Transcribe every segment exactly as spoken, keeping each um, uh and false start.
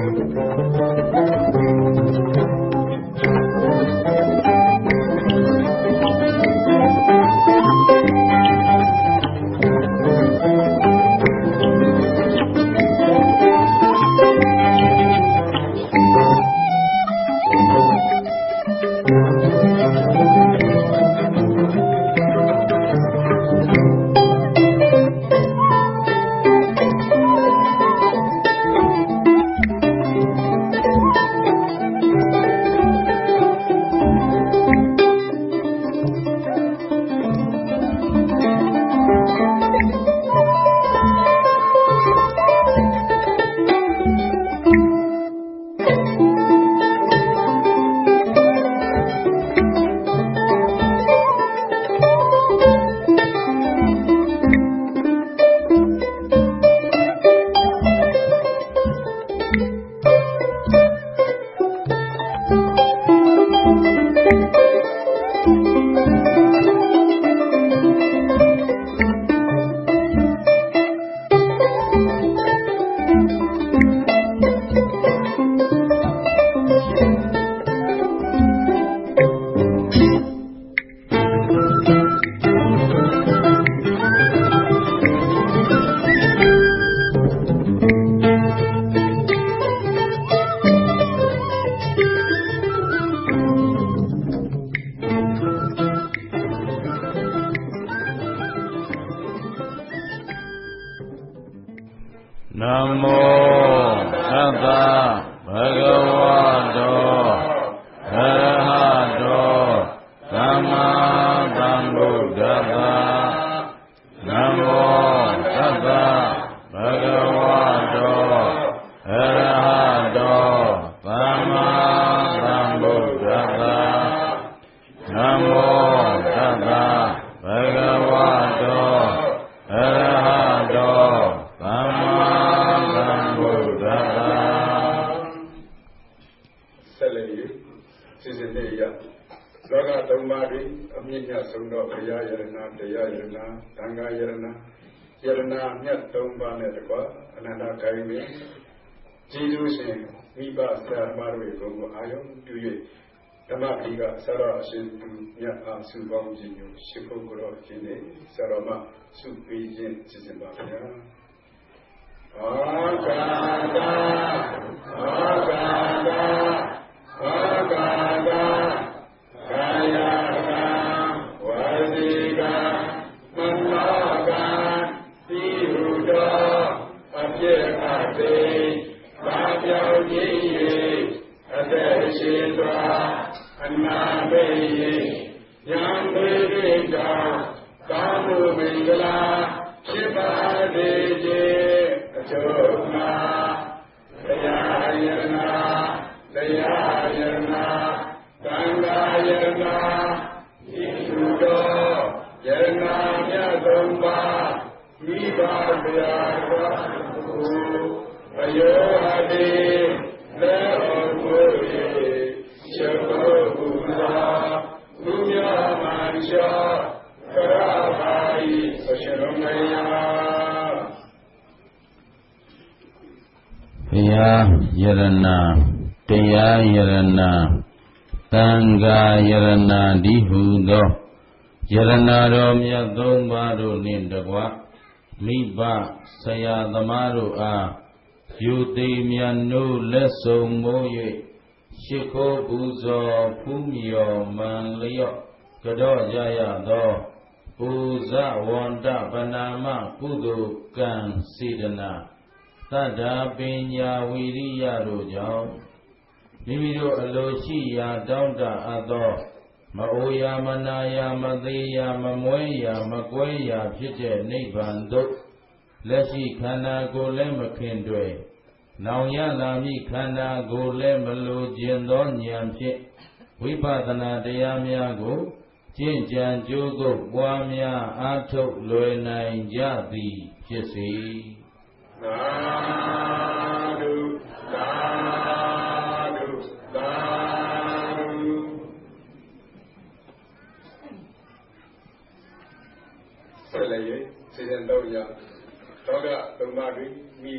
ဆက်လက်၍စီစဉ်တော့ရတောကသုံးပါးတွင်မိခိုအာ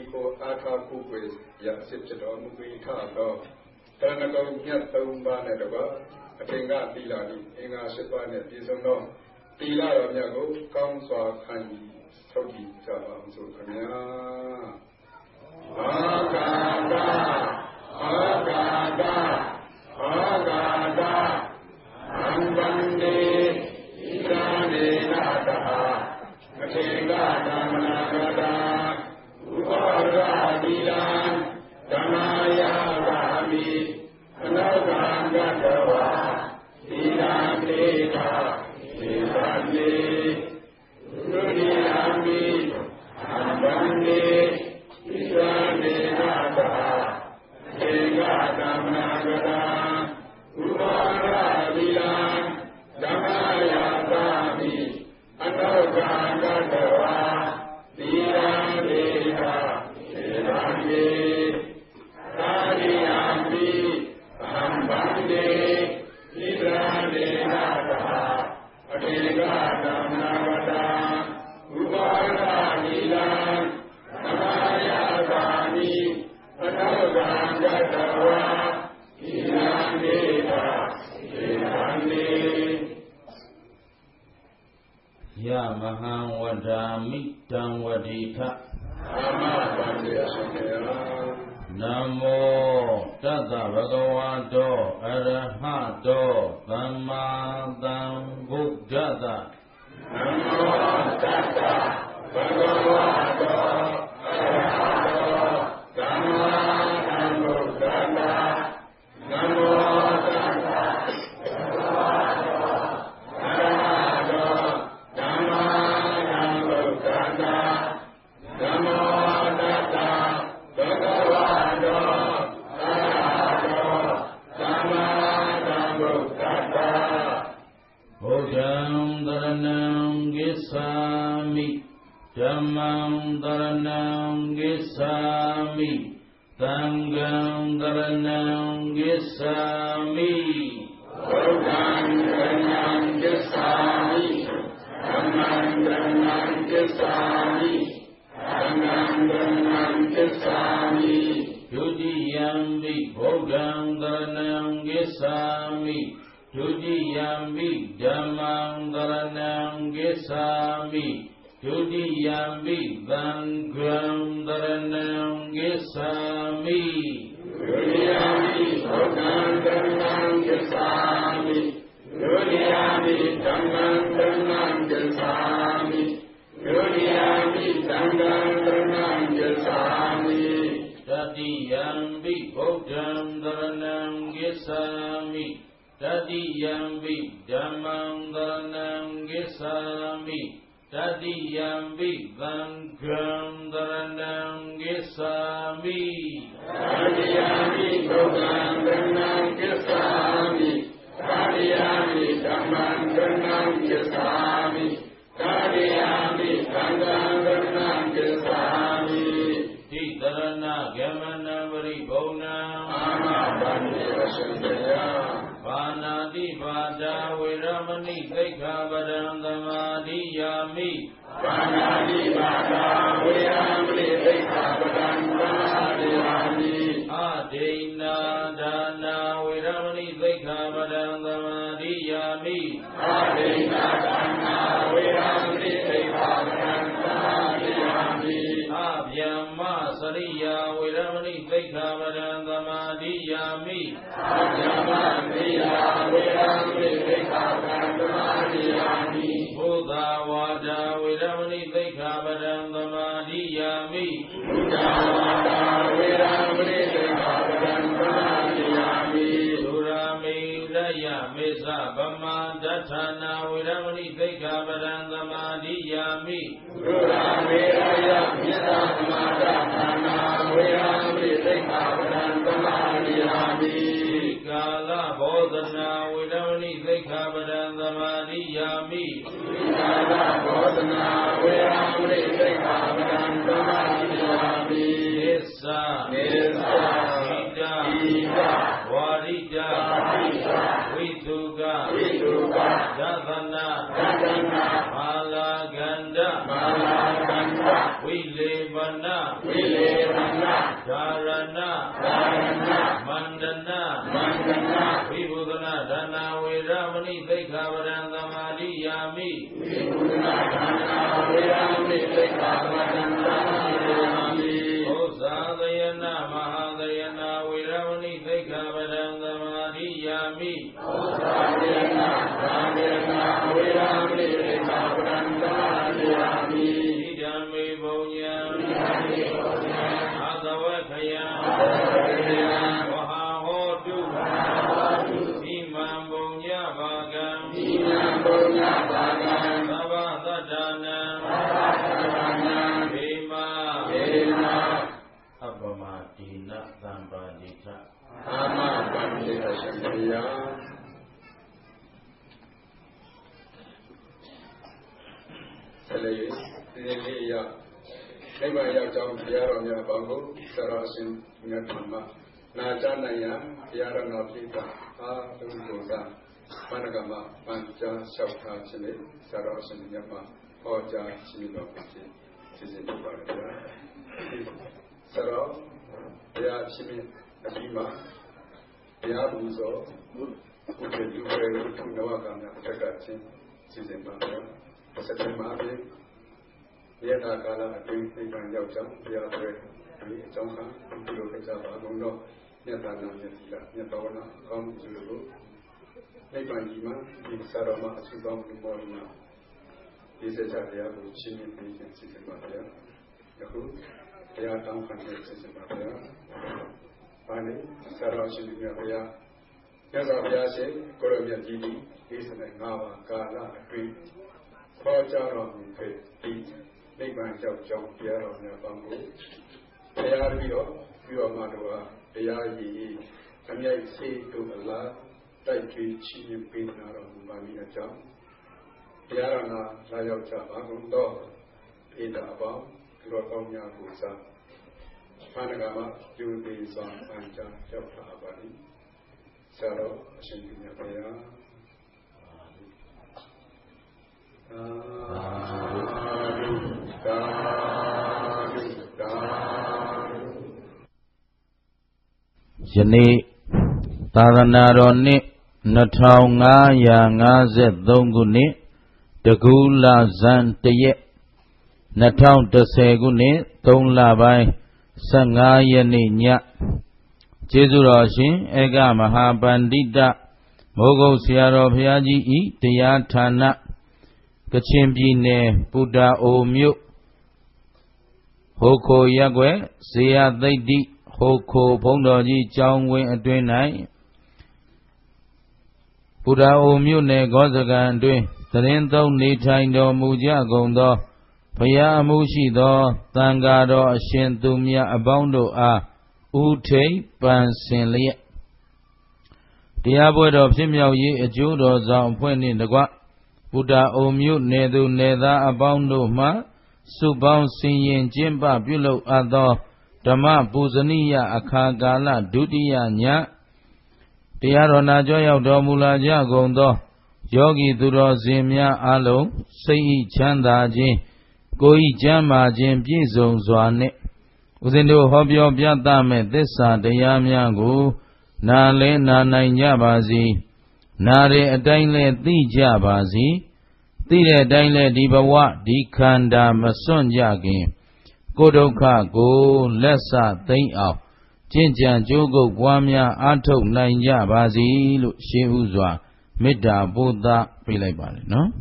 ထာကုပွေရစစ်ချတော်မူပြီးထတော့တဏ္ဍကုံမြတ်သုံးပါးနဲ့တကွအထင်ကသီလဤအင်္ဂါ၈ပါးနဲ့ပြည့်စုံသောသီလတော်မြတ်ကိုကောင်းစွာခံယူထုတ်ကြည့်ကြပါအောင်ဆိုခင်ဗျာအာဂါဒအာဂါဒအာဂါဒအံဗန္တိဣဒာနေနာတအထေကသမ္မာဂတဥပါရသီလံဓမ္မယဂာမိအနောကံဂတဝါသီလံတေသာသေသလေဒုတိယမိအံဗန္တိဣဒာနေနာတအထေကသမ္မာဂတဥပါရသီလံဓမ္မယဂာမိအနောကံဂတဝါသီလံတေသာသေသလေသာရိယံပိအဟံဗန္တိဣဒာနေနာတအထေကသမ္မာဂတဥပါရသီလံဓမ္မယဂာမိအနောကံဂတဝါသီလံတေသာသေသလေယမဟံဝဒာမိတံဝတိထအာမဗန္တိအရှင်မေယနမောတတ္တဗဂဝတောအရဟတောသမ္မာသမ္ဗုဒ္ဓတ္တနမောတတ္တဗဂဝတောအရဟတောသမ္မာသမ္ဗုဒ္ဓတ္တနမောတတ္တဗဂဝတောအရဟတောသမ္မာသမ္ဗုဒ္ဓတ္တနမောတတ္တဗဂဝတောအရဟတောသမ္မာသမ္ဗုဒ္ဓတ္တဘုဒ္ဓံတရဏံဂစ္ဆာမိဓမ္မံတရဏံဂစ္ဆာမိသံဃံတရဏံဂစ္ဆာမိဘုဒ္ဓံတရဏံဂစ္ဆာမိဓမ္မံတရဏံဂစ္ဆာမိသံဃံတရဏံဂစ္ဆာမိဒုတိယံပိဘုဒ္ဓံတရဏံဂစ္ဆာမိဒုတိယံပိဓမ္မံတရဏံဂစ္ဆာမိဒုတိယံပိသံဃံတရဏံဂစ္ဆာမိဒုတိယံပိဘုဒ္ဓံတရဏံဂစ္ဆာမိဒုတိယံပိဓမ္မံတရဏံဂစ္ဆာမိဒုတိယံပိသံဃံတရဏံဂစ္ဆာမိတတိယံပိဘုဒ္ဓံတရဏံဂစ္ဆာမိတတိယံပိဓမ္မံတရဏံဂစ္ဆာမိတတိယံပိသံဃံတရဏံဂစ္ဆာမိတတိယံပိဘုဒ္ဓံတရဏံဂစ္ဆာမိတတိယံပိဓမ္မံတရဏံဂစ္ဆာမိတတိယံပိသံဃံတရဏံဂစ္ဆာမိဣတရဏဂမနံပရိဘုံနံအာမဗန္တိအရှင်မေယဘာနာတိဘာဒာဝေရမဏိသိက္ခာပဒံသမာဓိယာမိဘာနာတိဘာဒာဝေရမဏိသိက္ခာပဒံသမာဓိယာမိအဒိဏဒါနာဝေရမဏိသိက္ခာပဒံသမာဓိယာမိအဒိဏဒါနာဝေရမဏိသိက္ခာပဒံသမာဓိယာမိအဗျမ္မစရိယာဝေရမဏိသိက္ခာပဒံသမာဓိယာမိအဗျမ္မစရိယာဝေရမဏိသိက္ခာပဒံသမာဓိယာမိဘုဒ္ဓဝါဒဝေရမဏိသိက္ခာပဒံသမာဓိယာမိဘုဒ္ဓဝါဒဝေရမဏိသိက္ခာပဒံသမာဓိယာမိသုရာမေရယမေသဗမန္တဌာနာဝေရမဏိသိက္ခာပဒံသမာဓိယာမိသုရာမေရယမေသဗမန္တဌာနာဝေရမဏိသိက္ခာပဒံသမာဓိယာမိကာလဘောဓနာဝေရမဏိသိက္ခာပဒံသမာဓိယာမိကာလဘောဓနာဝေရမဏိသိက္ခာပဒံသမာဓိယာမိနိစ္စနိစ္စဣဒဣဒဝါရိဒဝါရိဒဝိတုကဝိတုကသသနာသသနာမာလာကန္ဓမာလာကန္ဓဝိလေပနဝိလေပနณะมันดนะวิบุตนาดานาเวรมณีติกขาปดังสมาธิยามิวิบุตนาดานาเวรมณีติกขาปดังสมาธิยามิโอสาธยนะมหาธยนะเวรมณีติกขาปดังสมาธิยามิโอสาธยนะมหาธยนะเวรมณีติกขาปดังสมาธิยามิอิดามิปุญญาอาตวะขยาวหาโหตุอิมังปุญญาภากังอิมังปุญญาภากังสัพพะสัจจานังสัพพะสัจจานังเบมาเบมาอัปปมาตินะสัมปาติทะอามาปัญญาสัมปยาเลยนี่นี่ยาในบางอย่างจอมพยารามยาบางคนสารสินเงธรรมะนาจานายาพยารนาภิกาอาตุโกซาปานกามะปัญจสัพพะชินิสารสินยามาพอจาชิมิโลกิจิจิจิตุบาริยาสารพยาชิมิอภิมาพยาบุโซอุเทยุเรอุทุนวากามยาประกาศชิจิจิบาริยาสัจจมาภิเยตากาลอภินิการยาวจังพยาเรมีจังหะปุโรเกจาบาลงโนเนตานาเยติละเนตาวนาคอมจุโลในปัญญีมาอิสารมาสุบังนิโมรินาดิเสจารยาบุชิมิปิเกสิเสมาเยยะคุพยาตังขันเกสิเสมาเยปานิสารชินิยพยายะสาพยาเสกรมยจีดีอิสเนงาวากาลอภิพอจารมิเกติในบางเจ้าจอมพยารามยาบังคุพยาบิโอบิโอมาโดวาพยายีขณะเสตุอลาไต่จุยชิยปินารามบามีอาจารย์พยารณาลายาวจาบางคนโตเอตาบังกรกองยาบุษาพานกามะยูติสัมปัญจเจ้าพระบาลีสารชินญาพยาယနေ့သာသနာတော်နှစ်နှစ်ထောင်ငါးရာငါးဆယ်သုံးခုနှစ်တကူလဇန်တရက်နှစ်ထောင်တစ်ဆယ်ခုနှစ်သုံးလပိုင်းဆယ့်ငါးရက်နေ့ညကျေးဇူးတော်ရှင်ဧကမဟာပန္တိတမိုးကုတ်ဆရာတော်ဘုရားကြီးဤတရားဌာနကချင်ပြည်နယ်ပူတာအိုမြို့ဟိုခိုရက်ွယ်ဇေယသိတ္တိဟိုခိုဘုန်းတော်ကြီးကျောင်းဝင်းအတွင်း၌ပူတာအိုမြို့နယ်ဂောဇကံအတွင်းသတင်းသုံးနေထိုင်တော်မူကြကုန်သောဘုရားအမှုရှိသောသံဃာတော်အရှင်သူမြတ်အပေါင်းတို့အားဥထိပ်ပန်ဆင်လျက်တရားပွဲတော်ဖြစ်မြောက်ရေးအကျိုးတော်ဆောင်အဖွဲ့နှင့်တကွပူတာအိုမြို့နယ်သူနယ်သားအပေါင်းတို့မှစုပေါင်းဆင်ရင်ကျင်းပပြုလုပ်အပ်သောဓမ္မပူဇနိယအခါကာလဒုတိယညတရားတော်နာကြောရောက်တော်မူလာကြကုန်သောယောဂီသူတော်စင်များအားလုံးစိတ်ဤချမ်းသာခြင်းကိုယ်ဤကျမ်းမာခြင်းပြည့်စုံစွာနှင့်ဦးဇင်းတို့ဟောပြောပြသမဲ့သစ္စာတရားများကိုနာလဲနာနိုင်ကြပါစေနာတဲ့အတိုင်းလဲသိကြပါစေသိတဲ့အတိုင်းလဲဒီဘဝဒီခန္ဓာမစွန့်ကြခင်ကိုယ်ဒုက္ခကိုလက်စသိမ့်အောင်ကျင့်ကြံကြိုးကုပ်ပွားများအားထုတ်နိုင်ကြပါစေလို့ရှင်းဥစွာမေတ္တာပို့သပေးလိုက်ပါလေနော်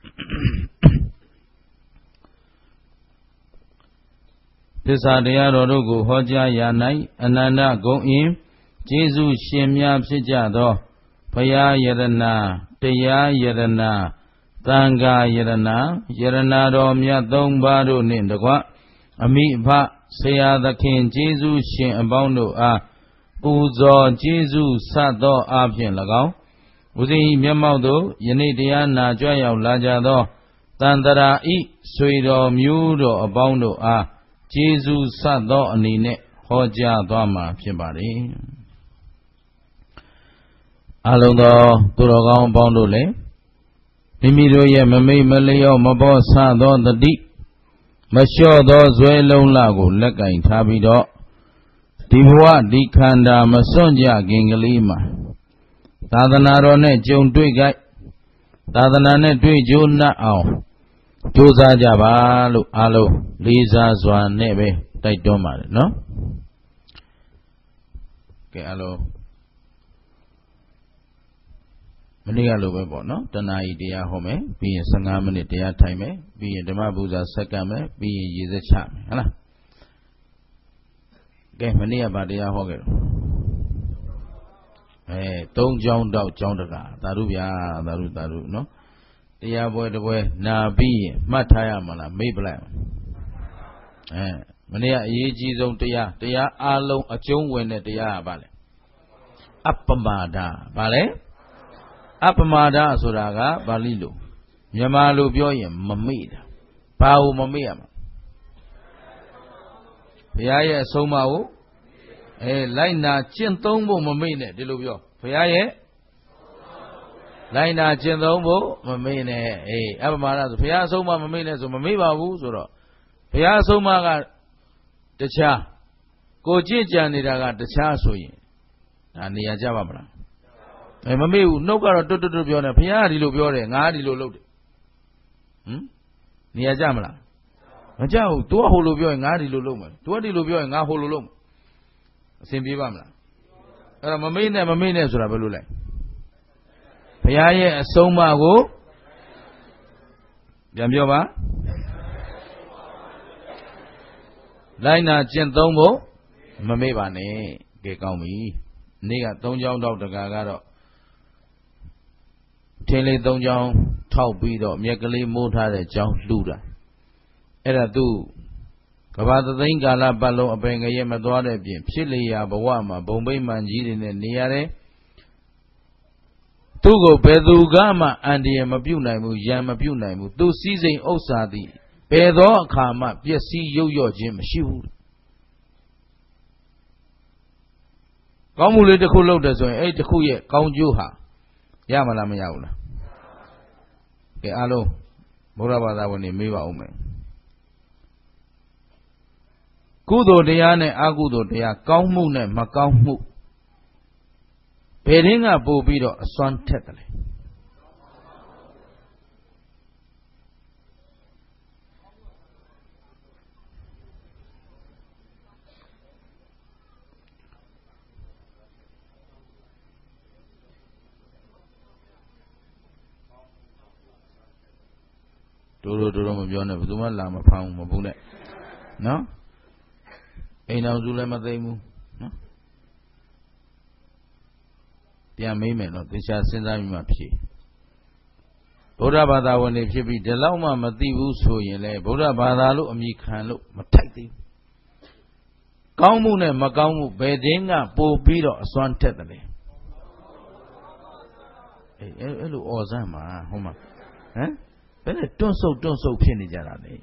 သစ္စာတရားတော်တို့ကိုဟောကြားရာ၌အနန္တဂုဏ်အင်ကျေးဇူးရှင်များဖြစ်ကြသောဘုရားယရနာတရားယရနာသံဃာယရနာယရနာတော်မြတ်သုံးပါးတို့နှင့်တကွအမိအဖဆရာသခင်ကျေးဇူးရှင်အပေါင်းတို့အားပူဇော်ကျေးဇူးဆတ်သောအားဖြင့်၎င်းဦးဇင်းမျက်မှောက်သို့ယနေ့တရားနာကြွရောက်လာကြသောတန်တရာဤဆွေတော်မျိုးတော်အပေါင်းတို့အားကျေးဇူးဆတ်သောအနေနဲ့ဟောကြားသွားမှာဖြစ်ပါတယ်အလုံးသောသူတော်ကောင်းအပေါင်းတို့လည်းမိမိတို့ရဲ့မမိတ်မလျော့မပေါ်ဆသောတတိမလျှော့သောဇွဲလုံးလကိုလက်ကင်ထားပြီးတော့ဒီဘဝဒီခန္ဓာမစွန့်ကြခင်ကလေးမှာသာသနာတော်နဲ့ကြုံတွေ့ကြသာသနာနဲ့တွေ့ကြုံနှံ့အောင်ကြိုးစားကြပါလို့အားလုံးလေးစားစွာနဲ့ပဲတိုက်တွန်းပါတယ်နော်ကဲအားလုံးမနေ့ကလိုပဲပေါ့နော်တဏှာကြီးတရားဟောမယ်ပြီးရင်၁၅မိနစ်တရားထိုင်မယ်ပြီးရင်ဓမ္မပူဇာဆက်ကပ်မယ်ပြီးရင်ရေစက်ချမယ်ဟုတ်လားကဲမနေ့ကဗာတရားဟောခဲ့တော့အဲသုံးကြောင်းတောက်ကြောင်းတကာသာဓုဗျာသာဓုသာဓုနော်တရားပွဲတစ်ပွဲနာပြီးရင်မှတ်ထားရမလားမေ့ပလိုက်အဲမနေ့ကအရေးကြီးဆုံးတရားတရားအလုံးအကျုံးဝင်တဲ့တရားကဗာလဲအပ္ပမာဒဗာလဲအပ္ပမာဒဆိုတာကပါဠိလိုမြန်မာလိုပြောရင်မမေ့တာဘာလို့မမေ့ရမှာဘုရားရဲ့အဆုံးအမကိုအဲလိုက်နာကျင့်သုံးဖို့မမေ့နဲ့ဒီလိုပြောဘုရားရဲ့လိုက်နာကျင့်သုံးဖို့မမေ့နဲ့အေးအပ္ပမာဒဆိုဘုရားအဆုံးအမမမေ့နဲ့ဆိုမမေ့ပါဘူးဆိုတော့ဘုရားအဆုံးအမကတခြားကိုကြင့်ကြံနေတာကတခြားဆိုရင်ဒါနေရာကြပါမလားအဲမမေ့ဘူးနှုတ်ကတော့တွတ်တွတ်တွတ်ပြောနေဘုရားကဒီလိုပြောတယ်ငါကဒီလိုလုပ်တယ်ဟမ်နေရာကြမလားမကြဘူး तू ကဟိုလိုပြောရင်ငါဒီလိုလုပ်မယ် तू ကဒီလိုပြောရင်ငါဟိုလိုလုပ်မယ်အဆင်ပြေပါမလားအဲ့တော့မမေ့နဲ့မမေ့နဲ့ဆိုတာဘယ်လိုလဲဘုရားရဲ့အဆုံးအမကိုပြန်ပြောပါလိုက်နာကျင့်သုံးဖို့မမေ့ပါနဲ့ကဲကောင်းပြီနေ့ကသုံးချောင်းတောက်တကာကတော့ထင်းလေးသုံးချောင်းထောက်ပြီးတော့မြက်ကလေးမိုးထားတဲ့ချောင်းလှူတာအဲ့ဒါသူကဘာသသိန်းကာလပတ်လုံးအပင်ငရဲမသွားတဲ့ပြင်ဖြစ်လေရာဘဝမှာဘုံဘိမှန်ကြီးတွေနဲ့နေရတယ်သူ့ကိုဘယ်သူကမှအန္တရာယ်မပြုတ်နိုင်ဘူးရန်မပြုတ်နိုင်ဘူးသူစည်းစိမ်ဥစ္စာသည်ဘယ်သောအခါမှပျက်စီးရုပ်ရော့ခြင်းမရှိဘူးကောင်းမှုလေးတစ်ခုလုပ်တယ်ဆိုရင်အဲ့တစ်ခုရဲ့ကောင်းကျိုးဟာရမလားမရဘူးလားကဲအားလုံးဘုရားဘာသာဝင်တွေမေးပါဦးမယ်ကုသိုလ်တရားနဲ့အကုသိုလ်တရားကောင်းမှုနဲ့မကောင်းမှုဘယ်ရင်းကပို့ပြီးတော့အစွမ်းထက်တယ်လဲတို့တို့တို့မပြောနဲ့ဘယ်သူမှလာမဖောင်းမဘူးနဲ့နော်အိမ်တော်စုလည်းမသိဘူးနော်ပြန်မေးမယ်တော့သေချာစဉ်းစားပြီးမှဖြေဗုဒ္ဓဘာသာဝင်တွေဖြစ်ပြီးဒီလောက်မှမသိဘူးဆိုရင်လေဗုဒ္ဓဘာသာလို့အမိခံလို့မထိုက်သေးဘူးကောင်းမှုနဲ့မကောင်းမှုဘယ်တင်းကပို့ပြီးတော့အစွမ်းထက်တယ်လေအေးအဲ့လိုအော်စမ်းမှာဟိုမှာဟမ်ဘယ်နဲ့တွန့်ဆုတ်တွန့်ဆုတ်ဖြစ်နေကြတာလဲ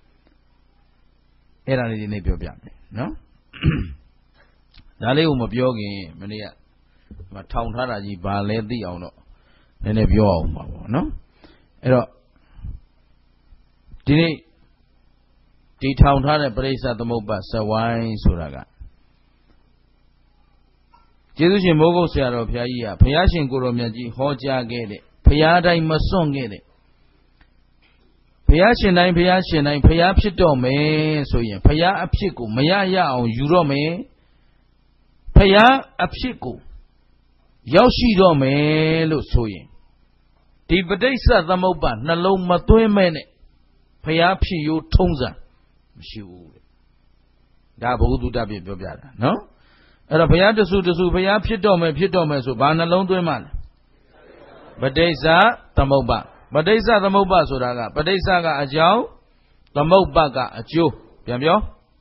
အဲ့ဒါလေးဒီနေ့ပြောပြမယ်နော်ဒါလေးကိုမပြောခင်မနေ့ကမထောင်ထားတာကြီးဘာလဲသိအောင်တော့နည်းနည်းပြောအောင်ပါပေါ့နော်အဲ့တော့ဒီနေ့ဒီထောင်ထားတဲ့ပရိစ္ဆသမုပ္ပါဇဝိုင်းဆိုတာကကျေးဇူးရှင်မိုးကုတ်ဆရာတော်ဘုရားကြီးကဘုရားရှင်ကိုရောမြတ်ကြီးဟောကြားခဲ့တဲ့ဘုရားတိုင်းမစွန့်ခဲ့တဲ့ဘုရားရှင်တိုင်းဘုရားရှင်တိုင်းဘုရားဖြစ်တော့မယ်ဆိုရင်ဘုရားအဖြစ်ကိုမရရအောင်ယူတော့မယ်ဘုရားအဖြစ်ကိုရောက်ရှိတော့မယ်လို့ဆိုရင်ဒီပဋိစ္စသမုပ္ပါနှလုံးမသွင်းမဲ့နဲ့ဘုရားဖြစ်ရိုးထုံးစံမရှိဘူးတဲ့ဒါဘုဟုတုတပြပြောပြတာနော်အဲ့တော့ဘုရားတဆူတဆူဘုရားဖြစ်တော့မယ်ဖြစ်တော့မယ်ဆိုဘာနှလုံးသွင်းမှလဲပဋိစ္စသမုပ္ပါပဋိစ္စသမုပ္ပါဆိုတာကပဋိစ္စကအကြောင်းသမုပ္ပါကအကျိုးပြန်ပြော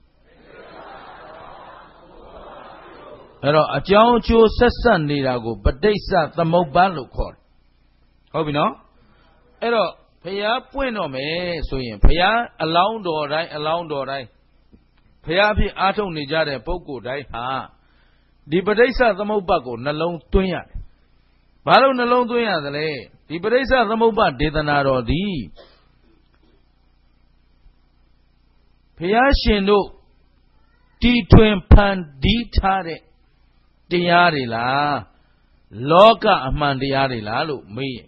အဲ့တော့အကြောင်းအကျိုးဆက်ဆက်နေတာကိုပဋိစ္စသမုပ္ပါလို့ခေါ်တယ်ဟုတ်ပြီနော်အဲ့တော့ဘုရားပွင့်တော့မယ်ဆိုရင်ဘုရားအလောင်းတော်တိုင်းအလောင်းတော်တိုင်းဘုရားအဖြစ်အားထုတ်နေကြတဲ့ပုဂ္ဂိုလ်တိုင်းဟာဒီပဋိစ္စသမုပ္ပါကိုနှလုံးသွင်းရတယ်ဘာလို့နှလုံးသွင်းရသလဲဒီပဋိစ္စသမုပ္ပါဒေသနာတော်သည်ဘုရားရှင်တို့တတီထွင်ဖန်တီးထားတဲ့တရားတွေလားလောကအမှန်တရားတွေလားလို့မေးရင်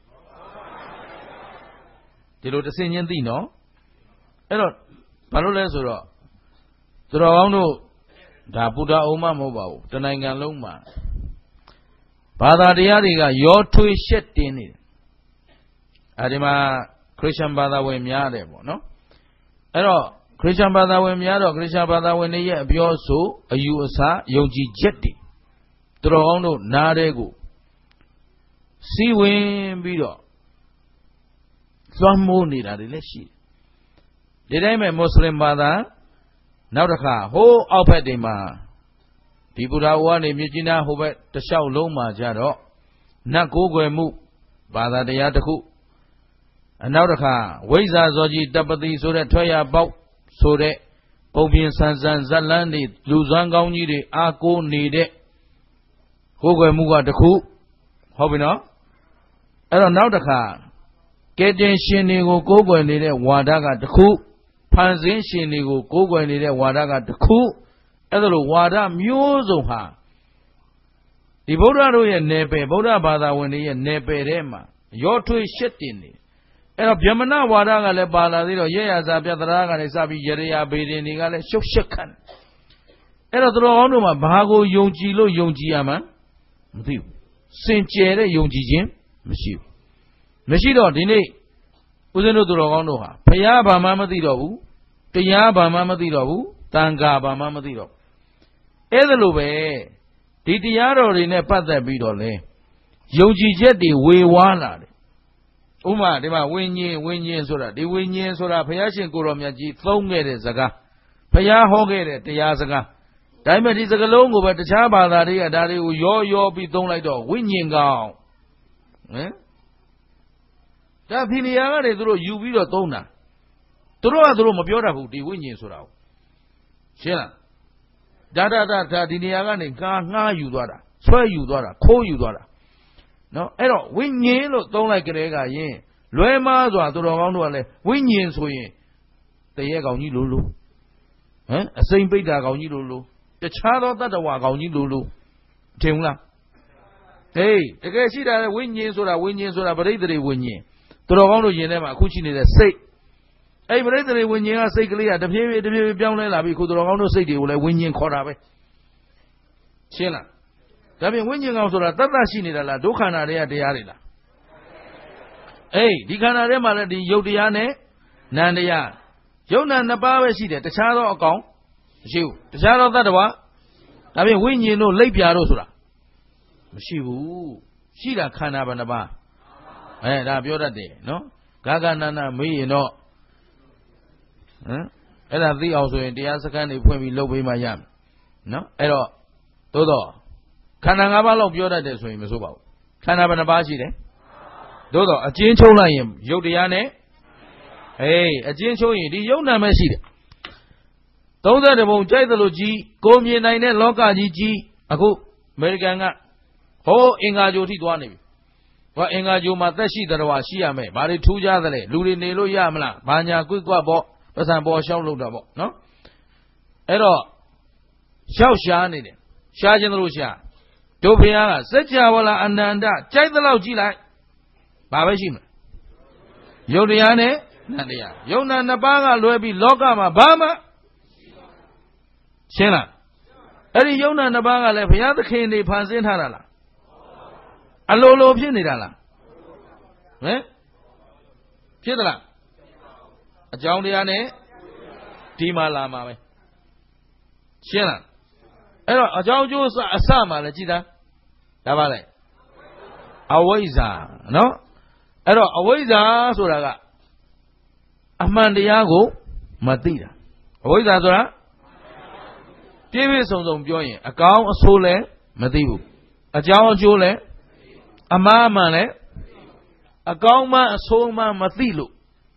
ဒီလိုတစ်စင်ချင်းသိနော်အဲ့တော့ဘာလို့လဲဆိုတော့သူတော်ကောင်းတို့ဒါဗုဒ္ဓအုံမမဟုတ်ပါဘူးတနိုင်ငံလုံးမှာဘာသာတရားတွေကရောထွေးရှက်တင်နေတယ်အဲဒီမှာခရစ်ယာန်ဘာသာဝင်များတယ်ပေါ့နော်အဲ့တော့ခရစ်ယာန်ဘာသာဝင်များတော့ခရစ်ယာန်ဘာသာဝင်တွေရဲ့အပြောဆိုအယူအဆယုံကြည်ချက်တွေသူတော်ကောင်းတို့နားတဲ့ကိုစီဝင်ပြီးတော့လွှမ်းမိုးနေတာတွေလည်းရှိတယ်ဒီတိုင်းပဲမွတ်စလင်ဘာသာနောက်တစ်ခါဟိုးအောက်ဘက်တွေမှာဒီဗုဒ္ဓဝါနေမြစ်ကြီးနားဟိုဘက်တစ်လျှောက်လုံးမှာကြတော့နတ်ကိုးကွယ်မှုဘာသာတရားတစ်ခုအနောက်တစ်ခါဝိဇ္ဇာဇောကြီးတပတိဆိုတဲ့ထွက်ရပေါက်ဆိုတဲ့ပုံပြင်ဆန်ဆန်ဇက်လန်းတွေလူစွမ်းကောင်းကြီးတွေအားကိုးနေတဲ့ကိုးကွယ်မှုကတစ်ခုဟုတ်ပြီနော်အဲ့တော့နောက်တစ်ခါကဲတင်ရှင်တွေကိုကိုးကွယ်နေတဲ့ဝါဒကတစ်ခုဖန်ဆင်းရှင်တွေကိုကိုးကွယ်နေတဲ့ဝါဒကတစ်ခုအဲ့ဒါလိုဝါဒမျိုးစုံဟာဒီဗုဒ္ဓတို့ရဲ့နယ်ပယ်ဗုဒ္ဓဘာသာဝင်တွေရဲ့နယ်ပယ်ထဲမှာရောထွေးရှက်တင်နေအဲ့တော့ဗျမနဝါဒကလည်းပါလာသေးတော့ရရစာပြတရာကလည်းစပြီးရရဘေဒင်တွေကလည်းရှုပ်ရှက်ခံအဲ့တော့သူတော်ကောင်းတို့မှာဘာကိုယုံကြည်လို့ယုံကြည်ရမှာမသိဘူးစင်ကြယ်တဲ့ယုံကြည်ခြင်းမရှိဘူးမရှိတော့ဒီနေ့ဦးဇင်းတို့သူတော်ကောင်းတို့ဟာဘုရားဘာမှမသိတော့ဘူးတရားဘာမှမသိတော့ဘူးတန်ခါဘာမှမသိတော့အဲ့ဒါလိုပဲဒီတရားတော်တွေနဲ့ပတ်သက်ပြီးတော့လဲယုံကြည်ချက်တွေဝေဝါးလာတယ်ဥမာဒီမှာဝိညာဉ်ဝိညာဉ်ဆိုတာဒီဝိညာဉ်ဆိုတာဘုရားရှင်ကိုရောမြတ်ကြီးသုံးခဲ့တဲ့စကားဘုရားဟောခဲ့တဲ့တရားစကားဒါပေမဲ့ဒီစကားလုံးကိုပဲတခြားဘာသာတွေကဒါတွေကိုရောရောပြီးသုံးလိုက်တော့ဝိညာဉ်ကောင်ဟမ်ဒါဖိနေရာကနေသူတို့ယူပြီးတော့သုံးတာသူတို့ကသူတို့မပြောတတ်ဘူးဒီဝိညာဉ်ဆိုတာကိုရှင်းလားဒါဒါဒါဒါဒီနေရာကနေငါငှားယူသွားတာဆွဲယူသွားတာခိုးယူသွားတာနော်အဲ့တော့ဝိညာဉ်လို့သုံးလိုက်ကြတဲ့ကရင်လွဲမားစွာသူတော်ကောင်းတို့ကလည်းဝိညာဉ်ဆိုရင်တရေကောင်ကြီးလိုလိုဟမ်အစိမ့်ပိဋ္ဌာကောင်ကြီးလိုလိုတခြားသောတတ္တဝါကောင်ကြီးလိုလိုထင်ဘူးလားဟေးတကယ်ရှိတာလေဝိညာဉ်ဆိုတာဝိညာဉ်ဆိုတာပရိသေတွေဝိညာဉ်သူတော်ကောင်းတို့ယင်ထဲမှာအခုရှိနေတဲ့စိတ်အဲ့ပရိသေတွေဝိညာဉ်ကစိတ်ကလေးကတဖြည်းဖြည်းတဖြည်းဖြည်းပြောင်းလဲလာပြီးခုသူတော်ကောင်းတို့စိတ်တွေကိုလည်းဝိညာဉ်ခေါ်တာပဲရှင်းလားဒါပြင်ဝိညာဉ်ကောင်ဆိုတာတတ်တတ်ရှိနေတာလားဒုက္ခန္တာတွေကတရားတွေလားအေးဒီခန္ဓာထဲမှာလည်းဒီယုတ်တရားနဲ့နံတရားယုတ်နံနှစ်ပါးပဲရှိတယ်တခြားသောအကောင်မရှိဘူးတခြားသောတတ္တဝါဒါပြင်ဝိညာဉ်တို့လိပ်ပြာတို့ဆိုတာမရှိဘူးရှိတာခန္ဓာဘယ်နှပါးအဲဒါပြောတတ်တယ်နော်ဂဂနနာမေးရင်တော့ဟမ်အဲ့ဒါသိအောင်ဆိုရင်တရားစခန်းတွေဖွင့်ပြီးလုပ်ပေးမှရမယ်နော်အဲ့တော့သို့တော့ခန္ဓာ၅ပါးလောက်ပြောတတ်တယ်ဆိုရင်မဆိုပါဘူးခန္ဓာဘယ်နှပါးရှိတယ်သို့တော့အကျဉ်းချုပ်လိုက်ရင်ယုတ်တရားနဲ့ဟေးအကျဉ်းချုပ်ရင်ဒီယုတ်နာမဲ့ရှိတယ်သုံးသပုံကြိုက်သလိုကြီးကိုမြင်နိုင်တဲ့လောကကြီးကြီးအခုအမေရိကန်ကဟိုးအင်္ဂါဂျိုထိသွားနေပြီဟောအင်္ဂါဂျိုမှာသက်ရှိတော်ဝါရှိရမယ်ဘာတွေထူးခြားသလဲလူတွေနေလို့ရမလားဘာညာကွိကွပေါ့ပစံပေါ်ရှောက်လို့တာပေါ့နော်အဲ့တော့ရှောက်ရှားနေတယ်ရှားခြင်းတို့ရှားတို့ဘုရားကစัจ java လာအနန္တကြိုက်သလောက်ကြည့်လိုက်ဘာပဲရှိမလဲယုတ်တရားနဲ့နံတရားယုတ်နာနှစ်ပါးကလွဲပြီးလောကမှာဘာမှရှင်းလားအဲ့ဒီယုတ်နာနှစ်ပါးကလည်းဘုရားသခင်နေဖန်ဆင်းထားတာလားအလိုလိုဖြစ်နေတာလားဟမ်ဖြစ်သလားအကြောင်းတရားနဲ့ဒီမှာလာမှာပဲရှင်းလားအဲ့တော့အကြောင်းကျိုးအစမှာလည်းကြည်သားဒါပါလေအဝိဇ္ဇာနော်အဲ့တော့အဝိဇ္ဇာဆိုတာကအမှန်တရားကိုမသိတာအဝိဇ္ဇာဆိုတာပြည့်ပြည့်စုံစုံပြောရင်အကောင်းအဆိုးလည်းမသိဘူးအကြောင်းအကျိုးလည်းအမှားအမှန်လည်းအကောင်းမှအဆိုးမှမသိလို့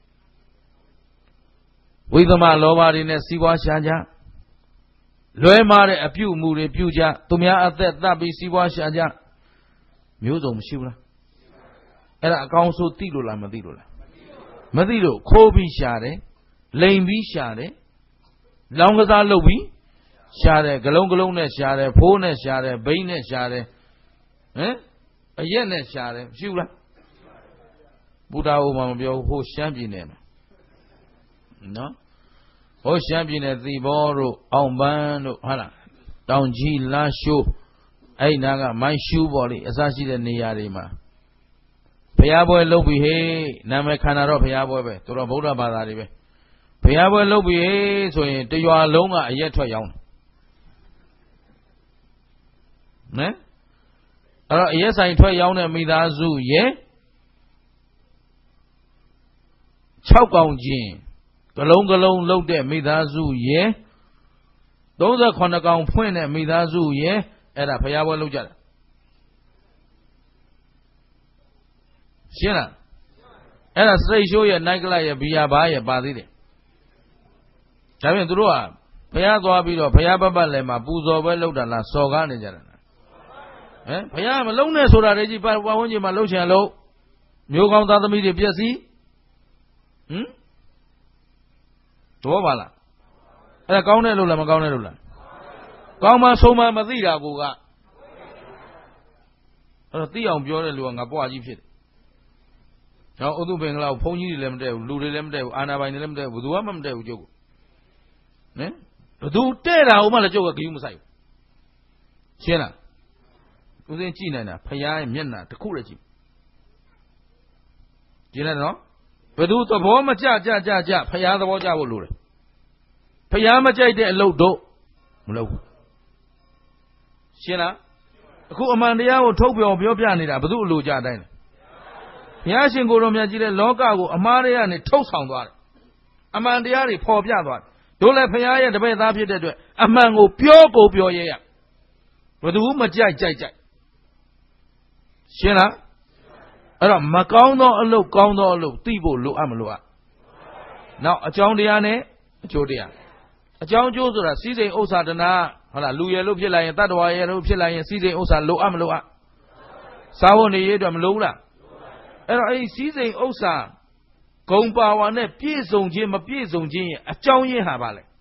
ဝိသမလောဘတွေနဲ့စီးပွားရှားကြလွဲမားတဲ့အပြုအမူတွေပြုကြသူများအသက်သတ်ပြီးစီးပွားရှားကြမျိုးစုံမရှိဘူးလားအဲ့ဒါအကောင်းဆိုးသိလို့လားမသိလို့လားမသိလို့ခိုးပြီးရှာတယ်လိန်ပြီးရှာတယ်လောင်းကစားလုပ်ပြီးရှာတယ်ဂလုံးဂလုံးနဲ့ရှာတယ်ဖိုးနဲ့ရှာတယ်ဘိန်းနဲ့ရှာတယ်ဟမ်အရက်နဲ့ရှာတယ်ရှိဘူးလားဘုရားဥမာမပြောဘူးဟိုရှမ်းပြည်နယ်မှာနော်ဟိုရှမ်းပြည်နယ်သီဘောတို့အောင်ပန်းတို့ဟုတ်လားတောင်ကြီးလာရှိုးအဲ့နာကမိုင်းရှူးပေါ်လေအစရှိတဲ့နေရာတွေမှာဘုရားပွဲလုပ်ပြီးဟေးနာမည်ခန္ဓာတော့ဘုရားပွဲပဲသူတော်ဗုဒ္ဓဘာသာတွေပဲဘုရားပွဲလုပ်ပြီးဟေးဆိုရင်တရွာလုံးကအရက်ထွက်ရောင်းတယ်နော်အဲ့တော့အရက်ဆိုင်ထွက်ရောင်းတဲ့မိသားစုရဲ့၆កောင်ချင်းကလုံးကလုံးလှုပ်တဲ့မိသားစုရဲ့၃၇កောင်ဖွင့်တဲ့မိသားစုရဲ့အဲ့ဒါဘုရားပွဲလုပ်ကြတာရှင်းလားအဲ့ဒါစရိတ်ရှိုးရဲ့နိုက်ကလရဲ့ဘီယာဘာရဲ့ပါသေးတယ်ဒါပြင်သူတို့ကဘုရားသွားပြီးတော့ဘုရားပတ်ပတ်လည်မှာပူဇော်ပွဲလုပ်တာလားစော်ကားနေကြတာလားဟမ်ဘုရားမလုံးနဲ့ဆိုတာတွေကြီးပတ်ဝန်းကျင်မှာလှုပ်ချင်လို့မျိုးကောင်းသားသမီးတွေပြည့်စည်ဟမ်တော့ပါလားအဲ့ဒါကောင်းတယ်လို့လားမကောင်းတယ်လို့လားကောင်းမှဆုံးမှမသိတာကိုကအဲ့တော့သိအောင်ပြောတဲ့လူကငါပွားကြီးဖြစ်တယ်။ဟောဥဒုပင်္ဂလာကိုဘုန်းကြီးတွေလည်းမတည့်ဘူးလူတွေလည်းမတည့်ဘူးအာနာပိုင်တွေလည်းမတည့်ဘူးဘယ်သူမှမတည့်ဘူးကျုပ်က။နော်ဘယ်သူတဲ့တာဟိုမှလည်းကျုပ်ကဂယုမဆိုင်ဘူး။ရှင်းလား။ဦးစင်းကြည့်နိုင်တာဖရားရဲ့မျက်နှာတစ်ခုလည်းကြည့်။ကြည့်လိုက်နော်ဘယ်သူသဘောမကျကြကြကြဖရားသဘောကျဖို့လိုတယ်။ဖရားမကြိုက်တဲ့အလုပ်တော့မလုပ်ဘူး။ရှင်းလားအခုအမှန်တရားကိုထုတ်ပြောပြောပြနေတာဘယ်သူအလိုကြတိုင်းလဲဘုရားရှင်ကိုယ်တော်မြတ်ကြီးတဲ့လောကကိုအမှားတွေကနေထုတ်ဆောင်သွားတယ်အမှန်တရားတွေပေါ်ပြသွားတယ်တို့လည်းဘုရားရဲ့တပည့်သားဖြစ်တဲ့အတွက်အမှန်ကိုပြောကိုပြောရရဘယ်သူမကြိုက်ကြိုက်ကြိုက်ရှင်းလားအဲ့တော့မကောင်းသောအလုပ်ကောင်းသောအလုပ်သိဖို့လိုအပ်မလိုအပ်နောက်အကြောင်းတရားနဲ့အကျိုးတရားအကြောင်းအကျိုးဆိုတာစီးစိမ်ဥစ္စာတနာဟုတ်လားလူရယ်လို့ဖြစ်လာရင်တတ္တဝါရယ်လို့ဖြစ်လာရင်စီးစိမ်ဥစ္စာလိုအပ်မလိုအပ်စားဖို့နေရအတွက်မလိုဘူးလားအဲ့တော့အဲ့ဒီစီးစိမ်ဥစ္စာဂုံပါဝါနဲ့ပြည့်စုံခြင်းမပြည့်စုံခြင်းရဲ့အကြောင်းရင်းဟာပါလေ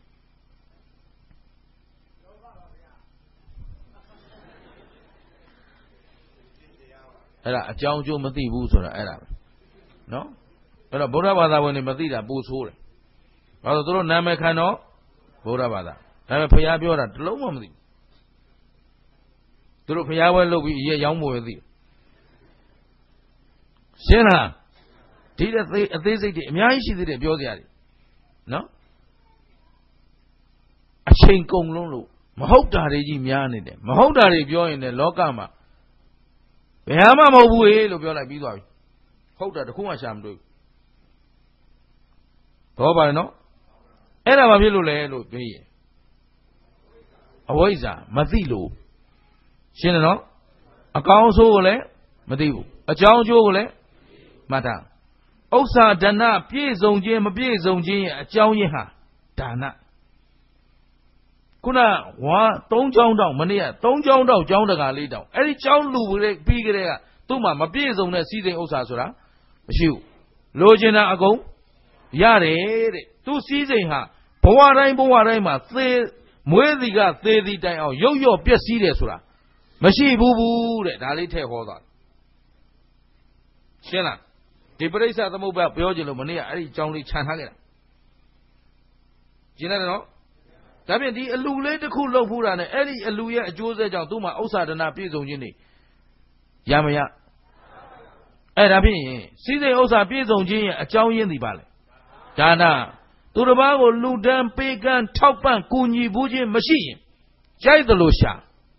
အဲ့ဒါအကြောင်းအကျိုးမသိဘူးဆိုတာအဲ့ဒါပဲနော်အဲ့တော့ဗုဒ္ဓဘာသာဝင်တွေမသိတာပိုဆိုးတယ်ဘာလို့သူတို့နာမည်ခံတော့ဗုဒ္ဓဘာသာဒါပေမဲ့ဘုရားပြောတာတလုံးမှမသိဘူးသူတို့ဘုရားဝဲလုပ်ပြီးရေရောင်းဖို့ပဲသိရှင်းလားဒီတဲ့အသေးအသေးစိတ်တွေအများကြီးရှိသေးတယ်ပြောစရာတွေနော်အချိန်ကုန်လုံးလို့မဟုတ်တာတွေကြီးများနေတယ်မဟုတ်တာတွေပြောရင်လည်းလောကမှာဘယ်မှမဟုတ်ဘူးလေလို့ပြောလိုက်ပြီးသွားပြီဟုတ်တာတခုမှရှာမတွေ့ဘူးတော့ပါလေနော်အဲ့ဒါဘာဖြစ်လို့လဲလို့ပြောရင်အဝိဇ္ဇာမသိလို့ရှင်းတယ်နော်အကောင်းဆိုးကိုလည်းမသိဘူးအကြောင်းအကျိုးကိုလည်းမှတ်ထားဥစ္စာဒါနပြည့်စုံခြင်းမပြည့်စုံခြင်းရဲ့အကြောင်းရင်းဟာဒါနခုနဝါသုံးချောင်းတောင်မနေ့ကသုံးချောင်းတောင်ကျောင်းတကာလေးတောင်အဲ့ဒီကျောင်းလူပြီးကြတဲ့ကသူ့မှာမပြည့်စုံတဲ့စီးစိမ်ဥစ္စာဆိုတာမရှိဘူးလိုချင်တာအကုန်ရတယ်တဲ့သူစီးစိမ်ဟာဘဝတိုင်းဘဝတိုင်းမှာသေမွေးစီကသေစီတိုင်အောင်ရုပ်ရော့ပျက်စီးတယ်ဆိုတာမရှိဘူးဘူးတဲ့ဒါလေးထည့်ဟောသွားရှင်းလားဒီပရိစ္ဆသမုပ္ပါပြောကြလို့မနေ့ကအဲ့ဒီအကြောင်းလေးခြံထားခဲ့တာရှင်းတယ်နော်ဒါဖြင့်ဒီအလူလေးတစ်ခုလှုပ်ဖူးတာနဲ့အဲ့ဒီအလူရဲ့အကျိုးဆက်ကြောင့်သူ့မှာဥစ္စာဒနာပြည့်စုံခြင်းနေရမရအဲ့ဒါဖြင့်စီးစိမ်ဥစ္စာပြည့်စုံခြင်းရဲ့အကြောင်းရင်းဒီပါလေဒါနသူတစ်ပါးကိုလူဒန်းပေးကမ်းထောက်ပံ့ကူညီဘူးခြင်းမရှိရင်ကြိုက်သလိုရှာ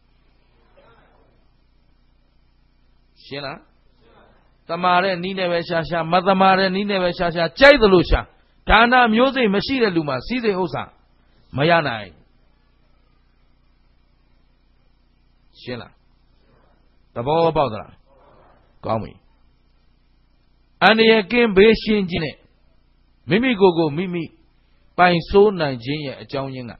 ရှင်းလားတမာတဲ့နီးနဲ့ပဲရှာရှာမတမာတဲ့နီးနဲ့ပဲရှာရှာကြိုက်သလိုရှာဒါနမျိုးစိတ်မရှိတဲ့လူမှာစီးစိမ်ဥစ္စာမရနိုင်ရှင်းလားသဘောပေါက်သလားကောင်းပြီအန္တရာယ်ကင်းဘေးရှင်းခြင်းနဲ့မိမိကိုယ်ကိုမိမိပိုင်ဆိုးနိုင်ခြင်းရဲ့အကြောင်းရင်းက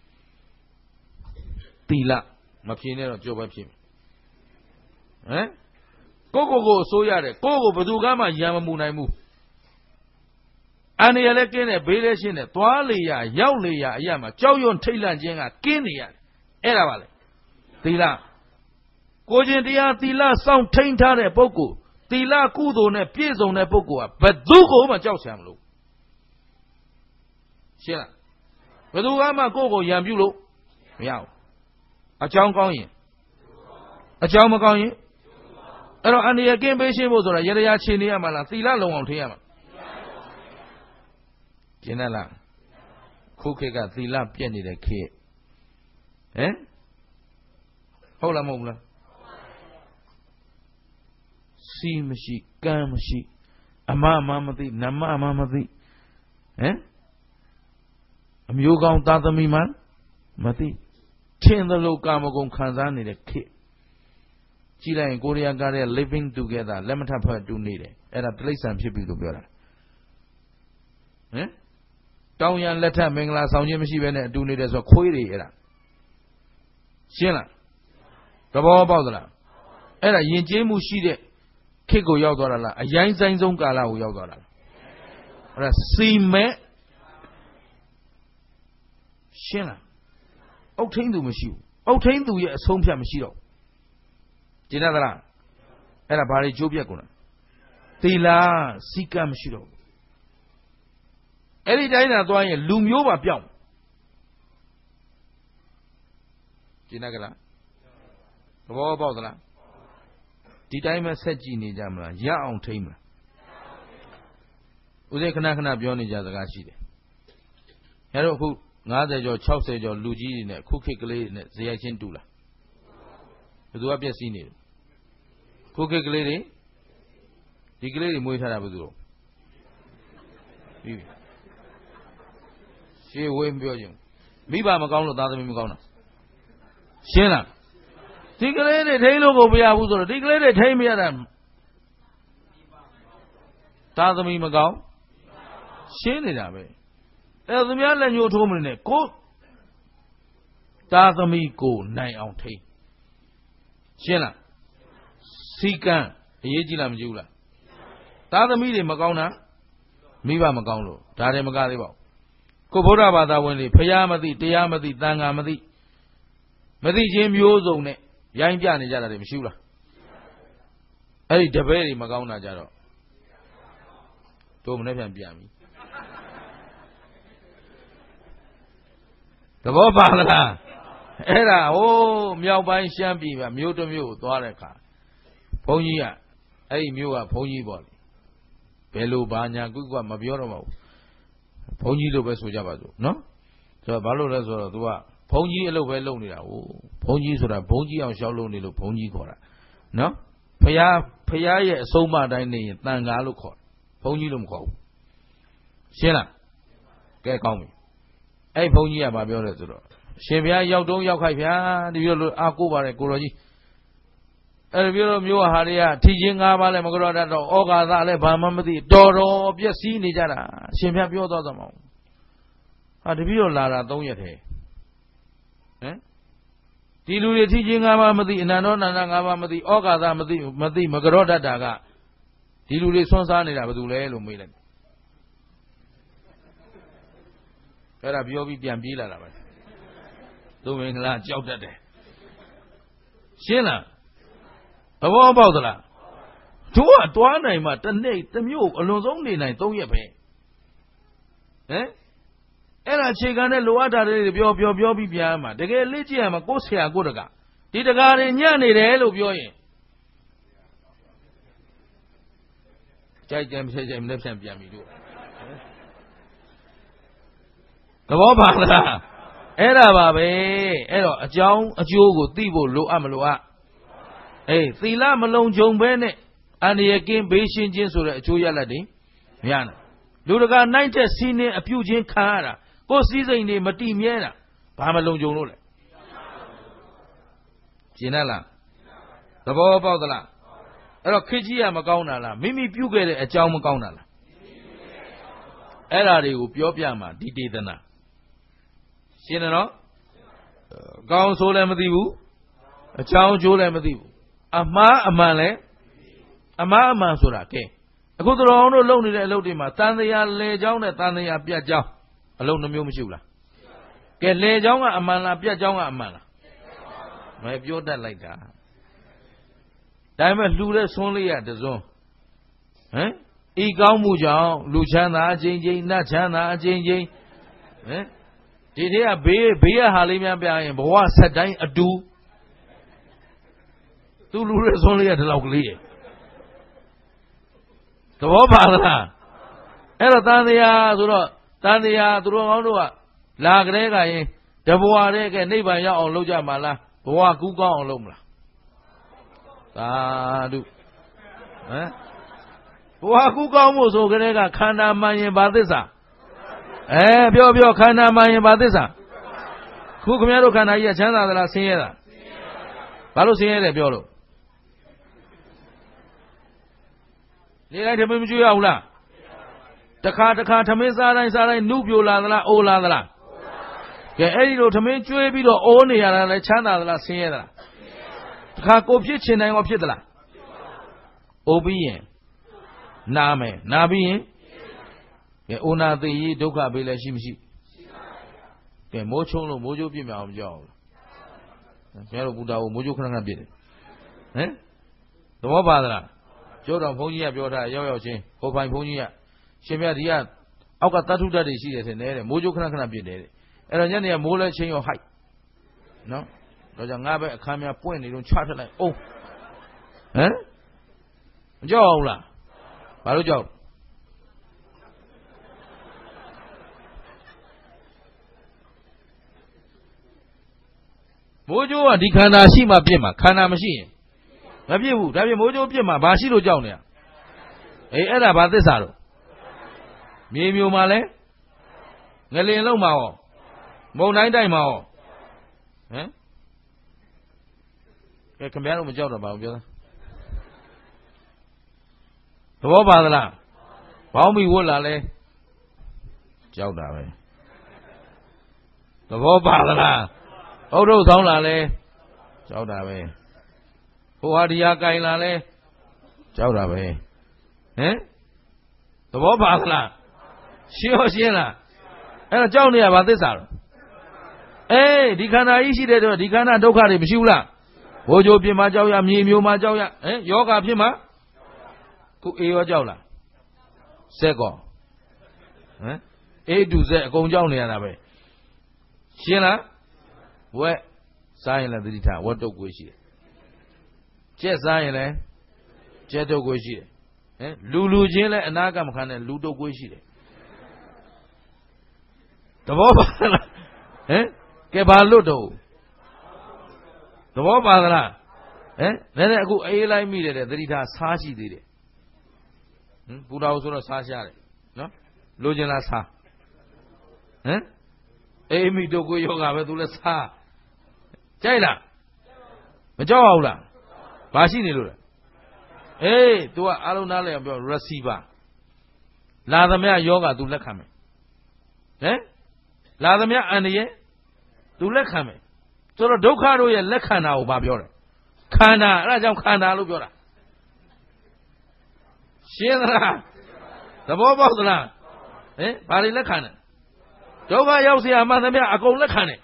သီလမဖြေနဲ့တော့ကြောပဲဖြစ်ဟမ်ကိုကိုကိုအစိုးရတယ်ကိုကိုဘယ်သူကမှရံမမှုနိုင်ဘူးအန္တရာယ်လည်းကင်းတယ်ဘေးလည်းရှင်းတယ်သွားလေရရောက်လေရအရာမှာကြောက်ရွံ့ထိတ်လန့်ခြင်းကကင်းနေရတယ်အဲ့ဒါပါလေသီလကိုခြင်းတရားသီလစောင့်ထိန်ထားတဲ့ပုဂ္ဂိုလ်သီလကုသိုလ်နဲ့ပြည့်စုံတဲ့ပုဂ္ဂိုလ်ကဘယ်သူကိုမှကြောက်စရာမလိုရှင်းလားဘယ်သူကမှကိုယ့်ကိုရံပြုလို့မရဘူးအကြောင်းကောင်းရင်အကြောင်းမကောင်းရင်အဲ့တော့အန္တရာယ်ကင်းပေးရှင်းဖို့ဆိုတာရရချေနေရမှာလားသီလလုံအောင်ထိရမှာကျင်းတယ်လားခုခေတ်ကသီလပြည့်နေတဲ့ခေတ်ဟမ်ဟုတ်လားမဟုတ်လားစီမရှိကံမရှိအမအမမသိနမအမမသိဟမ်အမျိုးကောင်းသားသမီးမှမသိထင်သလိုကာမဂုဏ်ခံစားနေတဲ့ခေတ်ကြည့်လိုက်ရင်ကိုရီးယားကားတဲ့ living together လက်မထပ်ဖက်တူနေတယ်အဲ့ဒါတိရစ္ဆာန်ဖြစ်ပြီလို့ပြောတာဟမ်တောင်းရန်လက်ထပ်မင်္ဂလာဆောင်ခြင်းမရှိဘဲနဲ့အတူနေတယ်ဆိုခွေးတွေအဲ့ဒါရှင်းလားသဘောပေါက်သလားအဲ့ဒါယဉ်ကျေးမှုရှိတဲ့ခေတ်ကိုရောက်သွားတာလားအရင်ဆိုင်ဆုံးကာလကိုရောက်သွားတာလားအဲ့ဒါစီမဲ့ရှင်းလားအုတ်ထင်းသူမရှိဘူးအုတ်ထင်းသူရဲ့အဆုံးဖြတ်မရှိတော့ကျင်တတ်သလားအဲ့ဒါဘာတွေကြိုးပြက်ကုန်လဲသီလစီကံမရှိတော့ဘူးအဲ့ဒီတိုင်းသာသွားရင်လူမျိုးပါပြောင်းကျင်တတ်ကြလားသဘောပေါက်သလားဒီတိုင်းပဲဆက်ကြည့်နေကြမလားရအောင်ထိမ့်မလားဦးဇင်းခဏခဏပြောနေကြစကားရှိတယ်အဲတော့အခုငါးဆယ်ကျော်ခြောက်ဆယ်ကျော်လူကြီးတွေနဲ့ခုခေတ်ကလေးတွေနဲ့ဇယိုက်ချင်းတူလားဘယ်သူကပြည့်စည်နေတယ်ခုခေတ်ကလေးတွေဒီကလေးတွေမွေးထားတာဘယ်သူတော့ပြီးပြီရှေးဝေးမပြောချင်မိဘမကောင်းလို့သားသမီးမကောင်းတာရှင်းလားဒီကလေးတွေထိန်းလို့ကိုမရဘူးဆိုတော့ဒီကလေးတွေထိန်းမရတာသားသမီးမကောင်းရှင်းနေတာပဲအဲသူများလက်ညှိုးထိုးမနေနဲ့ကိုသားသမီးကိုနိုင်အောင်ထိန်းရှင်းလားစီကံအရေးကြီးလားမကြီးဘူးလားသားသမီးတွေမကောင်းတာမိဘမကောင်းလို့ဒါတွေမကသေးပါဘူးကိုဗုဒ္ဓဘာသာဝင်တွေဖျားမသိတရားမသိသံဃာမသိမသိချင်းမျိုးစုံနဲ့ရိုင်းပြနေကြတာတွေမရှိဘူးလားအဲ့ဒီတပည့်တွေမကောင်းတာကြတော့တို့မနေ့ပြန်ပြန်ပြီသဘောပါလားအဲ့ဒါဟိုးမြောက်ပိုင်းရှမ်းပြည်မှာမြို့တစ်မြို့ကိုသွားတဲ့အခါဘုန်းကြီးကအဲ့ဒီမြို့ကဘုန်းကြီးပေါ့လေဘယ်လိုဘာညာကုကမပြောတော့ပါဘူးဘုန်းကြီးလို့ပဲဆိုကြပါစို့နော်ဆိုတော့ဘာလို့လဲဆိုတော့ तू ကဘုန်းကြီးအလုပ်ပဲလုပ်နေတာဟိုဘုန်းကြီးဆိုတာဘုန်းကြီးအောင်ရှောက်လုပ်နေလို့ဘုန်းကြီးခေါ်တာနော်ဖရာဖရာရဲ့အဆုံးအမတိုင်းနေရင်တန်ဃာလို့ခေါ်တယ်ဘုန်းကြီးလို့မခေါ်ဘူးရှင်းလားကဲကောင်းပြီအဲ့ဘုန်းကြီးကဘာပြောလဲဆိုတော့ရှင်ဘုရားရောက်တုံးရောက်ခိုက်ဗျာဒီလိုလိုအာကိုပါတယ်ကိုတော်ကြီးအဲ့ဒီလိုမျိုးဟာတွေကထီချင်းငါးပါးလည်းမကြောက်တတ်တော့ဩဃာသလည်းဘာမှမသိတော်တော်ပြည့်စည်နေကြတာရှင်ဘုရားပြောသွားသမောင်းဟာတပည့်တော်လာတာသုံးရက်ထဲဟမ်ဒီလူတွေထီချင်းငါးပါးမသိအနန္တောနန္ဒငါးပါးမသိဩဃာသမသိမသိမကြောက်တတ်တာကဒီလူတွေဆွမ်းစားနေတာဘယ်သူလဲလို့မေးလိုက်အဲ့ဒါပြောပြီးပြန်ပြေးလာတာပဲသူမင်္ဂလာကြောက်တတ်တယ်ရှင်းလားသဘောပေါက်သလားတို့ကတွားနိုင်မှတစ်နေ့တစ်မျိုးအလွန်ဆုံးနေနိုင်သုံးရက်ပဲဟမ်အဲ့ဒါအခြေခံတဲ့လိုအပ်တာတွေပြောပြောပြောပြီးပြန်မှာတကယ်လေ့ကျင့်ရမှာကိုယ်ဆရာကိုယ်တကဒီတကားတွေညံ့နေတယ်လို့ပြောရင်ကြိုက်ကြံဖြစ်ကြမလက်ဖြန့်ပြန်ပြီတို့သဘောပါလားအဲ့ဒါပါပဲအဲ့တော့အကြောင်းအကျိုးကိုသိဖို့လိုအပ်မလိုအပ်အေးသီလမလုံခြုံဘဲနဲ့အန္တရာယ်ကင်းဘေးရှင်းခြင်းဆိုတဲ့အကျိုးရလဒ်တွေမရနိုင်လူတကာနိုင်တဲ့စီးနှင်းအပြုခြင်းခံရတာကိုယ်စည်းစိမ်တွေမတည်မြဲတာဘာမလုံခြုံလို့လဲရှင်းလားသဘောပေါက်သလားအဲ့တော့ခေတ်ကြီးကမကောင်းတာလားမိမိပြုခဲ့တဲ့အကြောင်းမကောင်းတာလားအဲ့ဓာတွေကိုပြောပြမှာဒီဒေသနာရှင်းတယ်နော်ကောင်းဆိုလည်းမသိဘူးအကြောင်းကျိုးလည်းမသိဘူးအမှားအမှန်လည်းအမှားအမှန်ဆိုတာကဲအခုတော်တို့လုံနေတဲ့အလုပ်တွေမှာတန်တရားလေချောင်းနဲ့တန်တရားပြတ်ချောင်းအလုပ်နှမျိုးမရှိဘူးလားကဲလေချောင်းကအမှန်လားပြတ်ချောင်းကအမှန်လားမပြောတတ်လိုက်တာဒါပေမဲ့လှူတဲ့ဆွန်းလေးရတစွန်းဟမ်ဤကောင်းမှုကြောင့်လူချမ်းသာအချင်းချင်းနတ်ချမ်းသာအချင်းချင်းဟမ်ဒီတည်းကဘေးဘေးရဟာလေးများပြရင်ဘဝဆက်တိုင်းအတူသူလူတဲ့ဆွန်းလေးရဒီလောက်ကလေးရသဘောပါလားအဲ့တော့တန်တရားဆိုတော့တန်တရားသူတို့ကောင်းတို့ကလာကြတဲ့ကရင်တဘဝတည်းကနိဗ္ဗာန်ရောက်အောင်လုပ်ကြမှာလားဘဝကူးကောင်းအောင်လုပ်မလားသာဓုဟမ်ဘဝကူးကောင်းမှုဆိုကြတဲ့ကခန္ဓာမှန်ရင်ဘာသစ္စာအဲပြောပြောခန္ဓာမှန်ရင်ဘာသစ္စာခုခင်ဗျားတို့ခန္ဓာကြီးကချမ်းသာသလားဆင်းရဲတာဘာလို့ဆင်းရဲတယ်ပြောလို့နေတိုင်းထမင်းမကျွေးရဘူးလားတခါတခါထမင်းစားတိုင်းစားတိုင်းနှုတ်ပြိုလာသလားအိုးလာသလားကဲအဲ့ဒီလိုထမင်းကျွေးပြီးတော့အိုးနေရတာလဲချမ်းသာသလားဆင်းရဲသလားတခါကိုဖြစ်ချင်တိုင်းရောဖြစ်သလားအိုးပြီးရင်နာမယ်နာပြီးရင်ကဲအိုနာသေးရေးဒုက္ခပေးလဲရှိမရှိကဲမိုးချုံလို့မိုးကြိုးပြစ်မအောင်မကြောက်ဘူးခင်ဗျားတို့ဘုရားကိုမိုးကြိုးခဏခဏပြစ်တယ်ဟမ်သဘောပါသလားကျောတော်ဘုန်းကြီးကပြောထားရောက်ရောက်ချင်းဟိုပိုင်ဘုန်းကြီးကရှင်မြတ်ဒီကအောက်ကတတ်ထုတတ်တွေရှိတယ်ထင်တယ်တဲ့မိုးကြိုးခဏခဏပြစ်တယ်တဲ့အဲ့တော့ညနေကမိုးလဲချင်းရောဟိုက်နော်တော့ကြောင့်ငါပဲအခါများပွင့်နေတော့ချထလိုက်အောင်ဟမ်မကြောက်အောင်လားဘာလို့ကြောက်မိုးကြိုးကဒီခန္ဓာရှိမှပြစ်မှာခန္ဓာမရှိရင်မပြစ်ဘူးဒါပြင်မိုးကြိုးပြစ်မှာဘာရှိလို့ကြောက်နေရအေးအဲ့ဒါဘာသစ္စာတော့မြေမျိုးမှာလဲငလင်လုံးမှာရောမုံတိုင်းတိုက်မှာရောဟမ်ကဲခင်ဗျားတို့မကြောက်တော့ပါဘူးပြောသားသဘောပါသလားဘောင်းမီဝတ်လာလဲကြောက်တာပဲသဘောပါသလားဟုတ်တော့ဆောင်းလာလဲကြောက်တာပဲဟိုဟာဒီဟာကင်လာလဲကြောက်တာပဲဟမ်သဘောပါသလားရှင်းရောရှင်းလားအဲ့တော့ကြောက်နေရပါသစ္စာတော့အေးဒီခန္ဓာကြီးရှိတဲ့တော့ဒီခန္ဓာဒုက္ခတွေမရှိဘူးလားဘိုးချိုးပြင်းမှာကြောက်ရမြေမျိုးမှာကြောက်ရဟမ်ယောဂဖြစ်မှာခုအေးရောကြောက်လားစက်ကောဟမ်အေးတူစက်အကုန်ကြောက်နေရတာပဲရှင်းလားဝက်စားရင်လည်းသတိထားဝက်တုတ်ကိုရှိတယ်ကျက်စားရင်လည်းကျက်တုတ်ကိုရှိတယ်ဟမ်လူလူချင်းလည်းအနာကမခံနဲ့လူတုတ်ကိုရှိတယ်သဘောပါလားဟမ်ကဲဘာလွတ်တော့သဘောပါသလားဟမ်နည်းနည်းအခုအေးလိုက်မိတယ်တဲ့သတိထားစားရှိသေးတယ်ဟမ်ဘုရားဆိုတော့စားရှားတယ်နော်လိုချင်လားစားဟမ်အေးမိတုတ်ကိုယောဂပဲသူလည်းစားကြိုက်လားမကြောက်အောင်လားဘာရှိနေလို့လဲအေး तू ကအားလုံးနားလည်အောင်ပြော receiver လာသမျှယောဂ तू လက်ခံမယ်ဟမ်လာသမျှအန္တရာယ် तू လက်ခံမယ်ဆိုတော့ဒုက္ခတို့ရဲ့လက်ခံတာကိုဘာပြောလဲခန္ဓာအဲ့ဒါကြောင့်ခန္ဓာလို့ပြောတာရှင်းသလားသဘောပေါက်သလားဟင်ဘာတွေလက်ခံတယ်ဒုက္ခရောက်เสียမှန်သမျှအကုန်လက်ခံတယ်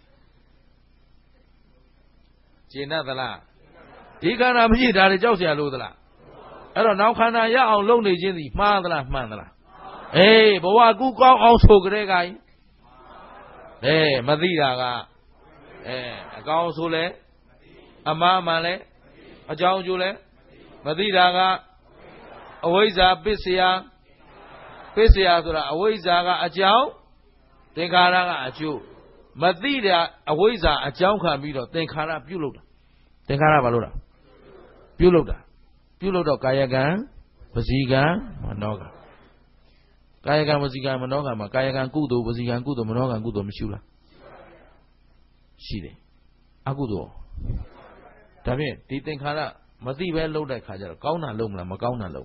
ရှင်းတတ်သလားဒီခန္ဓာမရှိဒါတွေကြောက်เสียလို့သလားအဲ့တော့နောက်ခန္ဓာရအောင်လုပ်နေခြင်းသည်မှားသလားမှန်သလားအေးဘဝကူးကောင်းအောင်ဆိုကြတဲ့ကကြီးအေးမသိတာကအဲအကောင်းဆိုလဲအမှားမှန်လဲအကြောင်းကျိုးလဲမသိတာကအဝိဇ္ဇာပစ္စယပစ္စယဆိုတာအဝိဇ္ဇာကအကြောင်းသင်္ခါရကအကျိုးမသိတဲ့အဝိဇ္ဇာအကြောင်းခံပြီးတော့သင်္ခါရပြုတ်လို့တာသင်္ခါရဘာလို့လဲပြုတ်လို့တာပြုတ်လို့တော့ကာယကံဝစီကံမနောကံကာယကံဝစီကံမနောကံမှာကာယကံကုသိုလ်ဝစီကံကုသိုလ်မနောကံကုသိုလ်မရှိဘူးလားရှိတယ်အကုသိုလ်ဒါဖြင့်ဒီသင်္ခါရမသိပဲလှုပ်တဲ့ခါကျတော့ကောင်းတာလုပ်မလားမကောင်းတာလုပ်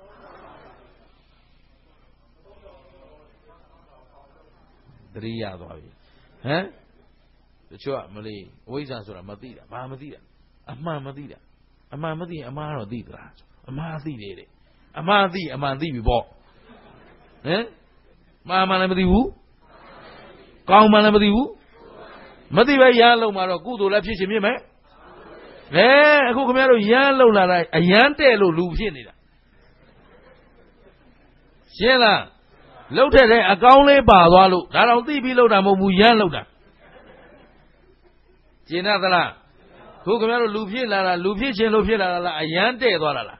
တရိယာသွားပြီဟမ်တချို့ကမလေးအဝိဇ္ဇာဆိုတာမသိတာဘာမသိတာအမှန်မသိတာအမှန်မသိရင်အမှားတော့သိသလားအမှားသိတယ်တဲ့အအမှန်သိအမှန်သိပြီပေါ့ဟင်မှားမှလည်းမသိဘူးကောင်းမှလည်းမသိဘူးမသိပဲရမ်းလုံးမှာတော့ကုသိုလ်လည်းဖြစ်ရှင်ဖြစ်မယ်အဲအခုခင်ဗျားတို့ရမ်းလုံးလာတာအရမ်းတဲ့လို့လူဖြစ်နေတာရှင်းလားလှုပ်တဲ့တဲ့အကောင်းလေးပါသွားလို့ဒါတော့သိပြီးလှုပ်တာမဟုတ်ဘူးရမ်းလှုပ်တာကျင်သလားခုခင်ဗျားတို့လူဖြစ်လာတာလူဖြစ်ခြင်းလို့ဖြစ်လာတာလားအရန်တဲ့သွားတာလား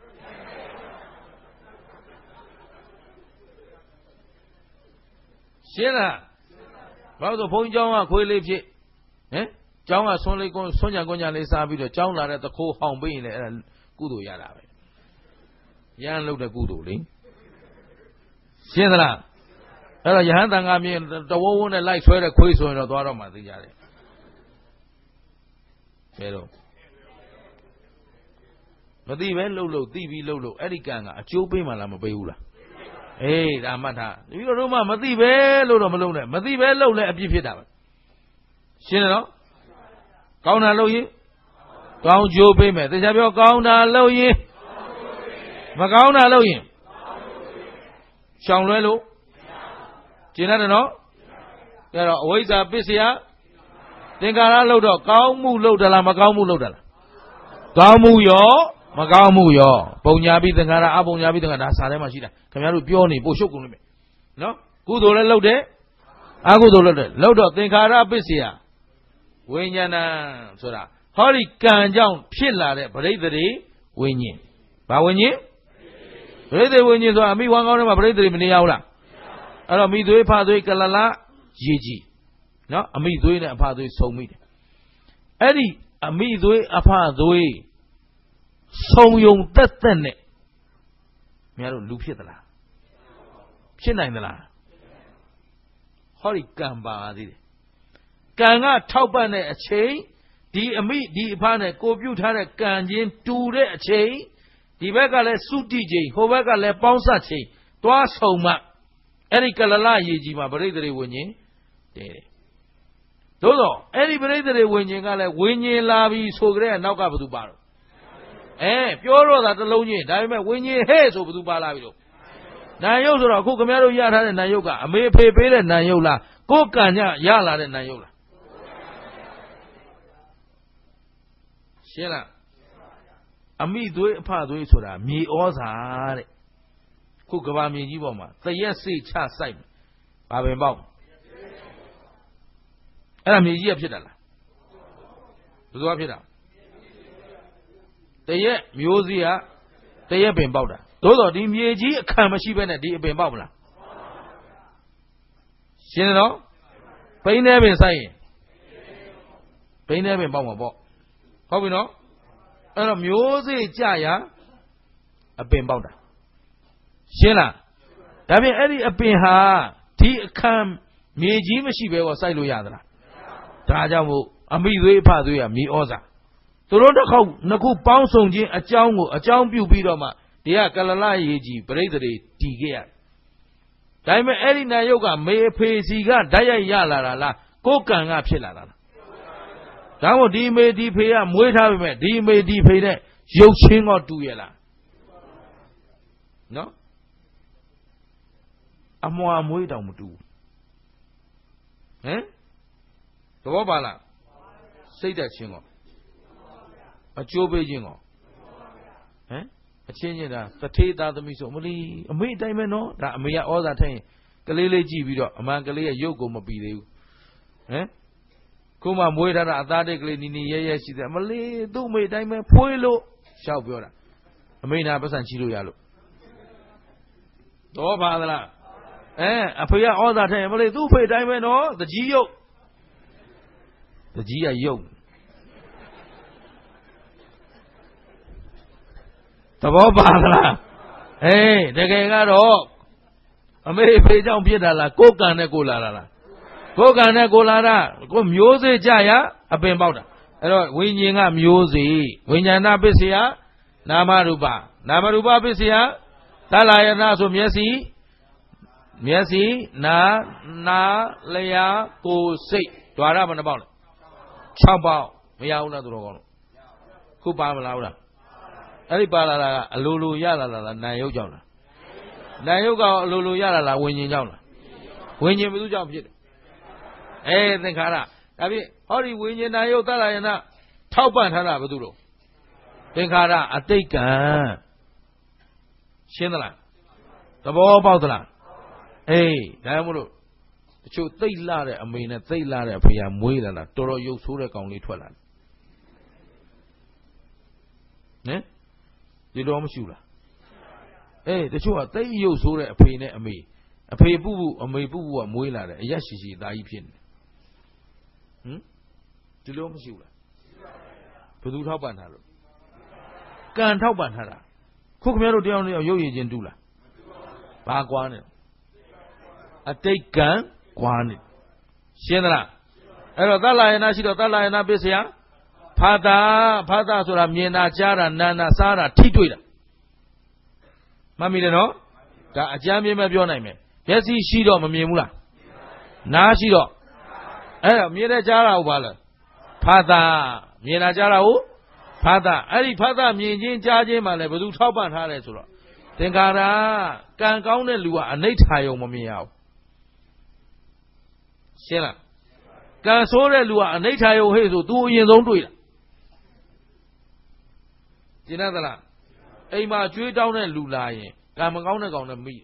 ရှင်းလားဘာလို့ဆိုဘုန်းကြီးเจ้าကခွေးလေးဖြစ်ဟင်เจ้าကဆွန်းလေးကွန်းဆွန်းကြံကွန်းကြံလေးစားပြီးတော့เจ้าလာတဲ့သခိုးဟောင်ပေးရင်လည်းအဲ့ဒါကုသိုလ်ရတာပဲရန်လုပ်တဲ့ကုသိုလ်လေရှင်းသလားအဲ့တော့ယဟန်တန်ခါမြင်တဝုံဝုံနဲ့လိုက်ဆွဲတဲ့ခွေးဆိုရင်တော့သွားတော့မှသိကြတယ်ဘယ်တော့မသိပဲလှုပ်လှုပ်သိပြီးလှုပ်လှုပ်အဲ့ဒီကံကအကျိုးပေးမှလားမပေးဘူးလားအေးဒါမှတ်ထားဒီလိုတော့မှမသိပဲလို့တော့မလုပ်နဲ့မသိပဲလှုပ်လဲအပြစ်ဖြစ်တာပဲရှင်းတယ်နော်ကောင်းတာလှုပ်ရင်ကောင်းကျိုးပေးမယ်တရားပြောကောင်းတာလှုပ်ရင်မကောင်းတာလှုပ်ရင်ရှောင်လွဲလို့ကျင်ရတယ်နော်အဲ့တော့အဝိဇ္ဇာပစ္စယသင်္ခါရလှုပ်တော့ကောင်းမှုလှုပ်တယ်လားမကောင်းမှုလှုပ်တယ်လားကောင်းမှုရောမကောင်းမှုရောပုံညာပြီးသင်္ခါရအပုံညာပြီးသင်္ခါရဒါစာထဲမှာရှိတာခင်ဗျားတို့ပြောနေပို့ရှုပ်ကုန်လိမ့်မယ်နော်ကုသိုလ်လည်းလှုပ်တယ်အကုသိုလ်လှုပ်တယ်လှုပ်တော့သင်္ခါရပစ္စယဝိညာဏဆိုတာဟောဒီကံကြောင့်ဖြစ်လာတဲ့ပရိသေတွေဝိညာဉ်ဘာဝိညာဉ်ပရိသေဝိညာဉ်ဆိုတာအမိဝမ်းကောင်းထဲမှာပရိသေတွေမနေရဘူးလားအဲ့တော့မိသွေးဖသွေးကလလရေကြီးနော်အမိသွေးနဲ့အဖသွေးဆုံမိတယ်အဲ့ဒီအမိသွေးအဖသွေးဆုံယုံတက်တက်နဲ့မြတ်တို့လူဖြစ်သလားဖြစ်နိုင်သလားဟောဒီကံပါသေးတယ်ကံကထောက်ပံ့တဲ့အချိန်ဒီအမိဒီအဖနဲ့ကိုပြုတ်ထားတဲ့ကံချင်းတူတဲ့အချိန်ဒီဘက်ကလည်းစုတိချိန်ဟိုဘက်ကလည်းပေါင်းစပ်ချိန်တွားဆုံမှအဲ့ဒီကလလရေကြီးမှာပရိသေတွေဝิญဉ်တည်တယ်သို့တော့အဲ့ဒီပရိသေတွေဝิญဉ်ကလည်းဝิญဉ်လာပြီးဆိုကြတဲ့နောက်ကဘယ်သူပါတော့အဲပြောတော့တာတစ်လုံးချင်းဒါပေမဲ့ဝิญဉ်ဟဲ့ဆိုဘယ်သူပါလာပြီလို့နာယုတ်ဆိုတော့အခုခင်ဗျားတို့ရထားတဲ့နာယုတ်ကအမေဖေပေးတဲ့နာယုတ်လားကိုယ်ကံညရလာတဲ့နာယုတ်လားရှင်းလားအမိသွေးအဖသွေးဆိုတာမြေဩဇာတဲ့ခုကဘာမြေကြီးပေါ်မှာတရက်စိတ်ချစိုက်ဘာပင်ပေါက်အဲ့ဒါမြေကြီးကဖြစ်တာလားဘယ်သူကဖြစ်တာတရက်မျိုးစီကတရက်ပင်ပေါက်တာသို့တော့ဒီမြေကြီးအခံမရှိဘဲနဲ့ဒီအပင်ပေါက်မလားရှင်းတော့ပိန်းထဲပင်စိုက်ရင်ပိန်းထဲပင်ပေါက်မှာပေါ့ဟုတ်ပြီနော်အဲ့တော့မျိုးစေ့ကြရအပင်ပေါက်တာရှင်းလားဒါဖြင့်အဲ့ဒီအပင်ဟာဒီအခမ်းမြေကြီးမရှိပဲဟောစိုက်လို့ရသလားဒါကြောင့်မို့အမိသွေးအဖသွေးကမြေဩဇာသူတို့တစ်ခေါက်နှစ်ခုပေါင်းစုံခြင်းအကြောင်းကိုအကြောင်းပြုပြီးတော့မှဒီကကလလရေကြီးပရိသေတွေတည်ခဲ့ရဒါပေမဲ့အဲ့ဒီနာယုတ်ကမေအဖေစီကဓာတ်ရိုက်ရလာတာလားကိုယ်ကံကဖြစ်လာတာလားဒါမို့ဒီမေဒီဖေကမွေးထားပေမဲ့ဒီမေဒီဖေနဲ့ရုပ်ချင်းကတူရဲ့လားနော်အမွာမွေးတောင်မတူဟမ်သဘောပါလားစိတ်သက်ချင်းကောအကျိုးပေးခြင်းကောဟမ်အချင်းချင်းဒါတထေးသားသမီးဆိုမလီအမေအတိုင်းပဲနော်ဒါအမေကဩဇာထိုင်ရင်ကလေးလေးကြည့်ပြီးတော့အမှန်ကလေးရဲ့ရုပ်ကိုမပြီးသေးဘူးဟမ်ခုမှမွေးထားတာအသားတိတ်ကလေးနီနီရဲရဲရှိတယ်မလီသူ့အမေအတိုင်းပဲဖွေးလို့ရှောက်ပြောတာအမေနာပတ်စံချီလို့ရလို့တော့ပါသလားအဲအဖေကဩဇာထိုင်ရင်မလီသူ့ဖေအတိုင်းပဲနော်တကြီးရုပ်တကြီးကရုပ်သဘောပါသလားအေးတကယ်ကတော့အမေဖေကြောင့်ဖြစ်တာလားကိုယ်ကံနဲ့ကိုလာတာလားကိုယ်ကံနဲ့ကိုလာတာကိုမျိုးစေ့ကြရအပင်ပေါက်တာအဲ့တော့ဝိညာဉ်ကမျိုးစေ့ဝိညာဏပစ္စယနာမရူပနာမရူပပစ္စယသလယနာဆိုမျက်စိမျက်စိနာနာလျာကိုယ်စိတ်ဓာရဘယ်နှပေါက်လဲ၆ပေါက်မရဘူးလားသူတော်ကောင်းလို့ခုပါမလားဟုတ်လားအဲ့ဒီပါလာတာကအလိုလိုရလာတာလားနာယုတ်ကြောင့်လားနာယုတ်ကအလိုလိုရတာလားဝิญဉ်ကြောင့်လားဝิญဉ်ဘယ်သူကြောင့်ဖြစ်တယ်အဲသင်္ခါရဒါဖြင့်ဟောဒီဝิญဉ်နာယုတ်သတ္တယနာထောက်ပံ့ထားတာဘယ်သူတော့သင်္ခါရအတိတ်ကံရှင်းသလားသဘောပေါက်သလားအေးဒါမှမဟုတ်တချို့သိတ်လာတဲ့အမေနဲ့သိတ်လာတဲ့အဖေကမွေးလာတာတော်တော်ရုပ်ဆိုးတဲ့ကောင်လေးထွက်လာတယ်ဟင်ဒီတော့မရှိဘူးလားအေးတချို့ကသိတ်ရုပ်ဆိုးတဲ့အဖေနဲ့အမေအဖေပုပုအမေပုပုကမွေးလာတယ်အရက်ရှိရှိသားကြီးဖြစ်နေဟင်ဒီလိုမရှိဘူးလားဘယ်သူထောက်ပံ့ထားလို့ကံထောက်ပံ့ထားတာခုခင်ဗျားတို့တရားတော်ရုပ်ရည်ချင်းတူလားဘာကွာနေအတိတ်ကံကွာနေရှင်းသလားအဲ့တော့သလယနာရှိတော့သလယနာပစ္စယဖာတာဖာတာဆိုတာမြင်တာကြားတာနာနာစားတာထိတွေ့တာမှတ်မိတယ်နော်ဒါအကြမ်းမြင်မပြောနိုင်မယ်မျက်စိရှိတော့မမြင်ဘူးလားနားရှိတော့အဲ့တော့မြင်တဲ့ကြားတာဟုတ်ပါလားဖာတာမြင်တာကြားတာဟုတ်ဖာတာအဲ့ဒီဖာတာမြင်ချင်းကြားချင်းမှလည်းဘယ်သူထောက်ပံ့ထားတယ်ဆိုတော့သင်္ခါရကံကောင်းတဲ့လူကအနိဋ္ဌာယုံမမြင်ရဘူးရှင်းလားကံဆိုးတဲ့လူကအနိဋ္ဌာယုံဟဲ့ဆိုသူအရင်ဆုံးတွေ့တာရှင်းသလားအိမ်မှာကျွေးတောင်းတဲ့လူလာရင်ကံမကောင်းတဲ့ကောင်နဲ့မိ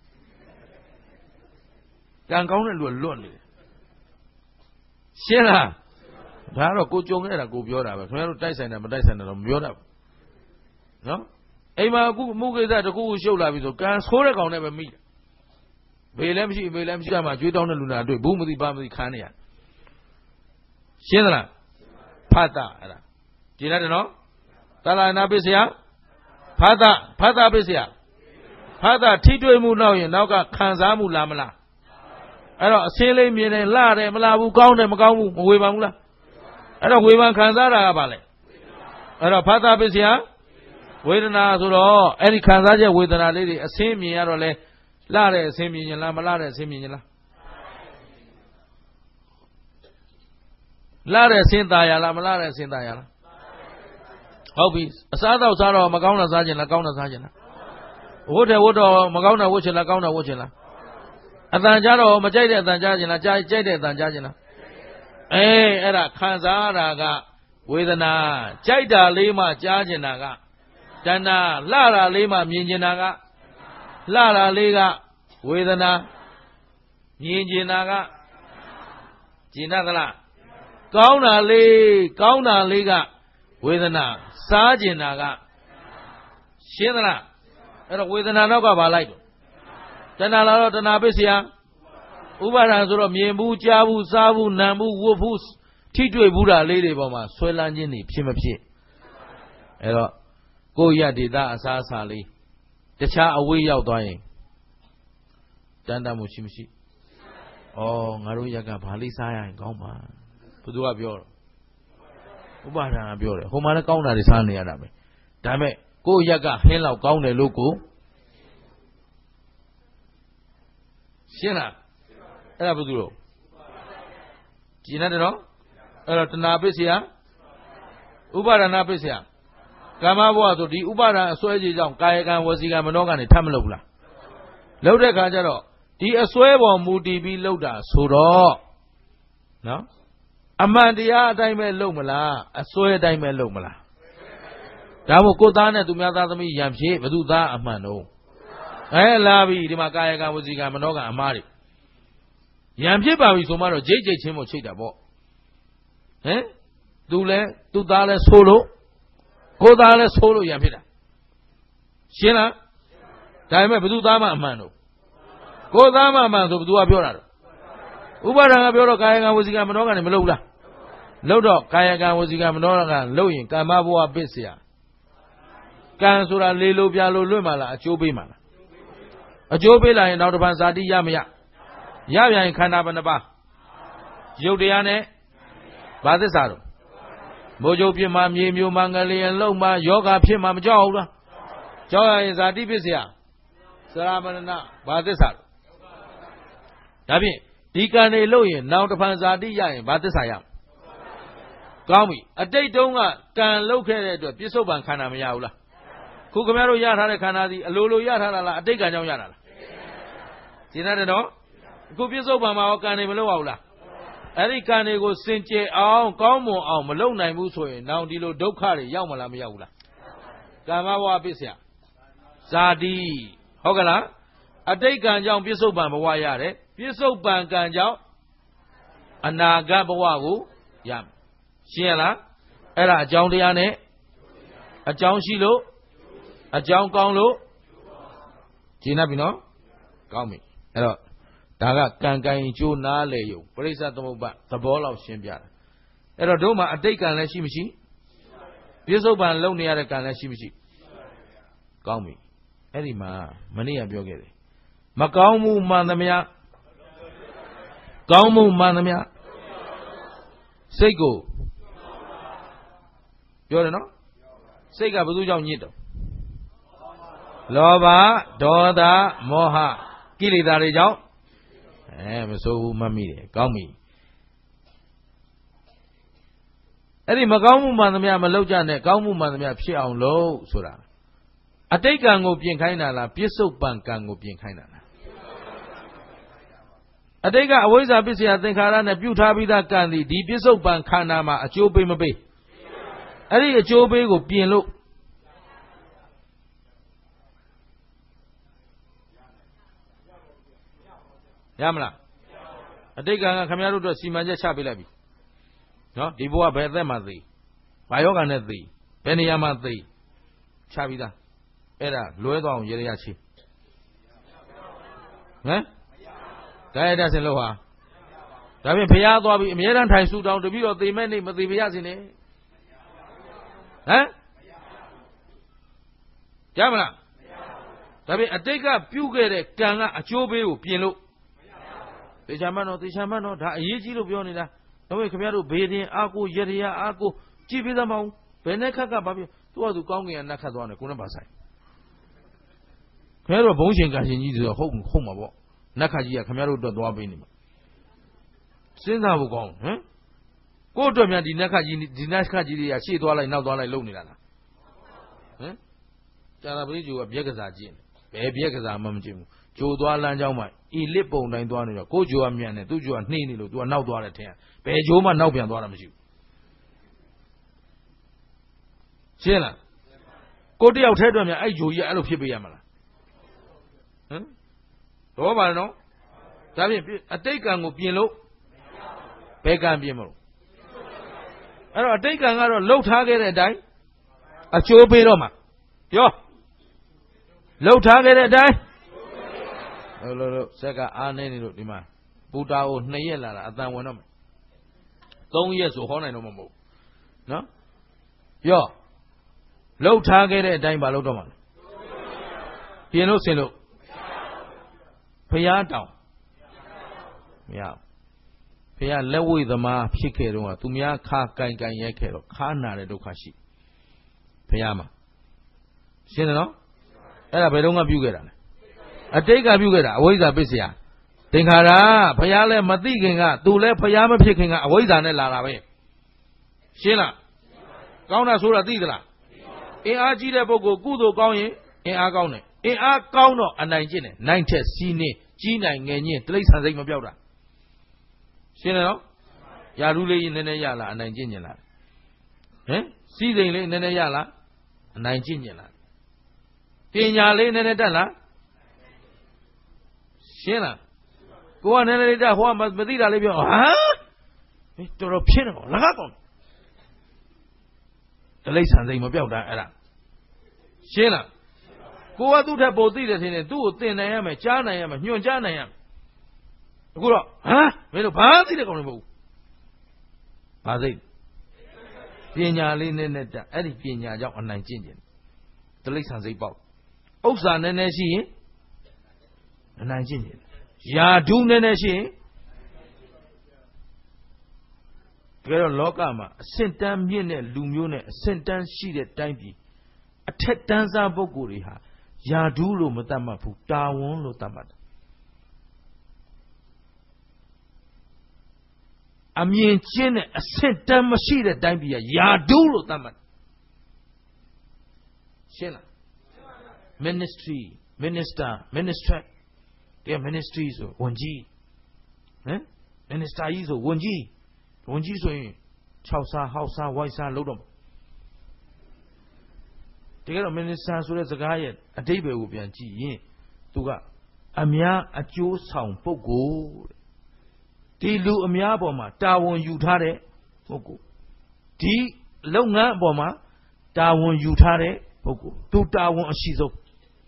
ကံကောင်းတဲ့လူကလွတ်နေတယ်ရှင်းလားဒါတော့ကိုကြုံခဲ့တာကိုပြောတာပဲခင်ဗျားတို့တိုက်ဆိုင်တယ်မတိုက်ဆိုင်တယ်တော့မပြောတာဘူးနော်အိမ်မှာအခုမှုကိစ္စတခုခုရှုပ်လာပြီဆိုကံဆိုးတဲ့ကောင်နဲ့ပဲမိတယ်ဘေးလည်းမရှိဘေးလည်းမရှိမှကျွေးတောင်းတဲ့လူနာတွေ့ဘူးမသိပါမသိခန်းနေရရှင်းသလားဖတ်တာအဲ့ဒါကြည်ရတယ်နော်သလနာပစ္စယဖတ်တာဖတ်တာပစ္စယဖတ်တာထိတွေ့မှုနောက်ရင်နောက်ကခံစားမှုလားမလားအဲ့တော့အစင်းလေးမြင်တယ်လှတယ်မလားဘူးကောင်းတယ်မကောင်းဘူးမဝေဖန်ဘူးလားအဲ့တော့ဝေဖန်ခံစားတာကဘာလဲအဲ့တော့ဖတ်တာပစ္စယဝေဒနာဆိုတော့အဲ့ဒီခံစားချက်ဝေဒနာလေးတွေအစင်းမြင်ရတော့လဲလှတဲ့အစင်းမြင်ရင်လားမလှတဲ့အစင်းမြင်ရင်လားလှတဲ့အစင်းตายရလားမလှတဲ့အစင်းตายရလားဟုတ်ပြီအစားတော့စားတော့မကောင်းတာစားခြင်းလားကောင်းတာစားခြင်းလားဝတ်တယ်ဝတ်တော့မကောင်းတာဝတ်ခြင်းလားကောင်းတာဝတ်ခြင်းလားအတန်ကြားတော့မကြိုက်တဲ့အတန်ကြားခြင်းလားကြိုက်ကြိုက်တဲ့အတန်ကြားခြင်းလားအေးအဲ့ဒါခံစားတာကဝေဒနာကြိုက်တာလေးမှကြားခြင်းတာကတဏှာလှတာလေးမှမြင်ခြင်းတာကလှတာလေးကဝေဒနာမြင်ခြင်းတာကကျင်တတ်သလားကောင်းတာလေးကောင်းတာလေးကဝေဒနာစားခြင်းတာကရှင်းသလားအဲ့တော့ဝေဒနာနောက်ကဘာလိုက်တော့တဏှာလာတော့တဏှာပစ္စယဥပါဒံဆိုတော့မြင်ဘူးကြားဘူးစားဘူးနားဘူးဝတ်ဘူးထိတွေ့ဘူးတာလေးတွေပေါ်မှာဆွဲလန်းခြင်းတွေဖြစ်မဖြစ်အဲ့တော့ကိုယ့်ရဒေတာအစားအစာလေးတခြားအဝေးရောက်သွားရင်တန်တမှုရှိမရှိဩငါတို့ရက်ကဘာလေးစားရရင်ကောင်းပါဘယ်သူကပြောတော့ဥပါဒံကပြောတယ်ဟိုမှာလည်းကောင်းတာတွေစားနေရတာပဲဒါပေမဲ့ကိုယ့်ရက်ကဟင်းလောက်ကောင်းတယ်လို့ကိုရှင်းလားအဲ့ဒါဘယ်သူတော့ကျင်တယ်နော်အဲ့တော့တဏှာပစ္စယဥပါဒနာပစ္စယကာမဘဝဆိုဒီဥပါဒံအစွဲကြီးကြောင့်ကာယကံဝစီကံမနောကံတွေထပ်မလုပ်ဘူးလားလုပ်တဲ့ခါကျတော့ဒီအစွဲပေါ်မူတည်ပြီးလုပ်တာဆိုတော့နော်အမှန်တရားအတိုင်းပဲလုပ်မလားအစွဲအတိုင်းပဲလုပ်မလားဒါမို့ကိုသားနဲ့သူများသားသမီးရံဖြစ်ဘသူသားအမှန်တော့အဲလာပြီဒီမှာကာယကံဝစီကံမနောကံအမားတွေရံဖြစ်ပါပြီဆိုမှတော့ဂျိတ်ဂျိတ်ချင်းမို့ချိတ်တာပေါ့ဟင်သူလဲသူသားလဲဆိုးလို့ကိုသားလဲဆိုးလို့ရံဖြစ်တာရှင်းလားဒါပေမဲ့ဘသူသားမှအမှန်တော့ကိုသားမှအမှန်ဆိုဘသူကပြောတာတော့ဥပါဒံကပြောတော့ကာယကံဝစီကံမနောကံတွေမလုပ်ဘူးလားလုပ်တော့ကာယကံဝစီကံမနောကံလုပ်ရင်ကာမဘဝပစ္စယကံဆိုတာလေလိုပြလိုလွတ်မှလားအကျိုးပေးမှလားအကျိုးပေးလာရင်နောက်တစ်ပံဇာတိရမရရပြန်ရင်ခန္ဓာဘယ်နှပါရုပ်တရားနဲ့ဘာသစ္စာတော့မိုးကြိုးဖြစ်မှမြေမျိုးမှငလျင်လုံမှယောဂဖြစ်မှမကြောက်ဘူးလားကြောက်ရရင်ဇာတိပစ္စယစရမဏဘာသစ္စာဒါဖြင့်ဒီကံတွေလို့ရင်နောက်တစ်ဖန်ဇာတိရရင်ဘာသစ္စာရကောင်းပြီအတိတ်တုန်းကကံလုပ်ခဲ့တဲ့အတွက်ပြစ္ဆုတ်ပံခန္ဓာမရဘူးလားခုခင်ဗျားတို့ရထားတဲ့ခန္ဓာဒီအလိုလိုရထားတာလားအတိတ်ကံကြောင့်ရတာလားကျင်ရတယ်နော်အခုပြစ္ဆုတ်ပံမှာရောကံနေမလုပ်အောင်လားအဲ့ဒီကံတွေကိုစင်ကြယ်အောင်ကောင်းမွန်အောင်မလုပ်နိုင်ဘူးဆိုရင်နောက်ဒီလိုဒုက္ခတွေရောက်မလားမရောက်ဘူးလားကမ္မဘဝပစ္စယဇာတိဟုတ်ကလားအတိတ်ကံကြောင့်ပြစ္ဆုတ်ပံဘဝရတယ်ပြစ္ဆုတ်ပံကံကြောင့်အနာဂတ်ဘဝကိုရမယ်ရှင်းရလားအဲ့ဒါအကြောင်းတရားနဲ့အကြောင်းရှိလို့အကြောင်းကောင်းလို့ကျင်းပြီနော်ကောင်းပြီအဲ့တော့ဒါကကံကံကျိုးနားလေယုံပရိစ္ဆသမုပ္ပါသဘောလောက်ရှင်းပြတာအဲ့တော့တို့မှာအတိတ်ကံလည်းရှိမရှိပြစ္ဆုတ်ပံလုံနေရတဲ့ကံလည်းရှိမရှိကောင်းပြီအဲ့ဒီမှာမနေ့ကပြောခဲ့တယ်မကောင်းမှုမှန်သမျှကောင်းမှုမှန်သမျှစိတ်ကိုပြောတယ်နော်စိတ်ကဘယ်သူကြောင့်ညစ်တော့လောဘဒေါသမောဟကိလေသာတွေကြောင့်အဲမစိုးဘူးမှတ်မိတယ်ကောင်းပြီအဲ့ဒီမကောင်းမှုမှန်သမျှမလုပ်ကြနဲ့ကောင်းမှုမှန်သမျှဖြစ်အောင်လုပ်ဆိုတာအတိတ်ကံကိုပြင်ခိုင်းတာလားပြစ္ဆုတ်ပံကံကိုပြင်ခိုင်းတာလားအတိတ်ကအဝိဇ္ဇာပစ္စယသင်္ခါရနဲ့ပြုထားပြီးသားကံသည်ဒီပြစ္ဆုတ်ပံခန္ဓာမှာအကျိုးပေးမပေးအဲ့ဒီအကျိုးပေးကိုပြင်လို့ရမလားအတိတ်ကံကခင်ဗျားတို့အတွက်စီမံချက်ချပေးလိုက်ပြီနော်ဒီဘဝဘယ်အသက်မှာသိဘာယောဂာနဲ့သိဘယ်နေရာမှာသိချပြီးသားအဲ့ဒါလွဲသွားအောင်ရေရရချီဟမ်ဒါရတဲ့ဆင်လို့ဟာဒါဖြင့်ဘုရားသွားပြီးအမြဲတမ်းထိုင်ဆူတောင်းတပြီးတော့သိမဲ့နေမသိပါရစေနဲ့ဟမ်ကြားမလားဒါဖြင့်အတိတ်ကပြုခဲ့တဲ့ကံကအကျိုးပေးကိုပြင်လို့တေချာမတ်တော့တေချာမတ်တော့ဒါအရေးကြီးလို့ပြောနေတာဒါပေမဲ့ခင်ဗျားတို့ဘေးတင်အာကိုရရအာကိုကြည့်ပေးသမောင်းဘယ်နဲ့ခက်ကဘာပြောသူကသူကောင်းကင်ကနတ်ခတ်သွားတယ်ကိုနဲ့ပါဆိုင်ခင်ဗျားတို့ဘုံရှင်ကရှင်ကြီးဆိုတော့ဟုတ်ဟုတ်မှာပေါ့နတ်ခတ်ကြီးကခင်ဗျားတို့အတွက်သွားပေးနေမှာစဉ်းစားဖို့ကောင်းဟမ်ကို့အတွက်များဒီနတ်ခတ်ကြီးဒီနတ်ခတ်ကြီးတွေကရှေ့သွားလိုက်နောက်သွားလိုက်လုံနေတာလားဟမ်ကြာတာပရိကျူကပြက်ကစားကျင့်ဘယ်ပြက်ကစားမှမကျင့်ဘူးဂျိုသွားလမ်းကြောင်းမှာဤလစ်ပုံတိုင်းသွားနေတော့ကိုဂျိုကမြန်တယ်သူဂျိုကနှိမ့်နေလို့သူကနောက်သွားတယ်ထင်ဘယ်ဂျိုမှနောက်ပြန်သွားတာမရှိဘူးရှင်းလားကိုတယောက်ထဲအတွက်မြန်အဲ့ဂျိုကြီးကအဲ့လိုဖြစ်ပေးရမလားဟမ်တော့ပါနော်ဒါဖြင့်အတိတ်ကံကိုပြင်လို့ဘယ်ကံပြင်မလို့အဲ့တော့အတိတ်ကံကတော့လှုပ်ထားခဲ့တဲ့အတိုင်းအကျိုးပေးတော့မှာပြောလှုပ်ထားခဲ့တဲ့အတိုင်းဟုတ်လို့လို့ဆက်ကအားနေနေလို့ဒီမှာပူတာကိုနှစ်ရက်လာတာအတန်ဝင်တော့မယ်သုံးရက်ဆိုဟောနိုင်တော့မှာမဟုတ်နော်ပြောလှုပ်ထားခဲ့တဲ့အတိုင်းပါလှုပ်တော့မှာပြင်လို့ဆင်လို့ဖျားတောင်မရဖျားလက်ဝိသမားဖြစ်ခဲ့တော့ကသူများခါကင်ကင်ရိုက်ခဲ့တော့ခါနာတဲ့ဒုက္ခရှိဖျားမှာရှင်းတယ်နော်အဲ့ဒါဘယ်တော့မှပြုခဲ့တာလဲအတိတ်ကပြုခဲ့တာအဝိဇ္ဇာပစ္စယသင်္ခါရဖျားလည်းမသိခင်ကသူလည်းဖျားမဖြစ်ခင်ကအဝိဇ္ဇာနဲ့လာတာပဲရှင်းလားကောင်းတာဆိုတာသိသလားအင်အားကြီးတဲ့ပုဂ္ဂိုလ်ကုသိုလ်ကောင်းရင်အင်အားကောင်းတယ်အင်အားကောင်းတော့အနိုင်ကျင့်တယ်နိုင်ထက်စီးနေကြီးနိုင်ငယ်ညင်းတိရစ္ဆာန်စိတ်မပြောက်တာရှင်းတယ်နော်ယာရုလေးနည်းနည်းရလားအနိုင်ကျင့်ကျင်လားဟမ်စီးစိမ်လေးနည်းနည်းရလားအနိုင်ကျင့်ကျင်လားပညာလေးနည်းနည်းတက်လားရှင်းလားကိုကနည်းနည်းတက်ဟိုကမသိတာလေးပြောဟမ်တော်တော်ဖြစ်နေပါလားကောင်းတိရစ္ဆာန်စိတ်မပြောက်တာအဲ့ဒါရှင်းလားကိုကသူ့ထက်ပိုသိတယ်ထင်တယ်သူ့ကိုသင်နိုင်ရမယ်ကြားနိုင်ရမယ်ညွှန်ကြားနိုင်ရမယ်အခုတော့ဟမ်မင်းတို့ဘာသိတဲ့ကောင်တွေမဟုတ်ဘူးဘာသိပညာလေးနဲ့နဲ့တက်အဲ့ဒီပညာကြောင့်အနိုင်ကျင့်ကျင်တိရစ္ဆာန်စိတ်ပေါက်ဥစ္စာနည်းနည်းရှိရင်အနိုင်ကျင့်ကျင်ယာဓုနည်းနည်းရှိရင်ဒါတော့လောကမှာအဆင့်တန်းမြင့်တဲ့လူမျိုးနဲ့အဆင့်တန်းရှိတဲ့တိုင်းပြည်အထက်တန်းစားပုဂ္ဂိုလ်တွေဟာယာဓုလို့မတတ်မှတ်ဘူးတာဝန်လို့တတ်မှတ်တယ်အမြင်ကျင့်တဲ့အဆင့်တန်းမရှိတဲ့တိုင်းပြည်ကယာဓုလို့တတ်မှတ်ရှင်းလား ministry minister minister တဲ့ ministry ဆိုဝန်ကြီးဟမ် minister ကြီးဆိုဝန်ကြီးဝန်ကြီးဆိုရင်၆စားဟောက်စားဝိုက်စားလုပ်တော့တကယ်တော့ minister ဆိုတဲ့စကားရဲ့အဓိပ္ပာယ်ကိုပြန်ကြည့်ရင်သူကအများအကျိုးဆောင်ပုဂ္ဂိုလ်ဒီလူအများပေါ်မှာတာဝန်ယူထားတဲ့ပုဂ္ဂိုလ်ဒီလုပ်ငန်းအပေါ်မှာတာဝန်ယူထားတဲ့ပုဂ္ဂိုလ်သူတာဝန်အရှိဆုံး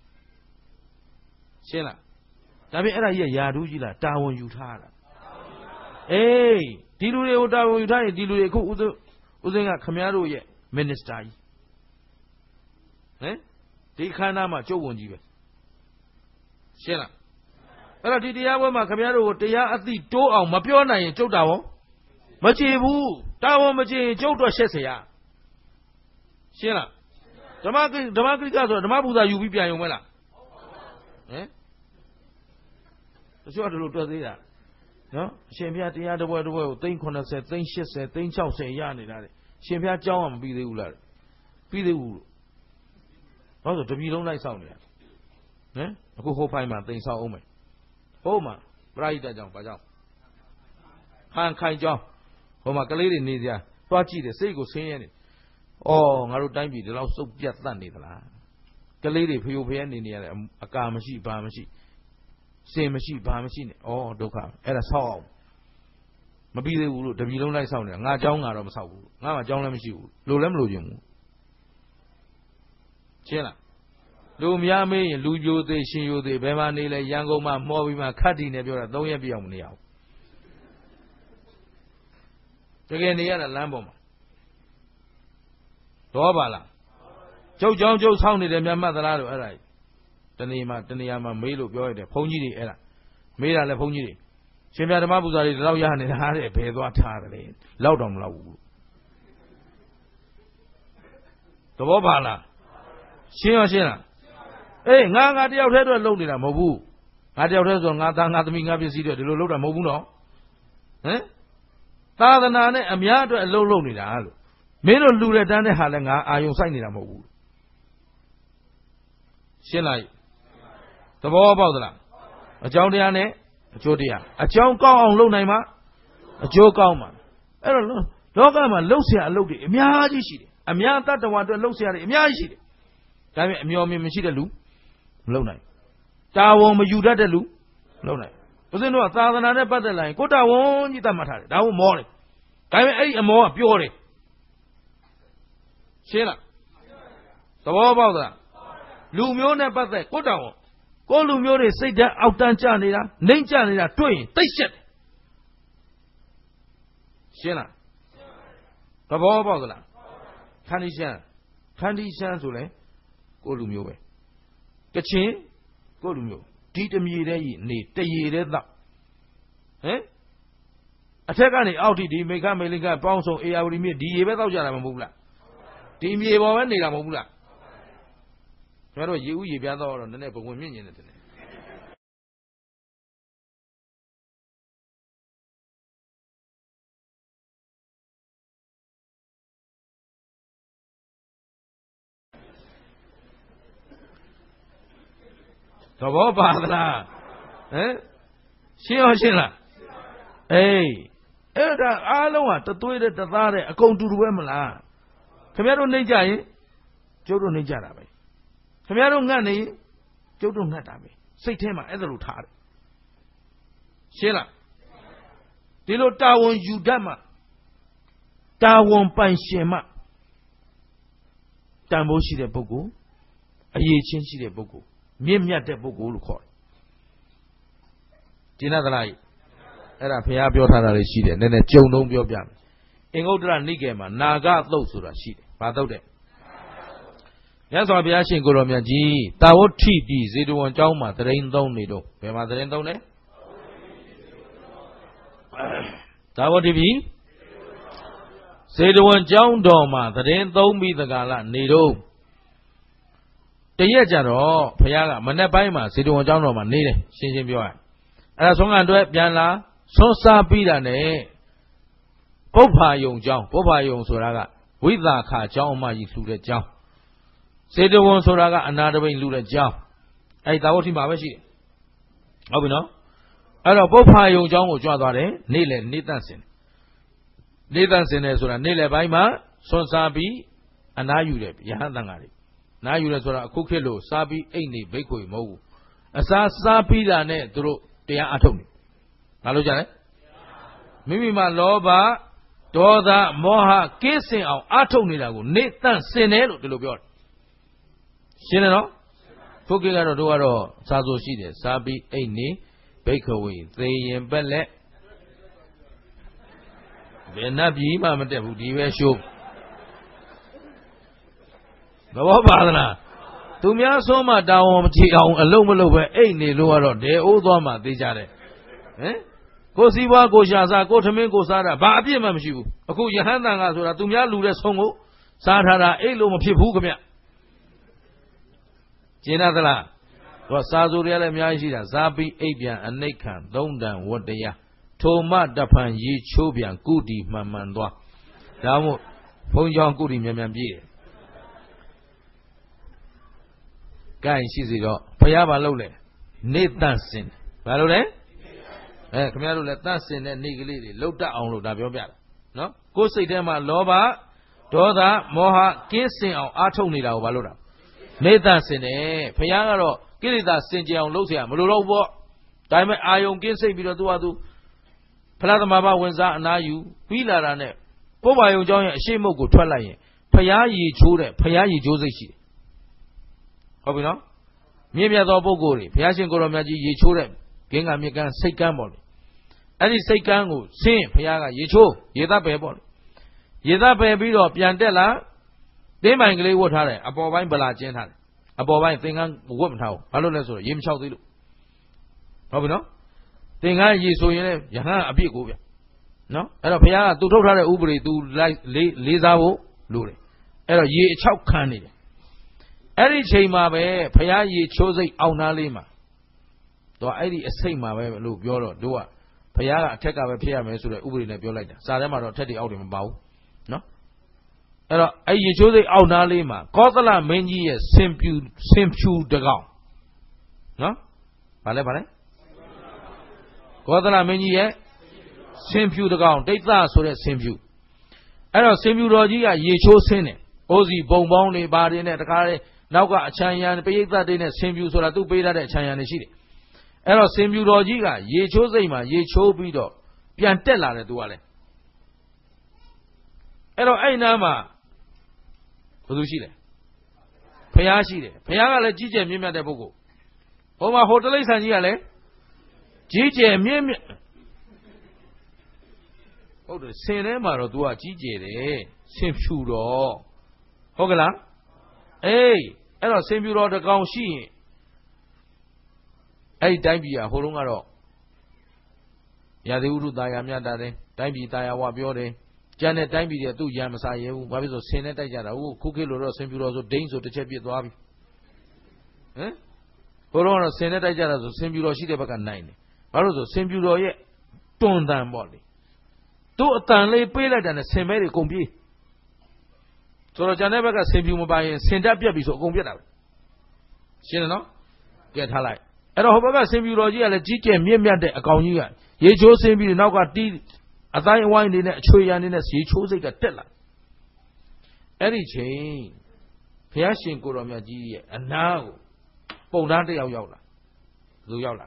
ရှင်းလားဒါပြင်အဲ့ဒါကြီးကယာဓုကြီးလားတာဝန်ယူထားတာအေးဒီလူတွေကိုတာဝန်ယူထားရင်ဒီလူတွေအခုဦးဦးစင်းကခမည်းတော်ရဲ့ minister ကြီးဟမ်ဒီခန္ဓာမှာကျုပ်ဝန်ကြီးပဲရှင်းလားအဲ့တော့ဒီတရားပွဲမှာခမည်းတော်ကိုတရားအသိတိုးအောင်မပြောနိုင်ရင်ကျုပ်တာဝန်မကြည့်ဘူးတာဝန်မကြည့်ရင်ကျုပ်တော့ရှက်เสียရရှင်းလားဓမ္မဓမ္မကိစ္စဆိုဓမ္မပူဇာယူပြီးပြန်ရုံပဲလားဟမ်တချို့ကဒီလိုတွက်သေးတာနော်အရှင်ဘုရားတရားတစ်ပွဲတစ်ပွဲကိုသိန်းခုနှစ်ဆယ်သိန်းရှစ်ဆယ်သိန်းခြောက်ဆယ်ရနေတာတဲ့ရှင်ဘုရားကြောင်းကမပြီးသေးဘူးလားပြီးသေးဘူးဘာလို့တပြည်လုံးလိုက်ဆောင်နေတာဟမ်အခုဟိုဖိုင်မှာသိန်းဆောင်အောင်မယ်ဟုတ်မှာပရိသတ်ကြောင့်ဘာကြောင့်ဟန်ခိုင်ကြောင်းဟိုမှာကလေးတွေနေကြသွားကြည့်တယ်စိတ်ကိုဆင်းရဲနေအော်ငါတို့တိုင်းပြည်ဒီလောက်စုပ်ပြတ်တတ်နေသလားကလေးတွေဖျို့ဖျဲနေနေရတယ်အကာမရှိဘာမရှိစင်မရှိဘာမရှိနဲ့ဩဒုက္ခအဲ့ဒါဆောက်အောင်မပြီးသေးဘူးလို့တပြည်လုံးလိုက်ဆောက်နေတာငါเจ้าငါတော့မဆောက်ဘူးငါမှเจ้าလည်းမရှိဘူးလိုလည်းမလိုချင်ဘူးရှင်းလားလူများမေးရင်လူပြိုသေးရှင်ယိုသေးဘယ်မှာနေလဲရန်ကုန်မှာမောပြီးမှခတ်တီနဲ့ပြောတာသုံးရက်ပြည့်အောင်မနေအောင်တကယ်နေရတာလမ်းပေါ်မှာတော့ပါလားကျုပ်เจ้าကျုပ်ဆောက်နေတယ်မြတ်မှတ်သလားလို့အဲ့ဒါတနေမှာတနေရာမှာမေးလို့ပြောရတယ်ဘုန်းကြီးတွေအဲ့ဒါမေးတာလဲဘုန်းကြီးတွေရှင်ပြဓမ္မပူဇာတွေဒီလောက်ရနေတာတဲ့ဘယ်သွားထားတယ်လဲလောက်တော့မလောက်ဘူးသဘောပါလားရှင်းရရှင်းလားအေးငါငါတယောက်တည်းတော့လုံနေတာမဟုတ်ဘူးငါတယောက်တည်းဆိုငါသားငါသမီးငါပစ္စည်းတွေဒီလိုလုံတာမဟုတ်ဘူးနော်ဟမ်သာသနာနဲ့အများအတွက်အလုံးလုံနေတာလို့မင်းတို့လူတဲ့တန်းတဲ့ဟာလဲငါအာယုံစိုက်နေတာမဟုတ်ဘူးရှင်းလိုက်သဘောပေါက်သလားအကြောင်းတရားနဲ့အကျိုးတရားအကြောင်းကောင်းအောင်လုပ်နိုင်မှာအကျိုးကောင်းမှာအဲ့တော့လောကမှာလှုပ်ရှားအလုပ်တွေအများကြီးရှိတယ်အများတတ္တဝါအတွက်လှုပ်ရှားတွေအများကြီးရှိတယ်ဒါပေမဲ့အမျော်မြင်မရှိတဲ့လူမလုပ်နိုင်တာဝန်မယူတတ်တဲ့လူမလုပ်နိုင်ဦးဇင်းတို့ကသာသနာနဲ့ပတ်သက်လာရင်ကိုတာဝန်ကြီးတတ်မှတ်ထားတယ်ဒါကိုမောတယ်ဒါပေမဲ့အဲ့ဒီအမောကပြောတယ်ရှင်းလားသဘောပေါက်သလားလူမျိုးနဲ့ပတ်သက်ကိုတာဝန်ကိုလူမျိုးတွေစိတ်ဓာတ်အောက်တန်းကျနေတာနှိမ့်ကျနေတာတွေ့ရင်တိတ်ရှက်တယ်ရှင်းလားသဘောပေါက်သလားခန္ဒီရှမ်းခန္ဒီရှမ်းဆိုလဲကိုလူမျိုးပဲကချင်ကိုလူမျိုးဒီတမြေတဲ့ကြီးနေတရေတဲ့တော့ဟမ်အထက်ကနေအောက်ထိဒီမိခမိလိကပေါင်းစုံအေယာဝတီမြစ်ဒီရေပဲတောက်ကြတာမဟုတ်ဘူးလားဒီမြေပေါ်ပဲနေတာမဟုတ်ဘူးလားကျွန်တော်ရေဥရေပြားတော့တော့နည်းနည်းဘဝင်မြင့်နေတယ်တဲ့သဘောပါသလားဟမ်ရှင်းရောရှင်းလားအေးအဲ့ဒါအားလုံးကတသွေးတဲ့တသားတဲ့အကုန်တူတူပဲမလားခင်ဗျားတို့နှိမ့်ကြရင်ကျုပ်တို့နှိမ့်ကြတာပဲခင်ဗျားတို့ငတ်နေကျုပ်တို့ငတ်တာပဲစိတ်ထဲမှာအဲ့ဒါလိုထားတယ်ရှင်းလားဒီလိုတာဝန်ယူတတ်မှတာဝန်ပိုင်ရှင်မှတန်ဖိုးရှိတဲ့ပုဂ္ဂိုလ်အရေးချင်းရှိတဲ့ပုဂ္ဂိုလ်မြင့်မြတ်တဲ့ပုဂ္ဂိုလ်လို့ခေါ်တယ်ကျင့်သလားအဲ့ဒါဘုရားပြောထားတာလေးရှိတယ်နည်းနည်းကြုံတုံးပြောပြမယ်အင်္ဂုတ္တရနိကေမှာနာဂသုတ်ဆိုတာရှိတယ်ဘာသုတ်တဲ့မြတ်စွာဘုရားရှင်ကိုရောမြတ်ကြီးတာဝဋ္ဌိပြည်ဇေတဝန်ကျောင်းမှာသရင်သုံးနေတော့ဘယ်မှာသရင်သုံးလဲတာဝဋ္ဌိပြည်ဇေတဝန်ကျောင်းတော်မှာသရင်သုံးပြီးတကာလနေတော့တရက်ကြတော့ဘုရားကမနေ့ပိုင်းမှာဇေတဝန်ကျောင်းတော်မှာနေတယ်ရှင်းရှင်းပြောရအဲ့ဒါဆုံးကအတွက်ပြန်လာဆွန်းစားပြီးတာနဲ့ပုပ္ဖာယုံကျောင်းပုပ္ဖာယုံဆိုတာကဝိသခာကျောင်းအမကြီးလှူတဲ့ကျောင်းဇေတဝန်ဆိုတာကအနာတပိန်လှူတဲ့ကျောင်းအဲ့တာဝဋ္ဌိမှာပဲရှိတယ်ဟုတ်ပြီနော်အဲ့တော့ပုပ္ဖာယုံเจ้าကိုကြွသွားတယ်နေ့လေနေတန့်စင်နေတန့်စင်တယ်ဆိုတာနေ့လေပိုင်းမှာစွန့်စားပြီးအနားယူတယ်ယဟန်တန်ဃာတွေနားယူတယ်ဆိုတာအခုခေတ်လို့စားပြီးအိတ်နေဘိတ်ခွေမဟုတ်ဘူးအစားစားပြီးတာနဲ့သူတို့တရားအထုတ်နေဘာလို့ကြလဲမိမိမှာလောဘဒေါသမောဟကင်းစင်အောင်အထုတ်နေတာကိုနေတန့်စင်တယ်လို့ဒီလိုပြောတယ်ရှင်းတယ်နော်ဖုတ်ကေကတော့တို့ကတော့စာဆိုရှိတယ်စားပြီးအိတ်နေဘိတ်ခွေသေရင်ပက်လက်ဘယ်နှပြီမှမတက်ဘူးဒီပဲရှိုးသဘောပါသလားသူများဆုံးမတာဝန်မချေအောင်အလုံးမလုံးပဲအိတ်နေလို့ကတော့ဒဲအိုးသွားမှသိကြတယ်ဟင်ကိုစီပွားကိုရှာစားကိုထမင်းကိုစားတာဘာအပြစ်မှမရှိဘူးအခုယဟန်တန်ကဆိုတာသူများလူတဲ့ဆုံးကိုစားထားတာအိတ်လို့မဖြစ်ဘူးခင်ဗျကျင်းသလားသူကစားစိုးတွေကလည်းအများကြီးရှိတာဇာပိအိတ်ပြန်အနိဋ္ဌံသုံးတန်ဝတ္တရားထိုမတဖန်ရေချိုးပြန်ကုတီမှန်မှန်သွားဒါမို့ဘုံကြောင့်ကုတီမြန်မြန်ပြေးတယ်ကဲရှိစီတော့ဘုရားဘာလုပ်လဲနေတန့်စင်ဘာလုပ်လဲအဲခင်ဗျားတို့လည်းတန့်စင်တဲ့နေကလေးတွေလှုပ်တတ်အောင်လို့ဒါပြောပြတာနော်ကိုယ်စိတ်ထဲမှာလောဘဒေါသမောဟကင်းစင်အောင်အားထုတ်နေတာကိုဘာလို့တာနေတန့်စင်တယ်ဘုရားကတော့ကိလေသာစင်ကြယ်အောင်လုပ်เสียမလိုတော့ဘူးပေါ့ဒါပေမဲ့အာယုံကင်းစိတ်ပြီးတော့သူကသူဖလားသမဘာဝင်စားအနာယူပြီးလာတာနဲ့ပုဗ္ဗာယုံเจ้าရဲ့အရှိမုတ်ကိုထွက်လိုက်ရင်ဘုရားရည်ချိုးတဲ့ဘုရားရည်ချိုးစိတ်ရှိတယ်ဟုတ်ပြီနော်မြင့်မြတ်သောပုဂ္ဂိုလ်တွေဘုရားရှင်ကိုရောမြတ်ကြီးရေချိုးတဲ့ဂင်္ဂမြစ်ကမ်းစိတ်ကမ်းပေါ့လေအဲ့ဒီစိတ်ကမ်းကိုဆင်းဘုရားကရေချိုးရေသပယ်ပေါ့လေရေသပယ်ပြီးတော့ပြန်တက်လာတင်းပိုင်ကလေးဝတ်ထားတယ်အပေါ်ပိုင်းဗလာကျင်းထားတယ်အပေါ်ပိုင်းသင်္ကန်းဝတ်မထားဘူးဘာလို့လဲဆိုတော့ရေမလျှောက်သေးလို့ဟုတ်ပြီနော်သင်္ကန်းရေဆိုရင်လည်းယဟန်အပြစ်ကိုဗျနော်အဲ့တော့ဘုရားကသူထုတ်ထားတဲ့ဥပဒေသူလိုက်လေးလေးစားဖို့လိုတယ်အဲ့တော့ရေအချောက်ခံနေတယ်အဲ့ဒီချိန်မှာပဲဘုရားရေချိုးစိတ်အောင်သားလေးမှာတော့အဲ့ဒီအစိတ်မှာပဲလို့ပြောတော့တို့ကဘုရားကအထက်ကပဲဖြစ်ရမယ်ဆိုတဲ့ဥပဒေနဲ့ပြောလိုက်တာစာထဲမှာတော့အထက်တွေအောက်တွေမပါဘူးနော်အဲ့တော့အဲ့ရေချိုးစိတ်အောင်သားလေးမှာကောသလမင်းကြီးရဲ့ဆင်ဖြူဆင်ဖြူတကောင်နော်ဗာလဲဗာလဲကောသလမင်းကြီးရဲ့ဆင်ဖြူတကောင်ဒိဋ္ဌဆိုတဲ့ဆင်ဖြူအဲ့တော့ဆင်ဖြူတော်ကြီးကရေချိုးဆင်းတယ်အိုးစီဘုံပေါင်းတွေဘာတွေနဲ့တခါလေနောက်ကအချမ်းရံပရိသတ်တွေနဲ့ဆင်ဖြူဆိုတာသူ့ပေးထားတဲ့အချမ်းရံတွေရှိတယ်အဲ့တော့ဆင်ဖြူတော်ကြီးကရေချိုးစိတ်မှာရေချိုးပြီးတော့ပြန်တက်လာတယ်သူကလည်းအဲ့တော့အဲ့နားမှာဘယ်သူရှိလဲဘုရားရှိတယ်ဘုရားကလည်းကြီးကျယ်မြင့်မြတ်တဲ့ပုဂ္ဂိုလ်ဟိုမှာဟိုတလိษံကြီးကလည်းကြီးကျယ်မြင့်မြတ်ဟုတ်တယ်ဆင်ထဲမှာတော့ तू ကကြီးကျယ်တယ်ဆင်ဖြူတော်ဟုတ်ကလားအေးအဲ့တော့ဆင်ဖြူတော်တကောင်ရှိရင်အဲ့ဒီတိုင်းပြည်ကဟိုတုန်းကတော့ရာဇဝုဒ္ဓတာယာမြတ်တာတယ်တိုင်းပြည်တာယာဝပြောတယ်ကျန်တဲ့တိုင်းပြည်တွေသူ့ရံမစားရဲဘူးဘာဖြစ်လို့ဆင်နဲ့တိုက်ကြတာဟုတ်ခုခေတ်လိုတော့ဆင်ဖြူတော်ဆိုဒိန်းဆိုတစ်ချက်ပြစ်သွားပြီဟမ်ဟိုတုန်းကတော့ဆင်နဲ့တိုက်ကြတာဆိုဆင်ဖြူတော်ရှိတဲ့ဘက်ကနိုင်တယ်ဘာလို့ဆိုဆင်ဖြူတော်ရဲ့တွန်တန်ပေါ့လေသူ့အတန်လေးပေးလိုက်တယ်နဲ့ဆင်မဲတွေကုန်ပြေးဆိုတော့ကျန်တဲ့ဘက်ကဆင်ဖြူမပါရင်ဆင်တက်ပြက်ပြီဆိုအကုန်ပြက်တာပဲရှင်းတယ်နော်ကဲထားလိုက်အဲ့တော့ဟိုဘက်ကဆင်ဖြူတော်ကြီးကလည်းကြီးကျယ်မြင့်မြတ်တဲ့အကောင်ကြီးကရေချိုးဆင်းပြီးနောက်ကတီးအတိုင်းအဝိုင်းနေနဲ့အချွေရံနေနဲ့ရေချိုးစိတ်ကတက်လာအဲ့ဒီချိန်ဘုရားရှင်ကိုတော်မြတ်ကြီးရဲ့အနာကိုပုံသားတစ်ယောက်ရောက်လာဘယ်သူရောက်လာ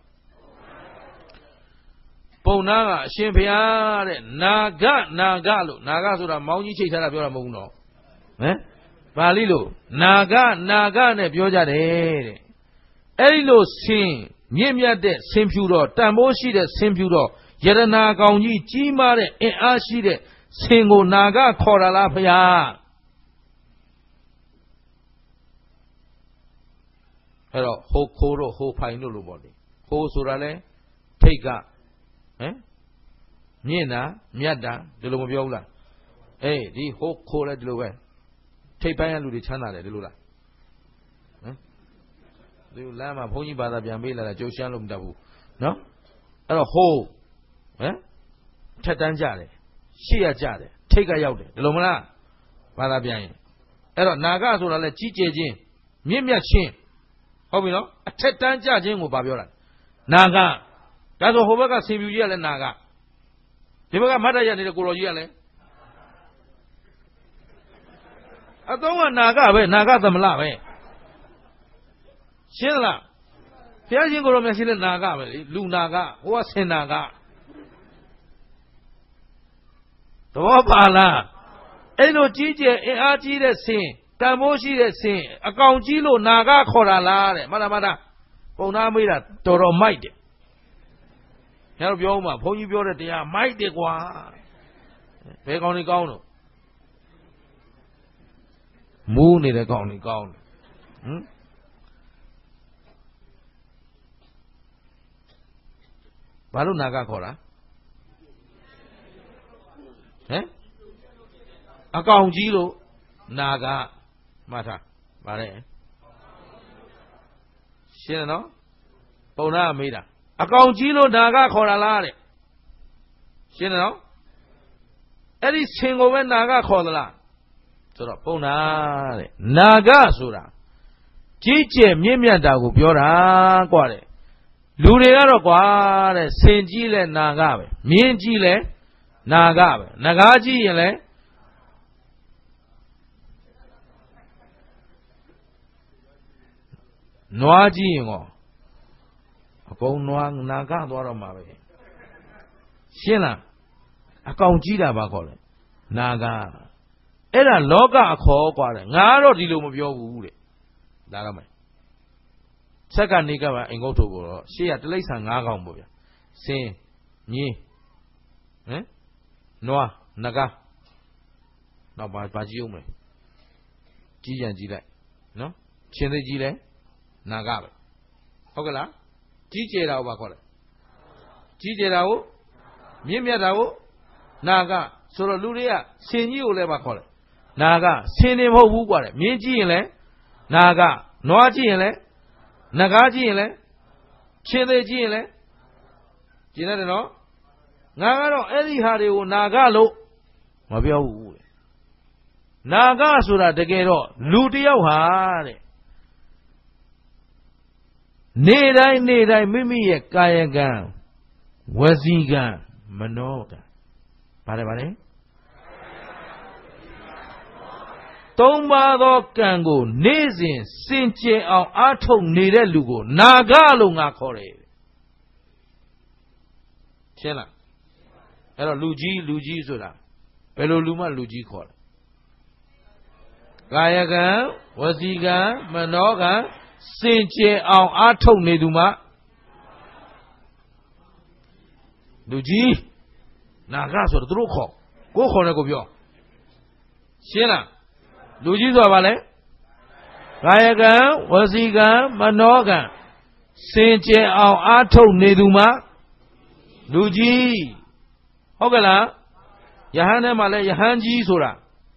ပုံသားကအရှင်ဘုရားတဲ့နာဂနာဂလို့နာဂဆိုတာမောင်းကြီးချိတ်ထားတာပြောတာမဟုတ်ဘူးနော်ဟမ်ပါဠိလိုနာဂနာဂနဲ့ပြောကြတယ်တဲ့အဲ့ဒီလိုဆင်မြင့်မြတ်တဲ့ဆင်ဖြူတော်တန်ဖိုးရှိတဲ့ဆင်ဖြူတော်ယရနာကောင်ကြီးကြီးမားတဲ့အင်အားရှိတဲ့ဆင်ကိုနာဂခေါ်တာလားဘုရားအဲ့တော့ဟိုခိုးတော့ဟိုဖိုင်တို့လို့ပေါ့လေဟိုဆိုတာလဲထိတ်ကဟမ်မြင့်တာမြတ်တာဒီလိုမပြောဘူးလားအေးဒီဟိုခိုးလဲဒီလိုပဲထိတ်ပိုင်းကလူတွေချမ်းသာတယ်ဒီလိုလားဟမ်ဒီလမ်းမှာဘုန်းကြီးဘာသာပြန်ပေးလာတာကြိုးရှမ်းလို့မတတ်ဘူးနော်အဲ့တော့ဟိုးဟမ်ထက်တန်းကြတယ်ရှေ့ရကြတယ်ထိတ်ကရောက်တယ်ဒီလိုမလားဘာသာပြန်ရင်အဲ့တော့နာဂဆိုတာလဲကြီးကျယ်ခြင်းမြင့်မြတ်ခြင်းဟုတ်ပြီနော်အထက်တန်းကြခြင်းကိုဘာပြောတာနာဂဒါဆိုဟိုဘက်ကဆင်ပြူကြီးကလည်းနာဂဒီဘက်ကမတ်တရနေတဲ့ကိုတော်ကြီးကလည်းအသုံးကနာဂပဲနာဂသမလပဲရှင်းလားဘုရားရှင်ကိုတော်မြတ်ရှင်းတဲ့နာဂပဲလေလူနာဂဟိုကဆင်နာဂသဘောပါလားအဲ့လိုကြီးကျယ်အင်အားကြီးတဲ့ဆင်တန်ဖိုးရှိတဲ့ဆင်အကောင်ကြီးလို့နာဂခေါ်တာလားတဲ့မှန်တာမှန်တာပုံသားမေးတာတော်တော်မိုက်တယ်ညတော့ပြောဦးမှာဘုန်းကြီးပြောတဲ့တရားမိုက်တယ်ကွာဘယ်ကောင်တွေကောင်းတော့မူးနေတဲ့ကောင်တွေကောင်းတယ်ဟမ်ဘာလို့နာဂခေါ်တာဟမ်အကောင်ကြီးလို့နာဂမှတ်ထားဗါလဲရှင်းတယ်နော်ပုံနာမေးတာအကောင်ကြီးလို့နာဂခေါ်တာလားတဲ့ရှင်းတယ်နော်အဲ့ဒီဆင်ကိုပဲနာဂခေါ်သလားဆိုတော့ပုံနာတဲ့နာဂဆိုတာကြီးကျယ်မြင့်မြတ်တာကိုပြောတာကွာတဲ့လူတွေကတော့ကွာတဲ့ဆင်ကြီးလဲနာဂပဲမြင်းကြီးလဲနာဂပဲနဂါးကြီးရင်လဲနွားကြီးရင်ကောအကုန်နွားနာဂသွားတော့မှာပဲရှင်းလားအကောင်ကြီးတာပါခေါ်လဲနာဂအဲ့ဒါလောကအခေါ်กว่าတဲ့ငါကတော့ဒီလိုမပြောဘူးတဲ့ဒါကမယ်ဆက်ကနေကပါအိမ်ကုတ်ထုတ်ကိုတော့ရှေ့ကတိလိ္ဆာငါးကောင်ပေါ့ဗျာစင်းမြင်းဟမ်နွားနဂါနောက်ပါပါကြည့်ဦးမယ်ကြီးကြံကြည့်လိုက်နော်ရှင်သေးကြီးလဲနာဂပဲဟုတ်ကလားကြီးကျယ်တာကိုပါခေါ်တယ်ကြီးကျယ်တာကိုမြင့်မြတ်တာကိုနာဂဆိုတော့လူတွေကဆင်ကြီးကိုလည်းပါခေါ်တယ်နာဂဆင်နေမဟုတ်ဘူးกว่าတယ်မြင်းကြီးရင်လဲနာဂနွားကြီးရင်လဲနဂါးကြီးရင်လဲရှင်သေးကြီးရင်လဲကျင်တယ်နော်ငါကတော့အဲ့ဒီဟာတွေကိုနာဂလို့မပြောဘူးတဲ့နာဂဆိုတာတကယ်တော့လူတယောက်ဟာတဲ့နေ့တိုင်းနေ့တိုင်းမိမိရဲ့ကာယကံဝစီကံမနောကံပါတယ်ပါတယ်သုံးပါးသောကံကိုနေ့စဉ်စင်ကြယ်အောင်အားထုတ်နေတဲ့လူကိုနာဂလို့ငါခေါ်တယ်ရှင်းလားအဲ့တော့လူကြီးလူကြီးဆိုတာဘယ်လိုလူမှလူကြီးခေါ်လဲကာယကံဝစီကံမနောကံစင်ကြယ်အောင်အားထုတ်နေသူမှလူကြီးနာဂဆိုတော့သူတို့ခေါ်ကိုခေါ်တယ်ကိုပြောရှင်းလားလူကြီးဆိုတာဘာလဲကာယကံဝစီကံမနောကံစင်ကြယ်အောင်အားထုတ်နေသူမှလူကြီးဟုတ်ကဲ့လားယဟန်ထဲမှာလဲယဟန်ကြီးဆိုတာ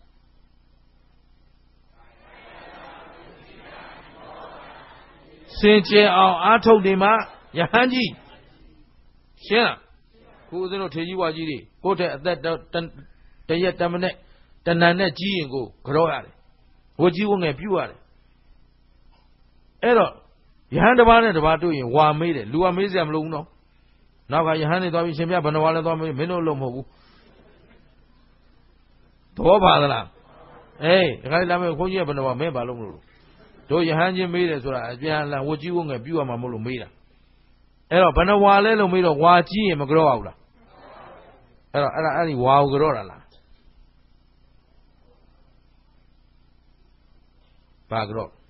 စင်ကြယ်အောင်အားထုတ်နေမှယဟန်ကြီးရှင်းလားခုဦးဇင်းတို့ထေကြီးဝါကြီးတွေကိုယ့်တဲ့အသက်တရက်တမနဲ့တဏ္ဍာနဲ့ကြီးရင်ကိုကြော့ရတယ်ဝကြီးဝငယ်ပြုတ်ရတယ်အဲ့တော့ယဟန်တစ်ပါးနဲ့တစ်ပါးတွေ့ရင်ဝါမေးတယ်လူကမေးစရာမလိုဘူးနော်နောက်ကယဟန်နေသွားပြီးရှင်ပြဘယ်နှဝါလဲသွားမေးမင်းတို့လုံးမဟုတ်ဘူးသဘောပါသလားအေးဒီခါလေးလာမယ်ခွန်ကြီးကဘယ်နှဝါမင်းဘာလို့မလို့တို့ယဟန်ချင်းမေးတယ်ဆိုတာအပြန်လန်ဝကြီးဝငယ်ပြုတ်ရမှာမဟုတ်လို့မေးတာအဲ့တော့ဘယ်နှဝါလဲလို့မေးတော့ဝါကြီးရင်မကြော့အောင်လားအဲ့တော့အဲ့ဒါအဲ့ဒီဝါကိုကြော့တာလားဘာကြော့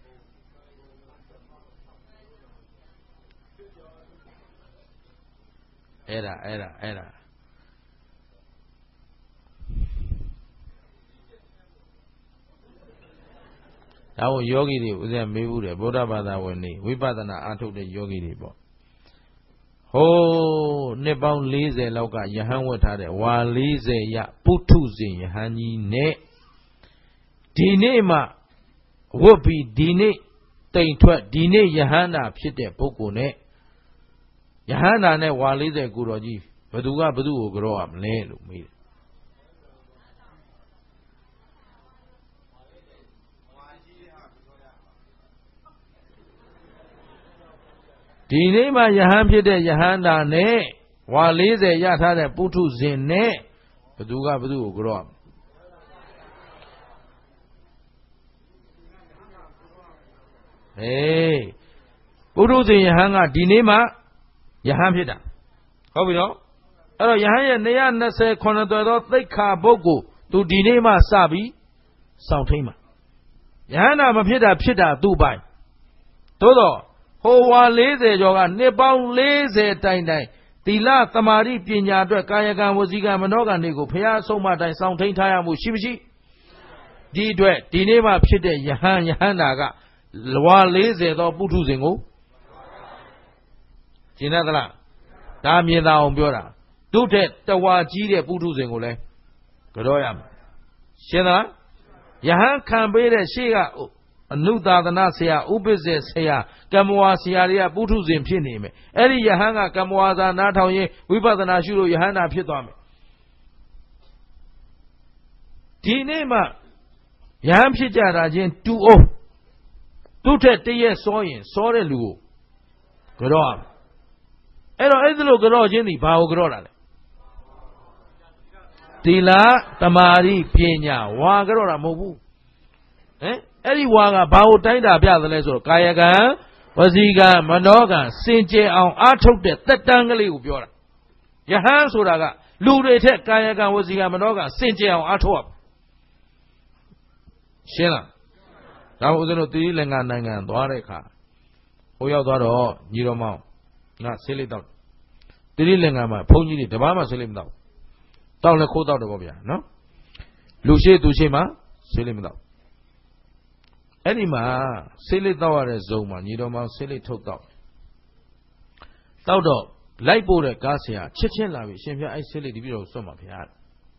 အဲ့ဒါအဲ့ဒါအဲ့ဒါဒါကိုယောဂီတွေဦးဇင်းမေးဘူးတယ်ဗုဒ္ဓဘာသာဝင်နေဝိပဿနာအားထုတ်တဲ့ယောဂီတွေပေါ့ဟိုးနှစ်ပေါင်း၄၀လောက်ကယဟန်ဝတ်ထားတဲ့ဝါ၄၀ရပုထုဇဉ်ယဟန်ကြီးနဲ့ဒီနေ့မှဝတ်ပြီးဒီနေ့တိမ်ထွက်ဒီနေ့ယဟန္တာဖြစ်တဲ့ပုဂ္ဂိုလ်နဲ့ယဟန္တာနဲ့ဝါ၄၀ကိုတော်ကြီးဘသူကဘသူကိုကြောရမလဲလို့မေးတယ်ဒီနေ့မှယဟန်ဖြစ်တဲ့ယဟန္တာနဲ့ဝါ၄၀ရထားတဲ့ပုထုဇဉ်နဲ့ဘသူကဘသူကိုကြော့ဟေးပုထုဇဉ်ယဟန်ကဒီနေ့မှယဟန်ဖြစ်တာဟုတ်ပြီနော်အဲ့တော့ယဟန်ရဲ့၂၂၀ခုနှစ်သွယ်သောသိက္ခာပုဂ္ဂိုလ်သူဒီနေ့မှစပြီးစောင့်ထိန်မှာယဟန္တာမဖြစ်တာဖြစ်တာသူ့ပိုင်သို့တော့ဟိုဝါ၄၀ကျော်ကနှစ်ပေါင်း၄၀တိုင်တိုင်သီလသမာဓိပညာအတွက်ကာယကံဝစီကံမနောကံတွေကိုဘုရားဆုံးမတိုင်းစောင့်ထိန်ထားရမှုရှိမရှိဒီအတွက်ဒီနေ့မှဖြစ်တဲ့ယဟန်ယဟန္တာကဝါ၄၀သောပုထုဇဉ်ကိုရှင်းသလားဒါမြင်သာအောင်ပြောတာသူ့ထက်တဝါကြီးတဲ့ပုထုဇဉ်ကိုလည်းကြော့ရမယ်ရှင်းသလားယဟန်ခံပေးတဲ့ရှေ့ကအနုသာသနာဆရာဥပ္ပဇ္ဇေဆရာကမ္မဝါဆရာတွေကပုထုဇဉ်ဖြစ်နေမယ်အဲ့ဒီယဟန်ကကမ္မဝါစာနားထောင်ရင်ဝိပဿနာရှုလို့ယဟန်တာဖြစ်သွားမယ်ဒီနေ့မှယဟန်ဖြစ်ကြတာချင်းတူအောင်သူ့ထက်တရက်စောရင်စောတဲ့လူကိုကြော့ရမယ်အဲ့တော့အဲ့ဒီလိုကြော့ချင်းဒီဘာကိုကြော့တာလဲသီလသမာဓိပညာဝါကြော့တာမဟုတ်ဘူးဟမ်အဲ့ဒီဝါကဘာကိုတိုင်းတာပြသလဲဆိုတော့ကာယကံဝစီကံမနောကံစင်ကြယ်အောင်အားထုတ်တဲ့တက်တန်းကလေးကိုပြောတာယဟန်ဆိုတာကလူတွေထက်ကာယကံဝစီကံမနောကံစင်ကြယ်အောင်အားထုတ်ရရှင်းလားဒါမှမဟုတ်ဦးဇင်းတို့သီရိလင်္ကာနိုင်ငံသွားတဲ့အခါဟိုရောက်သွားတော့ညီတော်မောင်ငါဆေးလေးတောက်သီရိလင်္ကာမှာဘုန်းကြီးတွေတပားမှဆေးလေးမတောက်တောက်လဲခိုးတောက်တယ်ပေါ့ဗျာနော်လူရှိသူရှိမှဆေးလေးမတောက်အဲ့ဒီမှာဆေးလေးတောက်ရတဲ့ဇုံမှာညီတော်မောင်ဆေးလေးထုတ်တောက်တောက်တော့လိုက်ပို့တဲ့ကားဆရာချက်ချင်းလာပြီရှင်ပြအဲ့ဆေးလေးဒီပြီးတော့စွန့်ပါဗျာ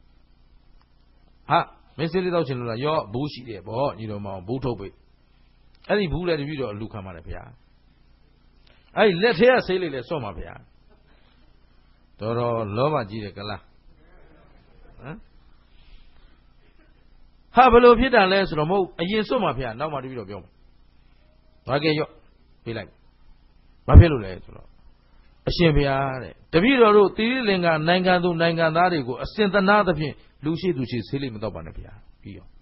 ဟာမင်းဆေးလေးတောက်ချင်လို့လားရောဘူးရှိတယ်ဗောညီတော်မောင်ဘူးထုတ်ပြီအဲ့ဒီဘူးလည်းဒီပြီးတော့လူခံပါတယ်ဗျာအဲ့ဒီလက်ထဲကဆေးလေးလည်းစွန့်ပါဗျာတော်တော်လောဘကြီးတယ်ကလားဟမ်ဟာဘလို့ဖြစ်တာလဲဆိုတော့မဟုတ်အရင်စွတ်မှာဖေ။နောက်မှတပြီးတော့ပြောမှာ။ဘာကဲရော့ပြေးလိုက်။ဘာဖြစ်လို့လဲဆိုတော့အရှင်ဘုရားတဲ့တပည့်တော်တို့သီရိလင်္ကာနိုင်ငံသူနိုင်ငံသားတွေကိုအစင်သနာသဖြင့်လူရှိသူရှိဆေးလိမ့်မတော့ပါနဲ့ဗျာပြီးရော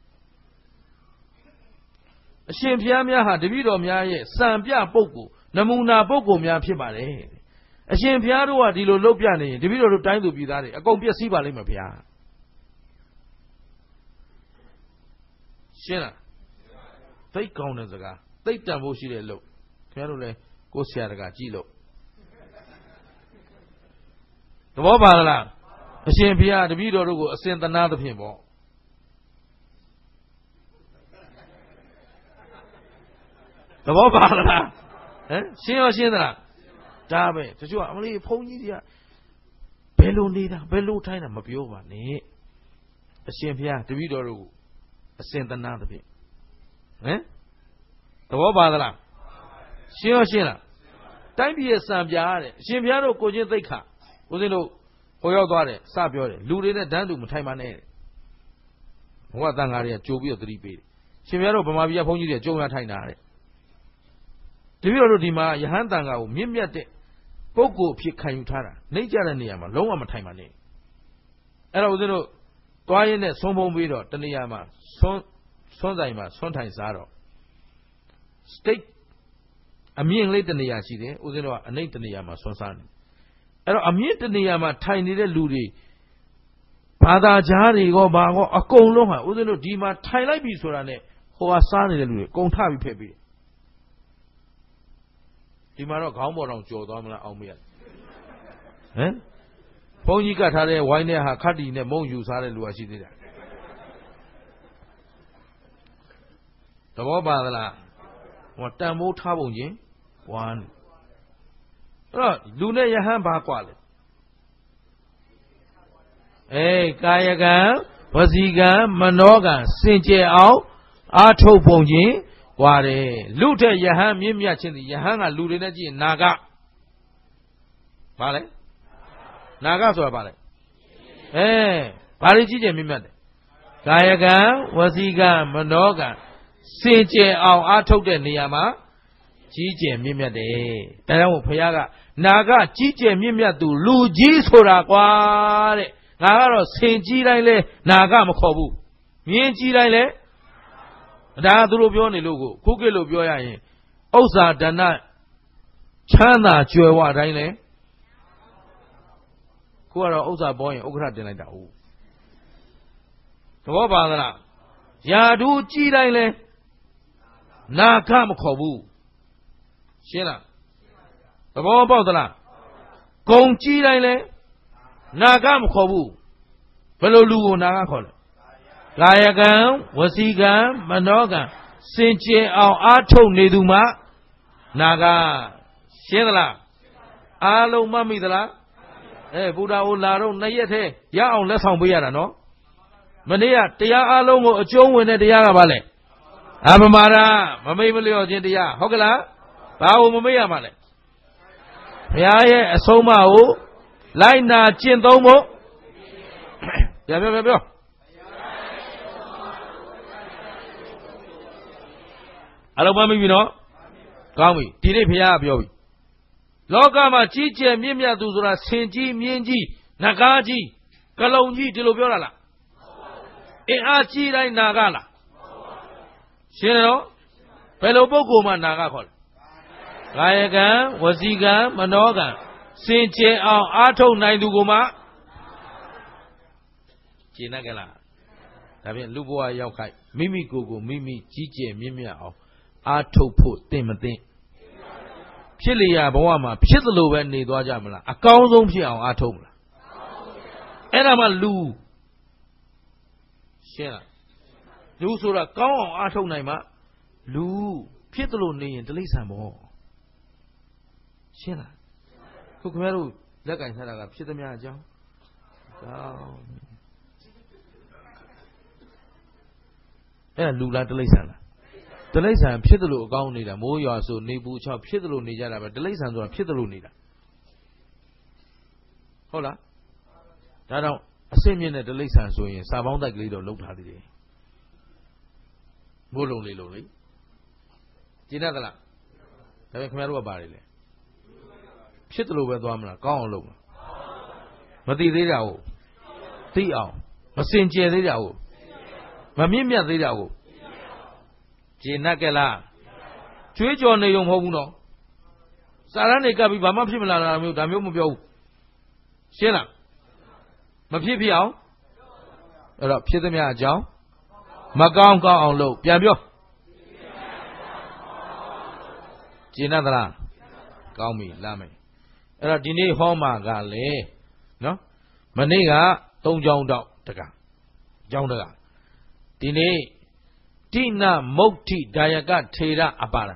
အရှင်ဘုရားများဟာတပည့်တော်များရဲ့စံပြပုဂ္ဂိုလ်နမူနာပုဂ္ဂိုလ်များဖြစ်ပါတယ်အရှင်ဘုရားတို့ကဒီလိုလုပ်ပြနေရင်တပည့်တော်တို့တိုင်းသူပြည်သားတွေအကုန်ပျက်စီးပါလိမ့်မယ်ဗျာရှင်းလားသိကောင်းတဲ့စကားသိတန်ဖို့ရှိတဲ့လို့ခင်ဗျားတို့လည်းကိုဆရာတကာကြည့်လို့သဘောပါလားအရှင်ဘုရားတပည့်တော်တို့ကိုအစင်သနာသဖြင့်ပေါ့သဘောပါလားဟမ်ရှင်းရောရှင်းသလားဒါပဲတချို့ကအမလေးဘုန်းကြီးတွေကဘယ်လိုနေတာဘယ်လိုထိုင်းတာမပြောပါနဲ့အရှင်ဘုရားတပည့်တော်တို့အစင်သနာသဖြင့်ဟမ်သဘောပါသလားရှင်းရောရှင်းလားတိုင်းပြည်ရဲ့စံပြားတဲ့အရှင်ဘုရားတို့ကိုချင်းသိက္ခာဦးဇင်းတို့ဟိုရောက်သွားတယ်စပြောတယ်လူတွေနဲ့တန်းတူမထိုင်ပါနဲ့ဘဝတန်ဃာတွေကကြိုပြီးတော့သတိပေးတယ်ရှင်ဘုရားတို့ဗမာပြည်ကဘုန်းကြီးတွေကြုံရထိုင်တာတဲ့တပည့်တော်တို့ဒီမှာယဟန်တန်ဃာကိုမြင့်မြတ်တဲ့ပုဂ္ဂိုလ်ဖြစ်ခံယူထားတာနှိမ့်ကြတဲ့နေရာမှာလုံးဝမထိုင်ပါနဲ့အဲ့တော့ဦးဇင်းတို့သွားရင်းနဲ့ဆုံးဖုံးပြီးတော့တနေရာမှာဆွန်းဆွန်းဆိုင်မှာဆွန်းထိုင်စားတော့ state အမြင့်လေးတနေရာရှိတယ်ဦးဇင်းတို့ကအနှိမ့်တနေရာမှာဆွန်းစားနေအဲ့တော့အမြင့်တနေရာမှာထိုင်နေတဲ့လူတွေဘာသာကြားတွေရောဘာကောအကုန်လုံးဟာဦးဇင်းတို့ဒီမှာထိုင်လိုက်ပြီဆိုတာနဲ့ဟိုဟာစားနေတဲ့လူတွေအကုန်ထပြီးဖက်ပြီးဒီမှာတော့ခေါင်းပေါ်တောင်ကြော်သွားမလားအောင်မရဟမ်ဘုန်းကြီးကတ်ထားတဲ့ဝိုင်းတဲ့ဟာခတ်တီနဲ့မုံယူစားတဲ့လူကရှိသေးတယ်သဘောပါသလားဟောတန်ဖိုးထားပုံချင်းဝမ်းအဲ့တော့လူနဲ့ယဟန်ဘာกว่าလဲအေးကာယကံဝစီကံမနောကံစင်ကြယ်အောင်အာထုတ်ပုံချင်းกว่าတယ်လူတဲ့ယဟန်မြင့်မြတ်ခြင်းဒီယဟန်ကလူတွေနဲ့ကြည့်ရင်နာဂဘာလဲနာဂဆိုတာဘာလဲအဲဘာတွေကြည့်ကြမြင့်မြတ်တယ်ကာယကံဝစီကံမနောကံစင်ကြယ်အောင်အားထုတ်တဲ့နေရာမှာကြီးကျယ်မြင့်မြတ်တယ်ဒါကြောင့်မို့ဘုရားကနာကကြီးကျယ်မြင့်မြတ်သူလူကြီးဆိုတာကွာတဲ့ငါကတော့ဆင်ကြီးတိုင်းလဲနာကမခေါ်ဘူးမြင်းကြီးတိုင်းလဲဒါကသူတို့ပြောနေလို့ကိုခုခေတ်လို့ပြောရရင်ဥစ္စာဒဏ္ဍချမ်းသာကြွယ်ဝတိုင်းလဲခုကတော့ဥစ္စာပေါ်ရင်ဥက္ခရတင်လိုက်တာဟုတ်သဘောပါသလားယာဒူးကြီးတိုင်းလဲနာကမခေါ်ဘူးရှင်းလားသဘောပေါက်သလားဂုံကြီးတိုင်းလဲနာကမခေါ်ဘူးဘယ်လိုလူကိုနာကခေါ်လဲကာယကံဝစီကံမနောကံစင်ကြယ်အောင်အားထုတ်နေသူမှနာကရှင်းသလားအားလုံးမှတ်မိသလားအဲဘုရားဟိုလာတော့နှစ်ရက်သေးရအောင်လက်ဆောင်ပေးရတာနော်မနေ့ကတရားအားလုံးကိုအကျုံးဝင်တဲ့တရားကဘာလဲအပမာဒမမိတ်မလျော်ခြင်းတရားဟုတ်ကလားဘာလို့မမေ့ရမှာလဲဘုရားရဲ့အဆုံးအမကိုလိုက်နာကျင့်သုံးဖို့ပြောပြောပြောပြောအလုံးမမိပြီနော်ကောင်းပြီဒီနေ့ဘုရားကပြောပြီလောကမှာကြီးကျယ်မြင့်မြတ်သူဆိုတာဆင်ကြီးမြင်းကြီးနဂါးကြီးကလုံကြီးဒီလိုပြောတာလားအင်အားကြီးတိုင်းနာကလားရှင်းတယ်နော်ဘယ်လိုပုဂ္ဂိုလ်မှနာကခေါ်လဲကာယကံဝစီကံမနောကံစင်ကြယ်အောင်အားထုတ်နိုင်သူကိုမှကျင့်တတ်ကြလားဒါဖြင့်လူဘဝရောက်ခိုက်မိမိကိုယ်ကိုမိမိကြီးကျယ်မြင့်မြတ်အောင်အားထုတ်ဖို့သင့်မသင့်ဖြစ်လျာဘဝမှာဖြစ်သလိုပဲနေသွားကြမလားအကောင်းဆုံးဖြစ်အောင်အားထုတ်မလားအဲ့ဒါမှလူရှင်းလားလူဆိုတာကောင်းအောင်အားထုတ်နိုင်မှလူဖြစ်သလိုနေရင်တိရစ္ဆာန်ပေါ့ရှင်းလားခုခင်ဗျားတို့လက်ကင်ထားတာကဖြစ်သမျှအကြောင်းကောင်းအဲ့ဒါလူလားတိရစ္ဆာန်လားတိရစ္ဆာန်ဖြစ်သလိုအကောင်းနေတာမိုးရွာဆိုနေပူချောက်ဖြစ်သလိုနေကြတာပဲတိရစ္ဆာန်ဆိုတာဖြစ်သလိုနေတာဟုတ်လားဒါတော့အစစ်မြင့်တဲ့တိရစ္ဆာန်ဆိုရင်စာပေါင်းတိုက်ကလေးတော့လှုပ်ထားသေးတယ်မိုးလုံးလေးလုံးလေကျင်းတတ်သလားဒါပေမဲ့ခင်ဗျားတို့ကပါတယ်လေဖြစ်တယ်လို့ပဲသွားမလားကောင်းအောင်လုပ်မလားမသိသေးတာကိုသိအောင်မစင်ကြယ်သေးတာကိုမမြင့်မြတ်သေးတာကိုကျင်းတတ်ကြလားကျွေးကြော်နေုံမဟုတ်ဘူးနော်စာရန်တွေကပ်ပြီးဘာမှဖြစ်မလာတာမျိုးဒါမျိုးမပြောဘူးရှင်းလားမဖြစ်ဖြစ်အောင်အဲ့တော့ဖြစ်သမျှအကြောင်းမကောင်းကောင်းအောင်လုပ်ပြန်ပြောကျင်းတတ်သလားကောင်းပြီလာမယ်အဲ့တော့ဒီနေ့ဟောမှာကလေနော်မနေ့ကသုံးကြောင်းတော့တကကြောင်းတကဒီနေ့တိနမုဋ္ဌိဒါယကထေရအပါဒံ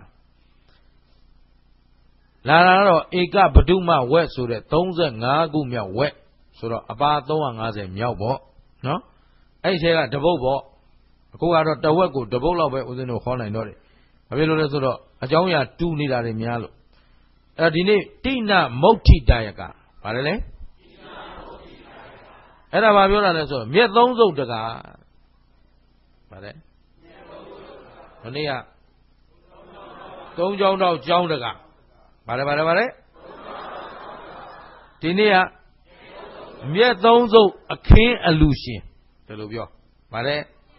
လာလာတော့ဧကဗဒုမဝက်ဆိုတဲ့သုံးဆယ့်ငါးခုမြောက်ဝက်ဆိုတော့အပါသုံးရာ၅ဆယ်မြောက်ပေါ့နော်အဲ့ဒီထဲကတပုတ်ပေါ့အခုကတော့တဝက်ကိုတပုတ်လောက်ပဲဦးဇင်းတို့ခေါ်နိုင်တော့တယ်ဘာဖြစ်လို့လဲဆိုတော့အကြောင်းအရာတူနေတာတွေများလို့အဲ့ဒီနေ့တိနမုဋ္ဌိဒါယကဘာလဲလဲအဲ့ဒါဘာပြောတာလဲဆိုတော့မြက်သုံးစုပ်တကားဘာလဲမနေ့ကသုံးကြောင်းတော့ကြောင်းတကားဘာလဲဘာလဲဘာလဲဒီနေ့ကမြက်သုံးစုပ်အခင်းအလူရှင်ဒါလိုပြောဘာလဲ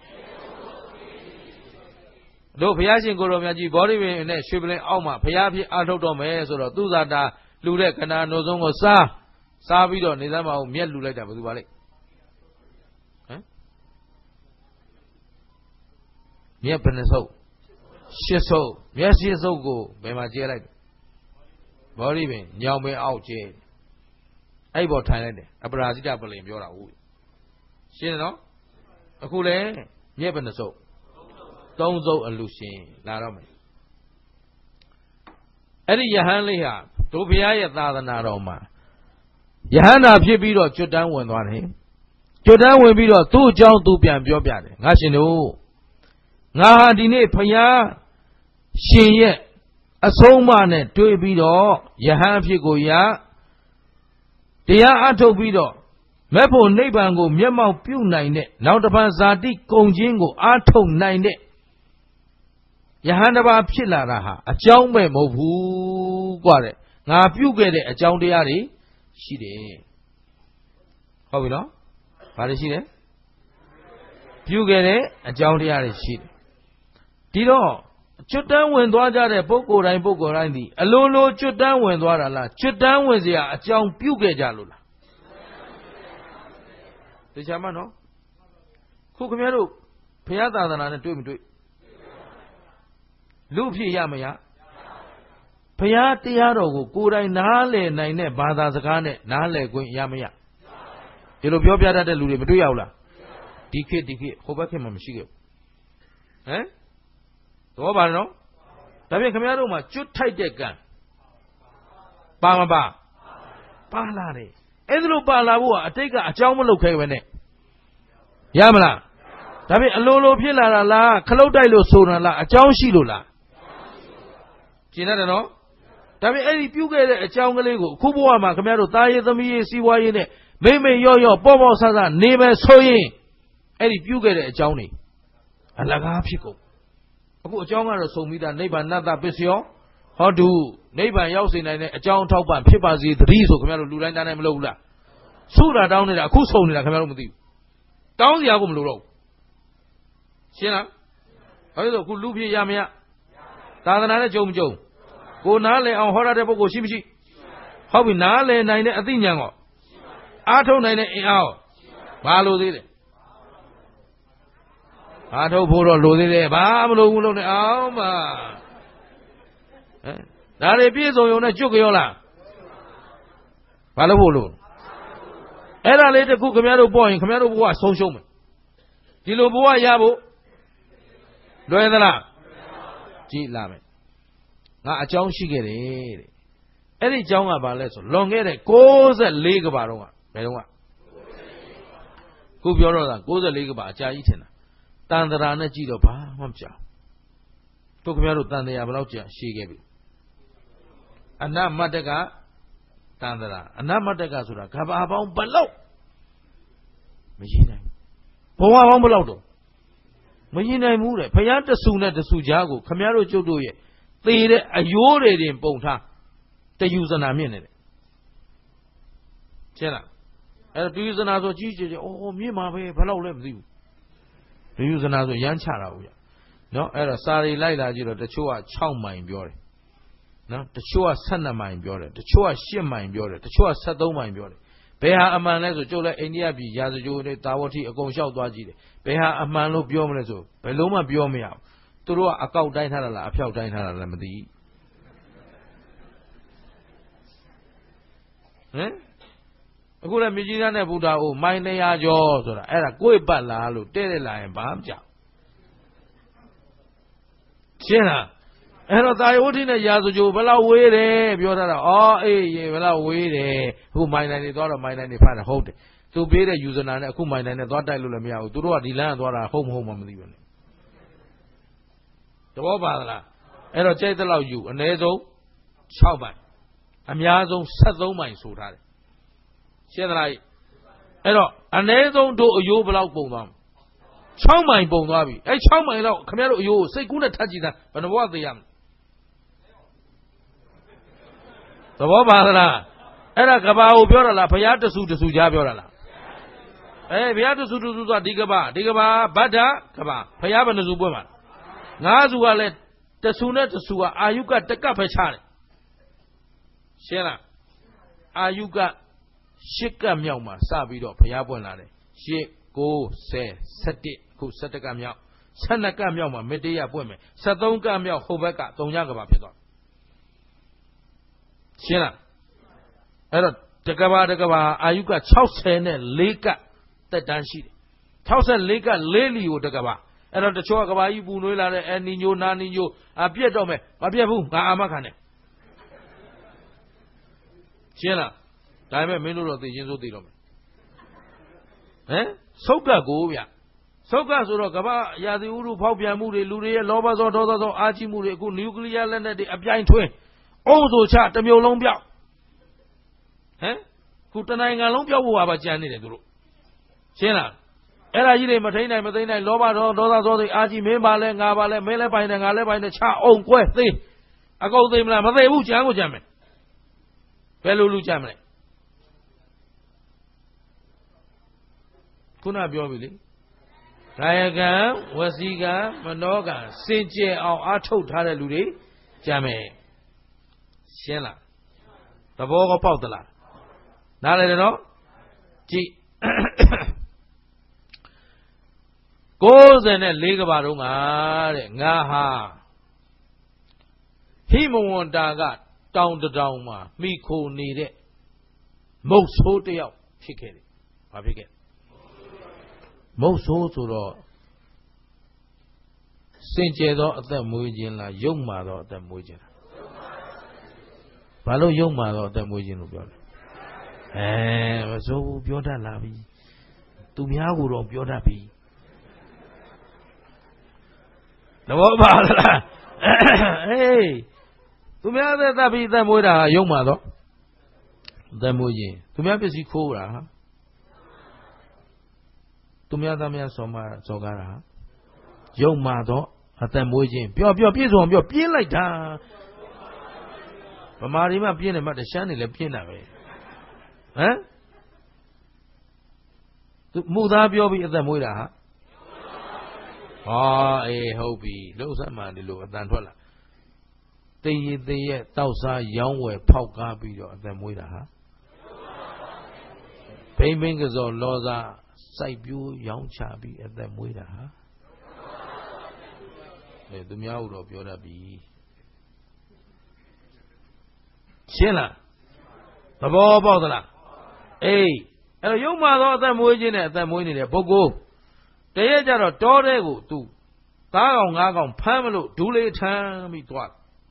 တို့ဘုရားရှင်ကိုယ်တော်မြတ်ကြီးဘောဓိပင်နဲ့ရွှေပလင်အောက်မှာဘုရားဖြစ်အားထုတ်တော်မယ်ဆိုတော့သူဇာတာလှူတဲ့ကနာနိုဆုံးကိုစားစားပြီးတော့နေသမ်းမအောင်မြက်လှူလိုက်တာဘယ်သူပါလဲဟမ်မြက်ဘယ်နှစုပ်ရှစ်စုပ်မြက်ရှစ်စုပ်ကိုဘယ်မှာကျဲလိုက်ဘောဓိပင်ညောင်ပင်အောက်ကျဲအဲ့ပေါ်ထိုင်လိုက်တယ်အပရာဇိတပလင်ပြောတာဟုတ်ရှင်းနော်အခုလေမြက်ဘယ်နှစုပ်သုံးစုပ်အလူရှင်လာတော့မယ်အဲ့ဒီယဟန်လေးဟာတို့ဘုရားရဲ့သာသနာတော်မှာယဟန်နာဖြစ်ပြီးတော့ကျွတ်တန်းဝင်သွားတယ်ကျွတ်တန်းဝင်ပြီးတော့သူ့အကြောင်းသူပြန်ပြောပြတယ်ငါရှင်တို့ငါဟာဒီနေ့ဘုရားရှင်ရဲ့အဆုံးအမနဲ့တွေ့ပြီးတော့ယဟန်အဖြစ်ကိုရတရားအထုတ်ပြီးတော့မဲ့ဖို့နိဗ္ဗာန်ကိုမျက်မှောက်ပြုနိုင်တဲ့နောက်တစ်ပံဇာတိကုံချင်းကိုအားထုတ်နိုင်တဲ့ Yahanaba Pilaraha, a Jaume Movu, got it. Now, you get it, a Jaundiari, she did. How we know? What is she there? You get it, a Jaundiari, she did. Dido, Chutan when Dwaja, Boko, and Boko, Randy, a Lolo Chutan when Dwara, Chutan was there, a Jaun Puge Jalula. The Jamano? Kukumeru, Piata than I do me. Lupi Yamaya Payatiaro, Kurai Nale, Nine, Bada Zakane, Nale, going Yamaya. Ilopia de Luri, Yaula. Dike, Dike, Hobakim, Michigan. Eh? Obano? Tabi Camaruma, shoot tight that gun. Bama Palare. Edru Palawa, take a Jamalo Kavene. Yamala. Tabi a Lolo Pila la, Kalodilo Sona la, a Jamshilula. Chinano? Tabi any puke a Changalego, Kubuama, Camaro, Taya, the me, see why in it. Maybe yo, Bobo Sada, neighbor, soy. Any puke a Johnny. And Lagapico. A good Jonga so me that neighbor not that busy. How do neighbor Yausin and a John Top and Pipazi, the Rizo, Camaro, Lulanda and Lola. Sura down in a Kuso in a Camaro with you. Down the album Luro. Shena? How do you look here, Yamia? Tanana Jom Joe. Go Nale on Hora de Bogo Shimshi. How we Nale nine at the Yango. Ato nine in hour. Malo did it. Ato Poro Lodi, Bamlo Ulo Alma. That appears on a Jugiola. Palavolo. Ella later cook Camaro boy and Camaro was social. Dilo boy Yabo. Loyala. G. Lame. Now a John Shigere. Any John about less long headed goes a league about one. Who goes a league about Jaitina. Tandarana Gido Pa, Mamcha. Took me out than the Abaloja, she gave it. And now Matega Tandara, and now Matega Sura, Cababon below. Machine. Poa Below. Machine Mure, Payanta sooner the Sujago, Camaro Jodoye. They are your in Ponta. They use an amine. Chena. And to use another Jesus, oh, me, my way, below them. To use another Yanchara. No, era Sari Lila, the Chua Chow Mine Biore. No, the Chua Sana Mine Biore, the Chua Shim Mine Biore, the Chua Sado Mine Biore. Beha Amanezo, Jola, India, Yazu, Tawati, a Gong Shao Dwaji. Beha Amano Biomezo, Beloma Biomia. Turu a cow dine halala, a cow dine halala, Lamadi. Eh? A good Mijina Buddha, oh, my name are yours, or a good balalu, Tele and Bamja. Chena. And I would in a Yazu, well, away there, Biota, oh, eh, well, away there, who might any daughter might any find a hold. To be the user and who might any daughter Lulamia, to do a deland or a home home on the evening. The Wabala, and I'll say allow you, and there's all Chauban. I'm Yazo, Sazo, my sweetheart. Said I, and there's all do you below Bonam. Chow my Bonabi, a chow my out, come out you, say good at touching that, but what the young. The Wabala, and a Cabao Biola, Payata Su to Suja Biola. Eh, Piata Su to Digaba, Digaba, Bada, Kaba, Payaban Zubuma. Nazualet, the sooner to Sua, Ayuka, the Kappa Charlie. Shena, Ayuka, Shika Miama, Sabido, Payabonale, Shik, go, say, set it, who set a camia, Sanaka Miama, Medea women, Sadonga Mia, Hobeka, Donyaga Pido. Shena, Erot, the Gaba, the Gaba, Ayuka, Chausen, Leka, the Danshi. Chausen, Leka, Lily, the Gaba. And on the Chogaba, you know, and in your nan in you, a Piedome, a Piabu, Amakane. Siena, time a minute of the Jinzo Dilome. Eh? Soka Govia. Soka Surokaba, Yadi Uru, Popia Muri, Luria, Lobas or Dodas or Archimuri, good nuclear land at the Abian twin. Also chat the Molombia. Eh? Kutananga Lombia, Waba Jani. Siena. အဲ့ဒါကြီးတွေမထိန်နိုင်မသိနိုင်လောဘဒေါသဒေါသသောစိတ်အာကြီးမင်းပါလဲငါပါလဲမင်းလဲပိုင်တယ်ငါလဲပိုင်တယ်ချအောင်ကွဲသေးအကုန်သိမလားမသိဘူးကြမ်းကိုကြမ်းမယ်ဘယ်လိုလူကြမ်းမလဲခုနပြောပြီလေကာယကံဝစီကံမနောကံစင်ကြယ်အောင်အားထုတ်ထားတဲ့လူတွေကြမ်းမယ်ရှင်းလားသဘောကောပေါက်သလားနားလည်တယ်နော်ကြည့်ကိုးဆယ်နဲ့လေးကဘာတုန်းကတဲ့ငါဟာဟိမဝန္တာကတောင်တောင်မှာမိခိုနေတဲ့မုတ်ဆိုးတယောက်ဖြစ်ခဲ့တယ်။ဘာဖြစ်ခဲ့မုတ်ဆိုးဆိုတော့စင်ကြယ်သောအသက်မွေးခြင်းလားယုံမာသောအသက်မွေးခြင်းလားဘာလို့ယုံမာသောအသက်မွေးခြင်းလို့ပြောလဲအဲမဆိုးဘူးပြောတတ်လာပြီသူများကိုတော့ပြောတတ်ပြီသဘောပါလားအေးသူများသက်သက်ပြီးသက်မွေးတာယုံမာသောအသက်မွေးခြင်းသူများပစ္စည်းခိုးတာသူများသားများစော်မစော်ကားတာယုံမာသောအသက်မွေးခြင်းပြောပြောပြည့်စုံပြောပြင်းလိုက်တာဗမာတွေမှပြင်းတယ်မှတရှမ်းတွေလည်းပြင်းတာပဲဟမ်သူမူသားပြောပြီးအသက်မွေးတာဟာဟာအေးဟုတ်ပြီလှုပ်ဆက်မှဒီလိုအတန်ထွက်လာတေးရည်သေးရဲ့တောက်စားရောင်းဝယ်ဖောက်ကားပြီးတော့အသက်မွေးတာဟာဘိမ့်ဘိမ့်ကစောလောစားစိုက်ပြိုးရောင်းချပြီးအသက်မွေးတာဟာအဲသူများဦးတော့ပြောတတ်ပြီရှင်းလားသဘောပေါက်သလားအေးအဲ့တော့ယုံမှသောအသက်မွေးခြင်းနဲ့အသက်မွေးနေတဲ့ပုဂ္ဂိုလ်တရက်ကြတော့တောတဲ့ကိုသူသားကောင်ငါးကောင်ဖမ်းမလို့ဒူးလေးထမ်းပြီးသွား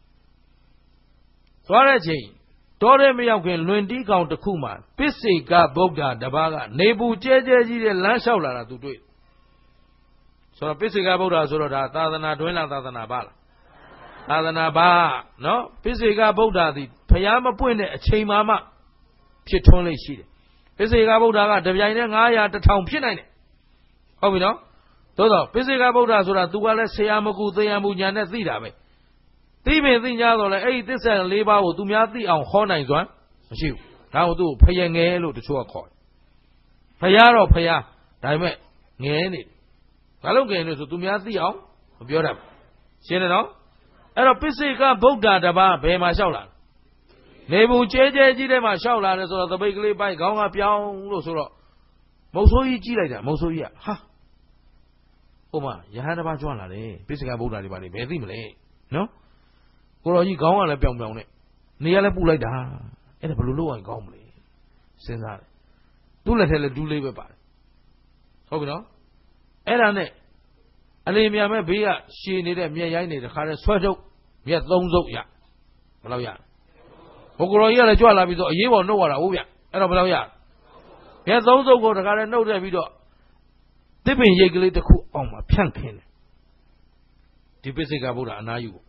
သွားတဲ့ချိန်တောတဲ့မရောက်ခင်လွင်တီးကောင်တစ်ခုမှပစ္စေကဗုဒ္ဓတပါးကနေပူကျဲကျဲကြီးတဲ့လမ်းလျှောက်လာတာသူတွေ့ဆိုတော့ပစ္စေကဗုဒ္ဓဆိုတော့ဒါသာသနာတွင်းလားသာသနာပါလားသာသနာပါနော်ပစ္စေကဗုဒ္ဓသည်ဖျားမပွင့်တဲ့အချိန်မှမှဖြစ်ထွန်းလေးရှိတယ်ပစ္စေကဗုဒ္ဓကတပြိုင်တည်းငါးရာတစ်ထောင်ဖြစ်နိုင်တယ်ဟုတ်ပြီနော်သို့တော့ပစ္စေကဗုဒ္ဓဆိုတာ तू ကလည်းဆရာမကူသေယံမူညာနဲ့သိတာပဲသိပင်သိ냐တော့လေအဲ့ဒီသစ္စာလေးပါးကိုသူများသိအောင်ဟောနိုင်စွမ်းမရှိဘူးဒါကိုသူ့ဖယငယ်လို့တချို့ကခေါ်တယ်ဖယားတော့ဖယားဒါပေမဲ့ငယ်နေဘာလို့ငယ်နေဆိုသူများသိအောင်မပြောတတ်ဘူးရှင်းတယ်နော်အဲ့တော့ပစ္စေကဗုဒ္ဓတပါးဘယ်မှာလျှောက်လာနေဘူးကျဲကျဲကြီးတဲ့မှာလျှောက်လာတယ်ဆိုတော့သပိတ်ကလေးပိုက်ခေါင်းကပြောင်းလို့ဆိုတော့မုတ်ဆိုးကြီးကြီးလိုက်တာမုတ်ဆိုးကြီးကဟာဟိုမှာယဟန်တစ်ပါးကြွလာတယ်ပစ္စေကဗုဒ္ဓတွေပါလေဘယ်သိမလဲနော်ကိုတော်ကြီးခေါင်းကလည်းပြောင်ပြောင်နဲ့နေရလည်းပူလိုက်တာအဲ့ဒါဘယ်လိုလုပ်ရင်ကောင်းမလဲစဉ်းစားတယ်သူ့လက်ထဲလည်းဒူးလေးပဲပါတယ်ဟုတ်ပြီနော်အဲ့ဒါနဲ့အလင်းမြန်မဲ့ဘေးကရှည်နေတဲ့မြက်ရိုင်းနေတခါတည်းဆွဲထုတ်မြက်သုံးစုပ်ရဘယ်လောက်ရဟိုကိုတော်ကြီးကလည်းကြွလာပြီးတော့အရေးပေါ်နှုတ်ရတာဟုတ်ဗျအဲ့တော့ဘယ်လောက်ရမြက်သုံးစုပ်ကိုတခါတည်းနှုတ်တက်ပြီးတော့တစ်ပင်ရိတ်ကလေးတစ်ခုအောင်မှာဖြန့်ခင်းတယ်ဒီပစ္စေကဗုဒ္ဓအနာယူကို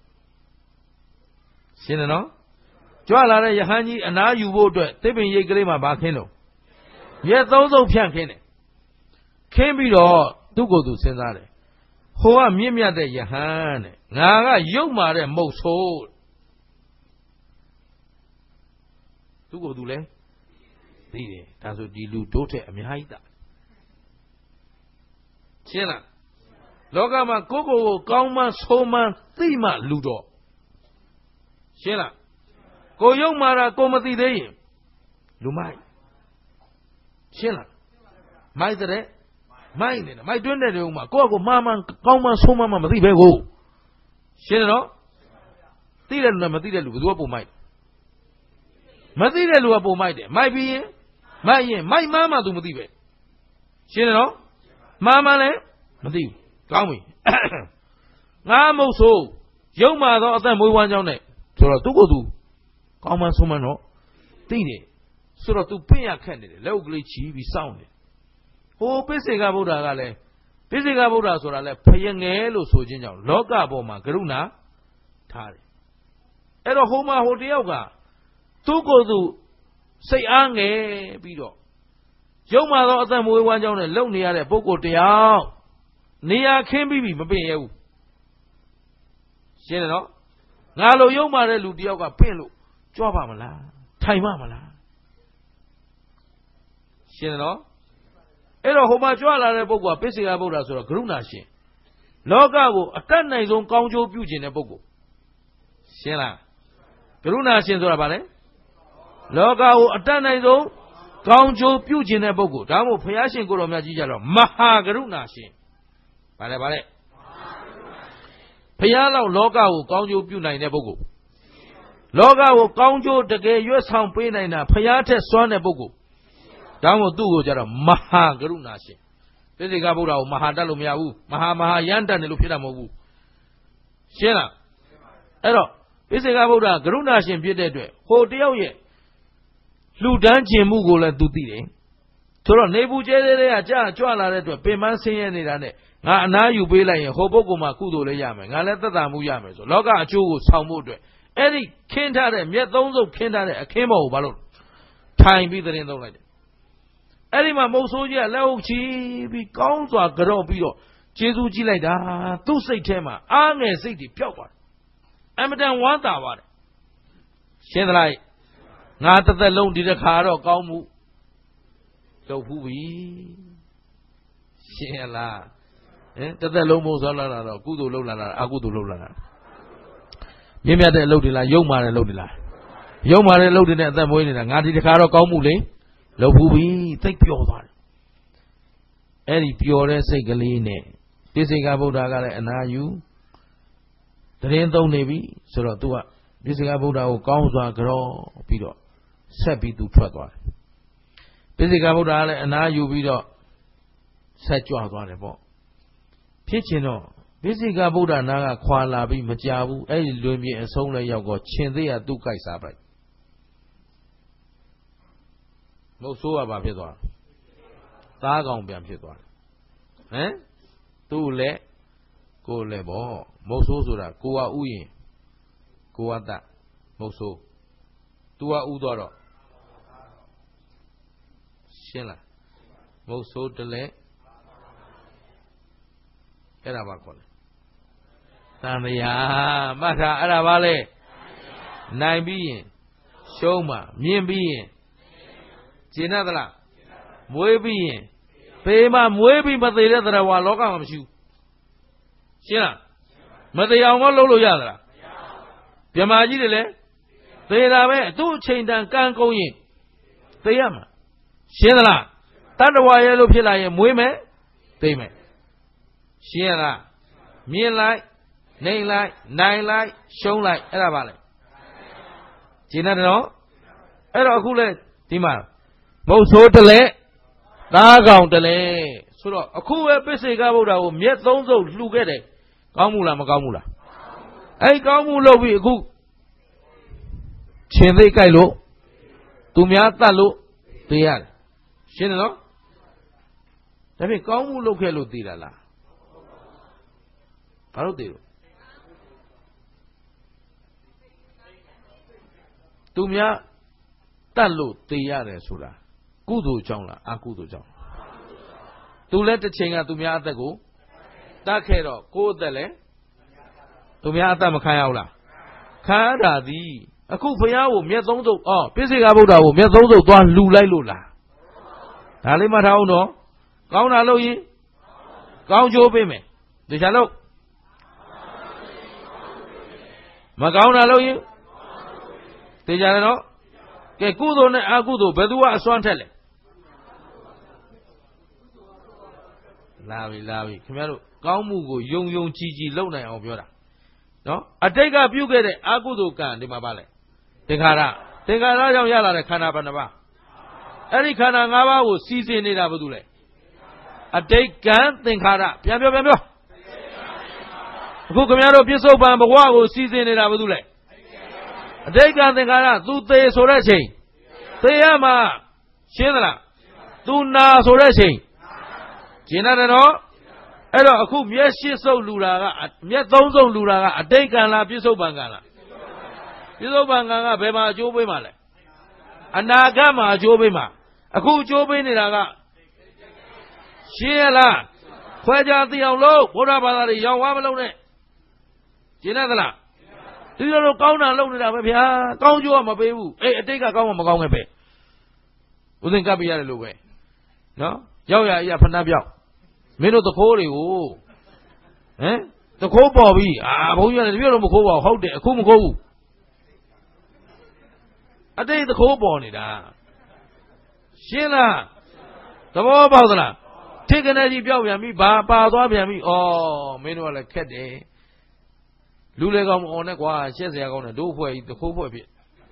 ရှင်းတယ်နော်ကြွလာတဲ့ယဟန်ကြီးအနာယူဖို့အတွက်တစ်ပင်ရိတ်ကလေးမှာဗာခင်းတော့မြက်သုံးစုပ်ဖြန့်ခင်းတယ်ခင်းပြီးတော့သူ့ကိုယ်သူစဉ်းစားတယ်ဟိုကမြင့်မြတ်တဲ့ယဟန်တဲ့ငါကရုပ်မာတဲ့မုတ်ဆိုးသူ့ကိုယ်သူလဲသိတယ်ဒါဆိုဒီလူတိုးထက်အများကြီးတာရှင်းလားလောကမှာကိုယ့်ကိုယ်ကိုကောင်းမှဆိုးမှသိမှလူတော့ရှင်းလားကိုရုပ်မာတာကိုမသိသေးရင်လူမိုက်ရှင်းလားမိုက်တဲ့မိုက်နေတယ်မိုက်တွင်းတဲ့တုန်းမှာကိုယ့်ကိုမှားမှန်ကောင်းမှဆိုးမှမသိပဲကိုရှင်းတယ်နော်သိတဲ့လူနဲ့မသိတဲ့လူဘယ်သူကပုံမိုက်မသိတဲ့လူကပုံမိုက်တယ်မိုက်ပြီးရင်မိုက်ရင်မိုက်မှန်းမှ तू မသိပဲရှင်းတယ်နော်မှားမှန်းလည်းမသိဘူးကောင်းပြီငါမဟုတ်ဆိုရုပ်မာသောအသက်မွေးဝမ်းကြောင်းနဲ့ဆိုတော့သူ့ကိုယ်သူကောင်းမှဆိုးမှတော့သိတယ်ဆိုတော့ तू ပင့်ရခက်နေတယ်လက်ဥကလေးချီပြီးစောင့်နေဟိုပစ္စေကဗုဒ္ဓကလည်းပစ္စေကဗုဒ္ဓဆိုတာလည်းဖယငယ်လို့ဆိုခြင်းကြောင့်လောကပေါ်မှာကရုဏာထားတယ်အဲ့တော့ဟိုမှာဟိုတယောက်ကသူ့ကိုယ်သူစိတ်အားငယ်ပြီးတော့ရုံမှသောအသက်မွေးဝမ်းကြောင်းနဲ့လုံနေရတဲ့ပုဂ္ဂိုလ်တယောက်နေရာခင်းပြီးပြီမပင်ရဘူးရှင်းတယ်နော်ငါလိုရုံမှတဲ့လူတယောက်ကပင့်လို့ကြွားပါမလားထိုင်ပါမလားရှင်းတယ်နော်အဲ့တော့ဟိုမှာကြွားလာတဲ့ပုဂ္ဂိုလ်ကပိစိကဗုဒ္ဓဆိုတော့ကရုဏာရှင်လောကကိုအတတ်နိုင်ဆုံးကောင်းကျိုးပြုခြင်းတဲ့ပုဂ္ဂိုလ်ရှင်းလားကရုဏာရှင်ဆိုတာဗာလဲလောကကိုအတတ်နိုင်ဆုံးကောင်းကျိုးပြုခြင်းတဲ့ပုဂ္ဂိုလ်ဒါမှမဟုတ်ဘုရားရှင်ကိုတော်မြတ်ကြီးကြတော့မဟာကရုဏာရှင်ဗာလဲဗာလဲဘုရားလောက်လောကကိုကောင်းကျိုးပြုနိုင်တဲ့ပုဂ္ဂိုလ်လောကကိုကောင်းကျိုးတကယ်ရွတ်ဆောင်ပေးနိုင်တာဘုရားထက်စွမ်းတဲ့ပုဂ္ဂိုလ်ဒါမှမဟုတ်သူ့ကိုကြတော့မဟာကရုဏာရှင်ပိစိကဗုဒ္ဓကိုမဟာတတ်လို့မရဘူးမဟာမဟာရမ်းတတ်တယ်လို့ဖြစ်တာမဟုတ်ဘူးရှင်းလားအဲ့တော့ပိစိကဗုဒ္ဓကရုဏာရှင်ဖြစ်တဲ့အတွက်ဟိုတယောက်ရဲ့လှူဒန်းခြင်းမှုကိုလည်းသူသိတယ်ဆိုတော့နေဘူးကျဲသေးတွေကကြာကြွလာတဲ့အတွက်ပင်ပန်းဆင်းရဲနေတာနဲ့ငါအနားယူပေးလိုက်ရင်ဟိုပုဂ္ဂိုလ်မှာကုသိုလ်လည်းရမယ်ငါလည်းသက်သာမှုရမယ်ဆိုလောကအကျိုးကိုဆောင်ဖို့အတွက်အဲ့ဒီခင်းထားတဲ့မျက်သုံးစုပ်ခင်းထားတဲ့အခင်းပေါ်ကိုဘာလို့ထိုင်ပြီးသတင်းသုံးလိုက်တယ်အဲ့ဒီမှာမုတ်ဆိုးကြီးကလက်အုပ်ချီပြီးကောင်းစွာကြော့ပြီးတော့ကျေးဇူးကြီးလိုက်တာသူ့စိတ်ထဲမှာအားငယ်စိတ်တွေပျောက်သွားတယ်အမတန်ဝမ်းသာပါတယ်ရှင်းသလားငါတစ်သက်လုံးဒီတစ်ခါတော့ကောင်းမှုလုပ်ဘူးပြီရှင်းရလားဟင်တစ်သက်လုံးမို့ဆိုလာတာတော့ကုသိုလ်လုပ်လာတာအကုသိုလ်လုပ်လာတာမြင့်မြတ်တဲ့အလုပ်တွေလားယုံမာတဲ့အလုပ်တွေလားယုံမာတဲ့အလုပ်တွေနဲ့အသက်မွေးနေတာငါဒီတစ်ခါတော့ကောင်းမှုလေလုပ်ဘူးပြီသိပ်ပျော်သွားတယ်အဲ့ဒီပျော်တဲ့စိတ်ကလေးနဲ့ပိစိကဗုဒ္ဓကလည်းအနာယူသတင်းသုံးနေပြီဆိုတော့ तू ကပိစိကဗုဒ္ဓကိုကောင်းစွာကြောပြီးတော့ဆက်ပြီး तू ထွက်သွားတယ်ပိစိကဗုဒ္ဓကလည်းအနာယူပြီးတော့ဆက်ကြွသွားတယ်ပေါ့ဖြစ်ချင်တော့ပိစိကဗုဒ္ဓနာကခွာလာပြီးမကြဘူးအဲ့ဒီလွင်ပြင်အဆုံးလည်းရောက်တော့ရှင်သေးရသူ့ကိုက်စားပလိုက်မဟုတ်ဆိုးကဘာဖြစ်သွားသားကောင်ပြန်ဖြစ်သွားဟမ်သူ့လည်းကိုယ်လည်းပေါ့မဟုတ်ဆိုးဆိုတာကိုကဥယင်ကိုကတမဟုတ်ဆိုးသူကဥသွားတော့ရှင်းလားမဟုတ်ဆိုးတလဲအဲ့ဒါပါခေါ်တယ်တန်တရားမှတ်ထားအဲ့ဒါပါလေနိုင်ပြီးရင်ရှုံးမှမြင်ပြီးရင်ကျင်သလားမွေးပြီးရင်ပေမမွေးပြီးမသေးတဲ့တရားဝါလောကမှာမရှိဘူးရှင်းလားမသေးအောင်မလုပ်လို့ရသလားမြမကြီးတွေလည်းသေတာပဲသူ့အချိန်တန်ကံကုန်ရင်သေရမှာရှင်းသလားတတ္တဝါရဲ့လို့ဖြစ်လာရင်မွေးမယ်သေမယ်ရှင်းရလားမြင်လိုက်နေလိုက်နိုင်လိုက်ရှုံးလိုက်အဲ့ဒါပါလေကျင်တယ်နော်အဲ့တော့အခုလဲဒီမှာမဟုတ်ဆိုးတလဲသားကောင်တလဲဆိုတော့အခုပဲပိစိကဗုဒ္ဓကိုမျက်သုံးစုပ်လှူခဲ့တယ်ကောင်းမှုလားမကောင်းဘူးလားအဲ့ကောင်းမှုလုပ်ပြီးအခုရှင်သိကြိုက်လို့သူများတတ်လို့သိရတယ်ရှင်းတယ်နော်ဒါဖြင့်ကောင်းမှုလုပ်ခဲ့လို့သိတာလားဘာလို့သိလို့သူများတတ်လို့သိရတယ်ဆိုတာကုသိုလ်ကြောင့်လားအကုသိုလ်ကြောင့်သူလည်းတစ်ချိန်ကသူများအသက်ကိုတတ်ခဲ့တော့ကိုယ့်အသက်လည်းသူများအသက်မခံရဘူးလားခံရတာသည်အခုဘုရားကိုမျက်သုံးစုပ်အော်ပိစိကဗုဒ္ဓကိုမျက်သုံးစုပ်သွားလှူလိုက်လို့လားဒါလေးမှတ်ထားအောင်တော့ကောင်းတာလို့ရင်ကောင်းကျိုးပေးမယ်တခြားလို့မကောင်းတာလို့ရင်တခြားတော့ကဲကုသိုလ်နဲ့အကုသိုလ်ဘယ်သူကအစွမ်းထက်လဲလာပြီလာပြီခင်ဗျားတို့ကောင်းမှုကိုယုံယုံကြည်ကြည်လုပ်နိုင်အောင်ပြောတာနော်အတိတ်ကပြုခဲ့တဲ့အကုသိုလ်ကံဒီမှာပါလဲသင်္ခါရသင်္ခါရကြောင့်ရလာတဲ့ခန္ဓာဘယ်နှပါးအဲ့ဒီခန္ဓာ၅ပါးကိုစီစဉ်နေတာဘာလို့လဲအတိတ်ကံသင်္ခါရပြန်ပြောပြန်ပြောအခုခင်ဗျားတို့ပြစ္ဆုတ်ပံဘဝကိုစီစဉ်နေတာဘာလို့လဲအတိတ်ကသင်္ခါရသူသေးဆိုတဲ့ချိန်သေရမှာရှင်းသလားသူနာဆိုတဲ့ချိန်ရှင်းတယ်နော်အဲ့တော့အခုမျက်ရှိစုပ်လူတာကမျက်သုံးစုပ်လူတာကအတိတ်ကံလားပြစ္ဆုတ်ပံကံလားပြစ္ဆုတ်ပံကံကဘယ်မှာအကျိုးပေးမှာလဲအနာဂတ်မှာအကျိုးပေးမှာအခုကျိုးပေးနေတာကရှင်းရလားခွဲခြားသိအောင်လို့ဘုရားဘာသာတွေရောင်ဝါမလုပ်နဲ့ရှင်းသလားဒီလိုလိုကောင်းတာလုပ်နေတာပဲဗျာကောင်းကျိုးကမပေးဘူးအေးအတိတ်ကကောင်းမှမကောင်းခဲ့ပဲဦးသိန်းကပ်ပြရတယ်လို့ပဲနော်ရောက်ရအရာဖဏပြောက်မင်းတို့သခိုးတွေကိုဟမ်သခိုးပေါ်ပြီအာဘုန်းကြီးကလည်းတပြည့်တော့မခိုးပါဘူးဟုတ်တယ်အခုမခိုးဘူးအတိတ်သခိုးပေါ်နေတာရှင်းလားသဘောပေါက်သလားထိတ်ကနေကြီးပြောက်ပြန်ပြီဘာပါသွားပြန်ပြီဩမင်းတို့ကလည်းခက်တယ်လူလေကောင်မအောင်နဲ့ကွာရှက်စရာကောင်းတယ်တို့အဖွဲ့ကြီးသခိုးဖွဲ့ဖြစ်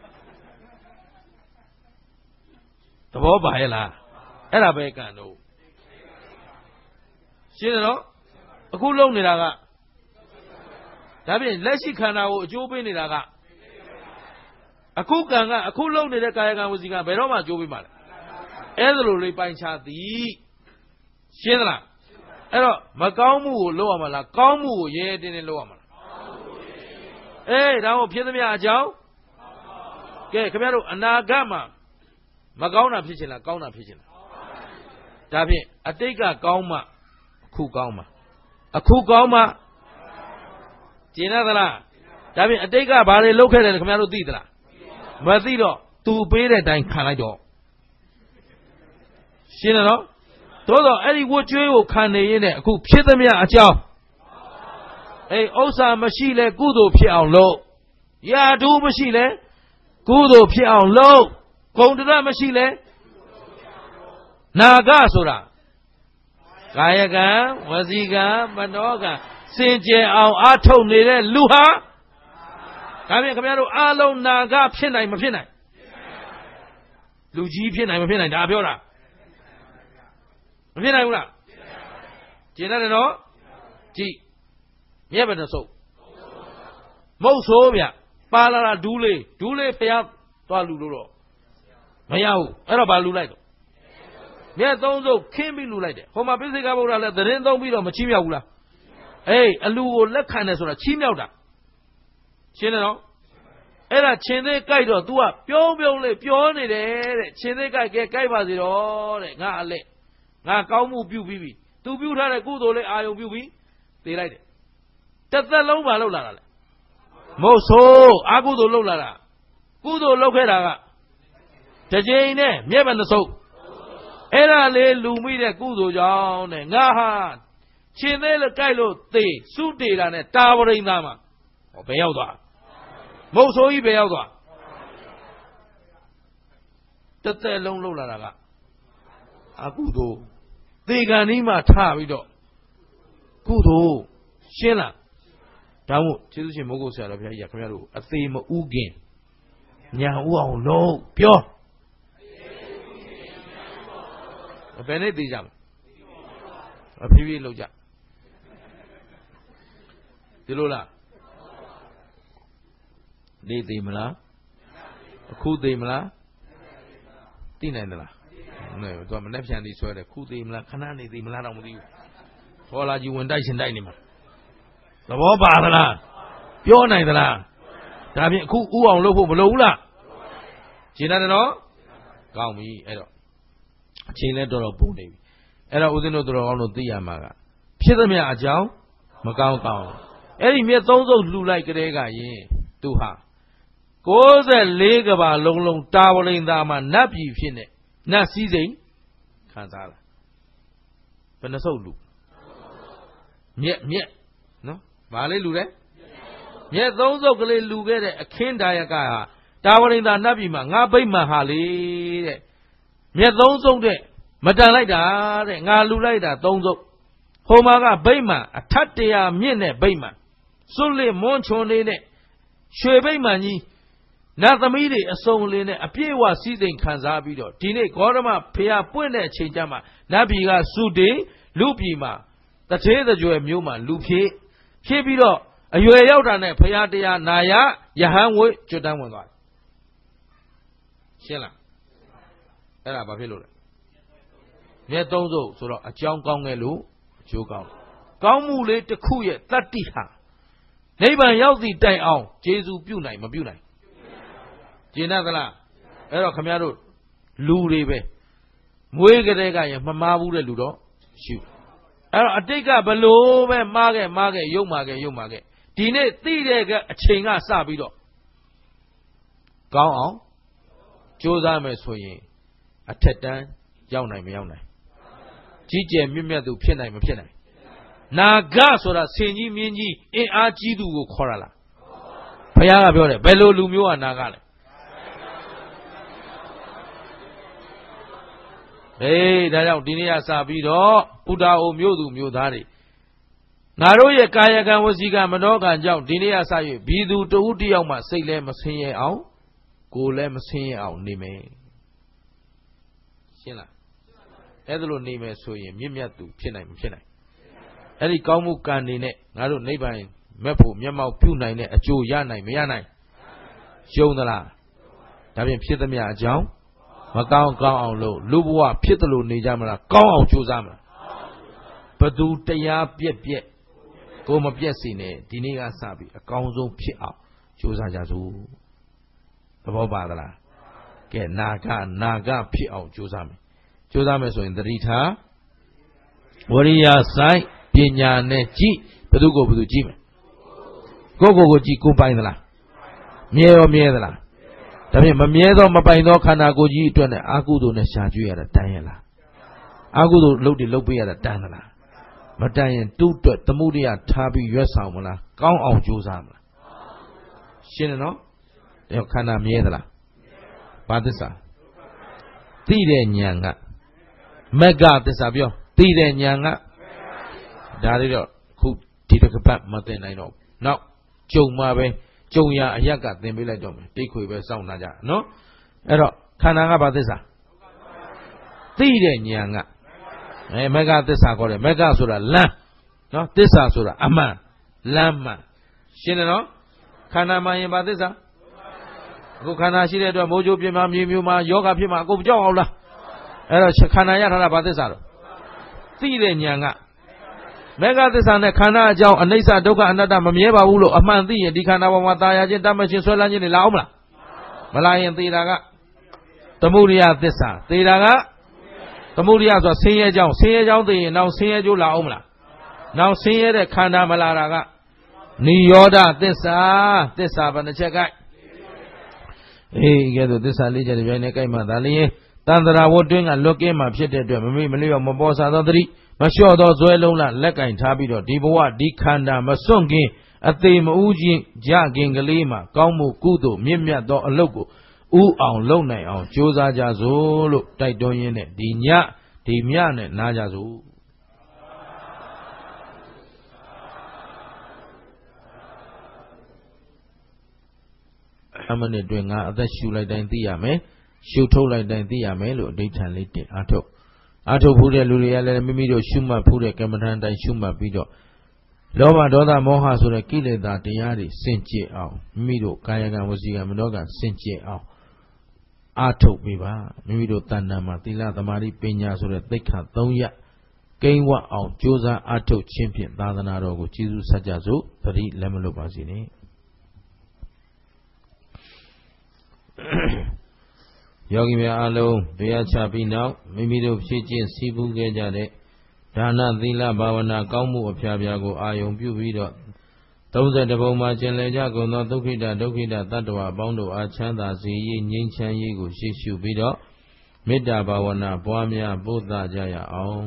သဘောပါရဲ့လားအဲ့ဒါပဲကံတို့ရှင်းတယ်နော်အခုလုံနေတာကဒါပြင်လက်ရှိခန္ဓာကိုအကျိုးပေးနေတာကအခုကံကအခုလုံနေတဲ့ကာယကံဝစီကံဘယ်တော့မှအကျိုးပေးမှာလဲအဲ့ဒါလိုလေးပိုင်းခြားသည်ရှင်းသလားအဲ့တော့မကောင်းမှုကိုလုပ်ရမှာလားကောင်းမှုကိုရဲရဲတင်းတင်းလုပ်ရမှာလားအေးဒါကိုဖြစ်သမျှအကြောင်းကဲခင်ဗျားတို့အနာဂတ်မှာမကောင်းတာဖြစ်ချင်လားကောင်းတာဖြစ်ချင်လားဒါဖြင့်အတိတ်ကကောင်းမှအခုကောင်းမှအခုကောင်းမှကျင်ရသလားဒါဖြင့်အတိတ်ကဘာတွေလုပ်ခဲ့တယ်ခင်ဗျားတို့သိသလားမသိတော့သူပေးတဲ့အတိုင်းခံလိုက်တော့ရှင်းတယ်နော်သို့တော့အဲ့ဒီဝတ်ကြွေးကိုခံနေရင်းနဲ့အခုဖြစ်သမျှအကြောင်းအေးဥစ္စာမရှိလဲကုသိုလ်ဖြစ်အောင်လုပ်ယာဒူးမရှိလဲကုသိုလ်ဖြစ်အောင်လုပ်ဂုဏ်တရားမရှိလဲနာဂဆိုတာကာယကံဝစီကံမနောကံစင်ကြယ်အောင်အားထုတ်နေတဲ့လူဟာဒါဖြင့်ခင်ဗျားတို့အားလုံးနာဂဖြစ်နိုင်မဖြစ်နိုင်လူကြီးဖြစ်နိုင်မဖြစ်နိုင်ဒါပြောတာမဖြစ်နိုင်ဘူးလားကျင်တယ်နော်ကြည့်မြဲပဲနှစုပ်မဟုတ်ဆိုးဗျပါလာတာဒူးလေးဒူးလေးဖျားသွားလူလို့တော့မရဘူးအဲ့တော့ဘာလူလိုက်တော့မြဲသုံးစုပ်ခင်းပြီးလူလိုက်တယ်ဟိုမှာပိစိကဗုဒ္ဓလည်းသတင်းသုံးပြီးတော့မချီးမြှောက်ဘူးလားအေးအလူကိုလက်ခံတယ်ဆိုတာချီးမြှောက်တာရှင်းတယ်နော်အဲ့ဒါချင်းသေးကြိုက်တော့ तू ကပြုံးပြုံးလေးပြောနေတယ်တဲ့ချင်းသေးကြိုက်ကဲကြိုက်ပါစေတော့တဲ့ငါအလက်ငါကောင်းမှုပြုပြီးပြီ तू ပြုထားတဲ့ကုသိုလ်လေးအာယုံပြုပြီးသေလိုက်တယ်တစ်သက်လုံးမလုပ်လာတာလေမဟုတ်ဆိုအာကုသိုလ်လုပ်လာတာကုသိုလ်လုပ်ခဲ့တာကတစ်ကြိမ်နဲ့မြဲပဲနှစုပ်အဲ့ဒါလေးလူမိတဲ့ကုသိုလ်ကြောင့်တဲ့ငါဟာချင်းသေးလို့ကြိုက်လို့သေစုတေတာနဲ့တာဝရိန်သားမှာဟောဘယ်ရောက်သွားမဟုတ်ဆိုကြီးဘယ်ရောက်သွားတစ်သက်လုံးလုပ်လာတာကအကုသိုလ်သေကံဒီမှာထပြီးတော့ကုသိုလ်ရှင်းလားဒါမို့ကျေးဇူးရှင်မိုးကုတ်ဆရာတော်ဘုရားကြီးကခင်ဗျားတို့အသေးမဥခင်ညာဥအောင်လုံးပြောဘယ်နဲ့သိကြမလဲအဖြည်းဖြည်းလုပ်ကြဒီလိုလားနေသိမလားအခုသိမလားသိနိုင်သလားနဲသူကမနဲ့ဖြန်ဒီဆွဲတယ်ခုသိမလားခဏနေသိမလားတော့မသိဘူးခေါ်လာကြီးဝင်တိုက်ရှင်တိုက်နေမှာသဘောပါသလားပြောနိုင်သလားဒါဖြင့်အခုဥအောင်လုပ်ဖို့မလိုဘူးလားရှင်းတယ်နော်ကောင်းပြီအဲ့တော့အချိန်လဲတော်တော်ပုံနေပြီအဲ့တော့ဦးဇင်းတို့တော်ကောင်းတို့သိရမှာကဖြစ်သမျှအကြောင်းမကောင်းကောင်းအဲ့ဒီမြတ်သုံးစုပ်လှူလိုက်ကြတဲ့ကရင်သူဟာကိုးဆယ်လေးကဘာလုံးလုံးတာဝလိန်သားမှာနတ်ပြည်ဖြစ်နေနတ်စည်းစိမ်ခံစားလာဘယ်နှစုပ်လူမြက်မြက်နော်ဘာလေးလူလဲမြက်သုံးစုပ်ကလေးလူခဲ့တဲ့အခင်းဒါယကဟာတာဝလိန်သားနတ်ပြည်မှာငါဗိမ္မာန်ဟာလေတဲ့မြက်သုံးစုပ်တဲ့မတန်လိုက်တာတဲ့ငါလူလိုက်တာသုံးစုပ်ဟိုမှာကဗိမ္မာန်အထက်တရာမြင့်တဲ့ဗိမ္မာန်စွတ်လက်မွန်းချွန်လေးနဲ့ရွှေဗိမ္မာန်ကြီးနတ်သမီးတွေအစုံလင်းနဲ့အပြည့်အဝစည်းစိမ်ခံစားပြီးတော့ဒီနေ့ဂေါတမဖျားပွင့်တဲ့အချိန်ကျမှနတ်ပြည်ကစုတေလူပြည်မှာတထေးတကြွယ်မျိုးမှာလူဖြည့်ဖြည့်ပြီးတော့အရွယ်ရောက်တာနဲ့ဖျားတရားနာယယဟန်ဝိကျွတ်တန်းဝင်သွားတယ်ရှင်းလားအဲ့ဒါဘာဖြစ်လို့လဲမြတ်သုံးစုပ်ဆိုတော့အကြောင်းကောင်းခဲ့လို့အကျိုးကောင်းကောင်းမှုလေးတစ်ခုရဲ့တတ္တိဟာနိဗ္ဗာန်ရောက်သည့်တိုင်အောင်ကျေးဇူးပြုနိုင်မပြုနိုင်ကျင်တတ်သလားအဲ့တော့ခမရတို့လူတွေပဲမွေးကလေးကရင်မမားဘူးတဲ့လူတော့ရှိအဲ့တော့အတိတ်ကဘလို့ပဲမားခဲ့မားခဲ့ရုပ်မာခဲ့ရုပ်မာခဲ့ဒီနေ့သိတဲ့ကအချိန်ကစပြီးတော့ကောင်းအောင်ကြိုးစားမယ်ဆိုရင်အထက်တန်းရောက်နိုင်မရောက်နိုင်ကြီးကျယ်မြင့်မြတ်သူဖြစ်နိုင်မဖြစ်နိုင်နာဂဆိုတာဆင်ကြီးမြင်းကြီးအင်အားကြီးသူကိုခေါ်ရလားဘုရားကပြောတယ်ဘယ်လိုလူမျိုးကနာဂလဲအေးဒါကြောင့်ဒီနေ့ကစပြီးတော့ဘုဒ္ဓအိုမြို့သူမြို့သားတွေငါတို့ရဲ့ကာယကံဝစီကံမနောကံကြောင့်ဒီနေ့ကစ၍ဘီသူတဦးတယောက်မှစိတ်လည်းမဆင်းရဲအောင်ကိုယ်လည်းမဆင်းရဲအောင်နေမယ်ရှင်းလားအဲ့ဒါလိုနေမယ်ဆိုရင်မြင့်မြတ်သူဖြစ်နိုင်မဖြစ်နိုင်အဲ့ဒီကောင်းမှုကံတွေနဲ့ငါတို့နိဗ္ဗာန်မက်ဖို့မျက်မှောက်ပြုနိုင်တဲ့အကျိုးရနိုင်မရနိုင်ရှုံးသလားဒါဖြင့်ဖြစ်သမျှအကြောင်းမကောင်းကောင်းအောင်လို့လူဘဝဖြစ်တယ်လို့နေကြမလားကောင်းအောင်ကြိုးစားမလားဘသူတရားပြက်ပြက်ကိုမပြက်စီနဲ့ဒီနေ့ကစပြီးအကောင်းဆုံးဖြစ်အောင်ကြိုးစားကြစို့သဘောပါသလားကဲနာဂနာဂဖြစ်အောင်ကြိုးစားမယ်ကြိုးစားမယ်ဆိုရင်သတိထားဝရိယဆိုင်ပညာနဲ့ကြည့်ဘသူကိုဘသူကြည့်မယ်ကိုကိုကိုကြည့်ကိုပိုင်သလားမြဲရောမြဲသလားဒါဖြင့်မမြဲသောမပိုင်သောခန္ဓာကိုယ်ကြီးအတွက်နဲ့အာကုသိုလ်နဲ့ရှာကျွေးရတာတန်ရလားအာကုသိုလ်လုပ်တွေလုပ်ပေးရတာတန်သလားမတန်ရင်တူးတွက်သမှုတရားထားပြီးရွက်ဆောင်မလားကောင်းအောင်ကြိုးစားမလားရှင်းတယ်နော်ဒါခန္ဓာမြဲသလားဘာသစ္စာသိတဲ့ဉာဏ်ကမဂ္ဂသစ္စာပြောသိတဲ့ဉာဏ်ကဒါတွေတော့ခုဒီတစ်ပတ်မသိနိုင်တော့နောက်ကြုံမှာပဲကြုံရအရက်ကသင်ပေးလိုက်တော့မယ်တိတ်ခွေပဲစောင့်နာကြနော်အဲ့တော့ခန္ဓာကဘာသစ္စာသိတဲ့ဉာဏ်ကအဲမဂ္ဂသစ္စာခေါ်တယ်မဂ္ဂဆိုတာလမ်းနော်သစ္စာဆိုတာအမှန်လမ်းမှန်ရှင်းတယ်နော်ခန္ဓာမှရင်ဘာသစ္စာအခုခန္ဓာရှိတဲ့အတွက်မိုးကြိုးပြင်းမှာမြေမျိုးမှာယောဂဖြစ်မှာအကုန်ကြောက်အောင်လားအဲ့တော့ခန္ဓာရထားတာဘာသစ္စာတော့သိတဲ့ဉာဏ်ကမေဃသစ္စာနဲ့ခန္ဓာအကြောင်းအနိစ္စဒုက္ခအနတ္တမမြဲပါဘူးလို့အမှန်သိရင်ဒီခန္ဓာပေါ်မှာตายရခြင်းတတ်မှခြင်းဆွဲလန်းခြင်းတွေလာအောင်မလားမလာရင်သေတာကသမုဒိယသစ္စာသေတာကသမုဒိယဆိုတာဆင်းရဲကြောင်းဆင်းရဲကြောင်းသိရင်နောက်ဆင်းရဲကျိုးလာအောင်မလားနောက်ဆင်းရဲတဲ့ခန္ဓာမလာတာကနိရောဓသစ္စာသစ္စာဘယ်နှချက်ကဲအေးကဲတော့သစ္စာလေးချက်တွေပြိုင်နေကြိုက်မှဒါလျင်တန်တရာဝတ်တွင်းကလွတ်ကင်းမှဖြစ်တဲ့အတွက်မမေ့မလျော့မပေါ်စားသောသတိမလျှော့သောဇွဲလုံးလားလက်ကင်ထားပြီးတော့ဒီဘဝဒီခန္ဓာမစွန့်ခင်အသေးမဦးခြင်းကြခင်ကလေးမှာကောင်းမှုကုသိုလ်မြင့်မြတ်သောအလုပ်ကိုဥအောင်လုပ်နိုင်အောင်ကြိုးစားကြစို့လို့တိုက်တွန်းရင်းနဲ့ဒီညဒီမြနဲ့နားကြစို့အမနစ်တွင်ငါအသက်ရှူလိုက်တိုင်းသိရမယ်ရှုထုတ်လိုက်တိုင်းသိရမယ်လို့အဓိဋ္ဌာန်လေးတင်အားထုတ်အားထုတ်ဖို့တဲ့လူတွေကလည်းမိမိတို့ရှုမှတ်ဖို့တဲ့ကမ္မဋ္ဌာန်းတိုင်းရှုမှတ်ပြီးတော့လောဘဒေါသမောဟဆိုတဲ့ကိလေသာတရားတွေစင်ကြယ်အောင်မိမိတို့ကာယကံဝစီကံမနောကံစင်ကြယ်အောင်အားထုတ်ပြီးပါမိမိတို့တဏ္ဍာမှာသီလသမာဓိပညာဆိုတဲ့သိက္ခာသုံးရပ်ကိန်းဝအောင်ကြိုးစားအားထုတ်ခြင်းဖြင့်သာသနာတော်ကိုကျေးဇူးဆက်ကြစို့သတိလက်မလွတ်ပါစေနဲ့ယောဂီများအားလုံးတရားချပြီးနောက်မိမိတို့ဖြည့်ကျင့်စည်းပူးခဲ့ကြတဲ့ဒါနသီလဘာဝနာကောင်းမှုအဖျားဖျားကိုအာယုံပြုပြီးတော့သုံးဆယ်တပုံမှာကျင်လည်ကြကုန်သောဒုက္ခိတဒုက္ခိတတတ္တဝအပေါင်းတို့အားချမ်းသာစေရေးငြိမ်းချမ်းရေးကိုရှေ့ရှုပြီးတော့မေတ္တာဘာဝနာပွားများပို့သကြရအောင်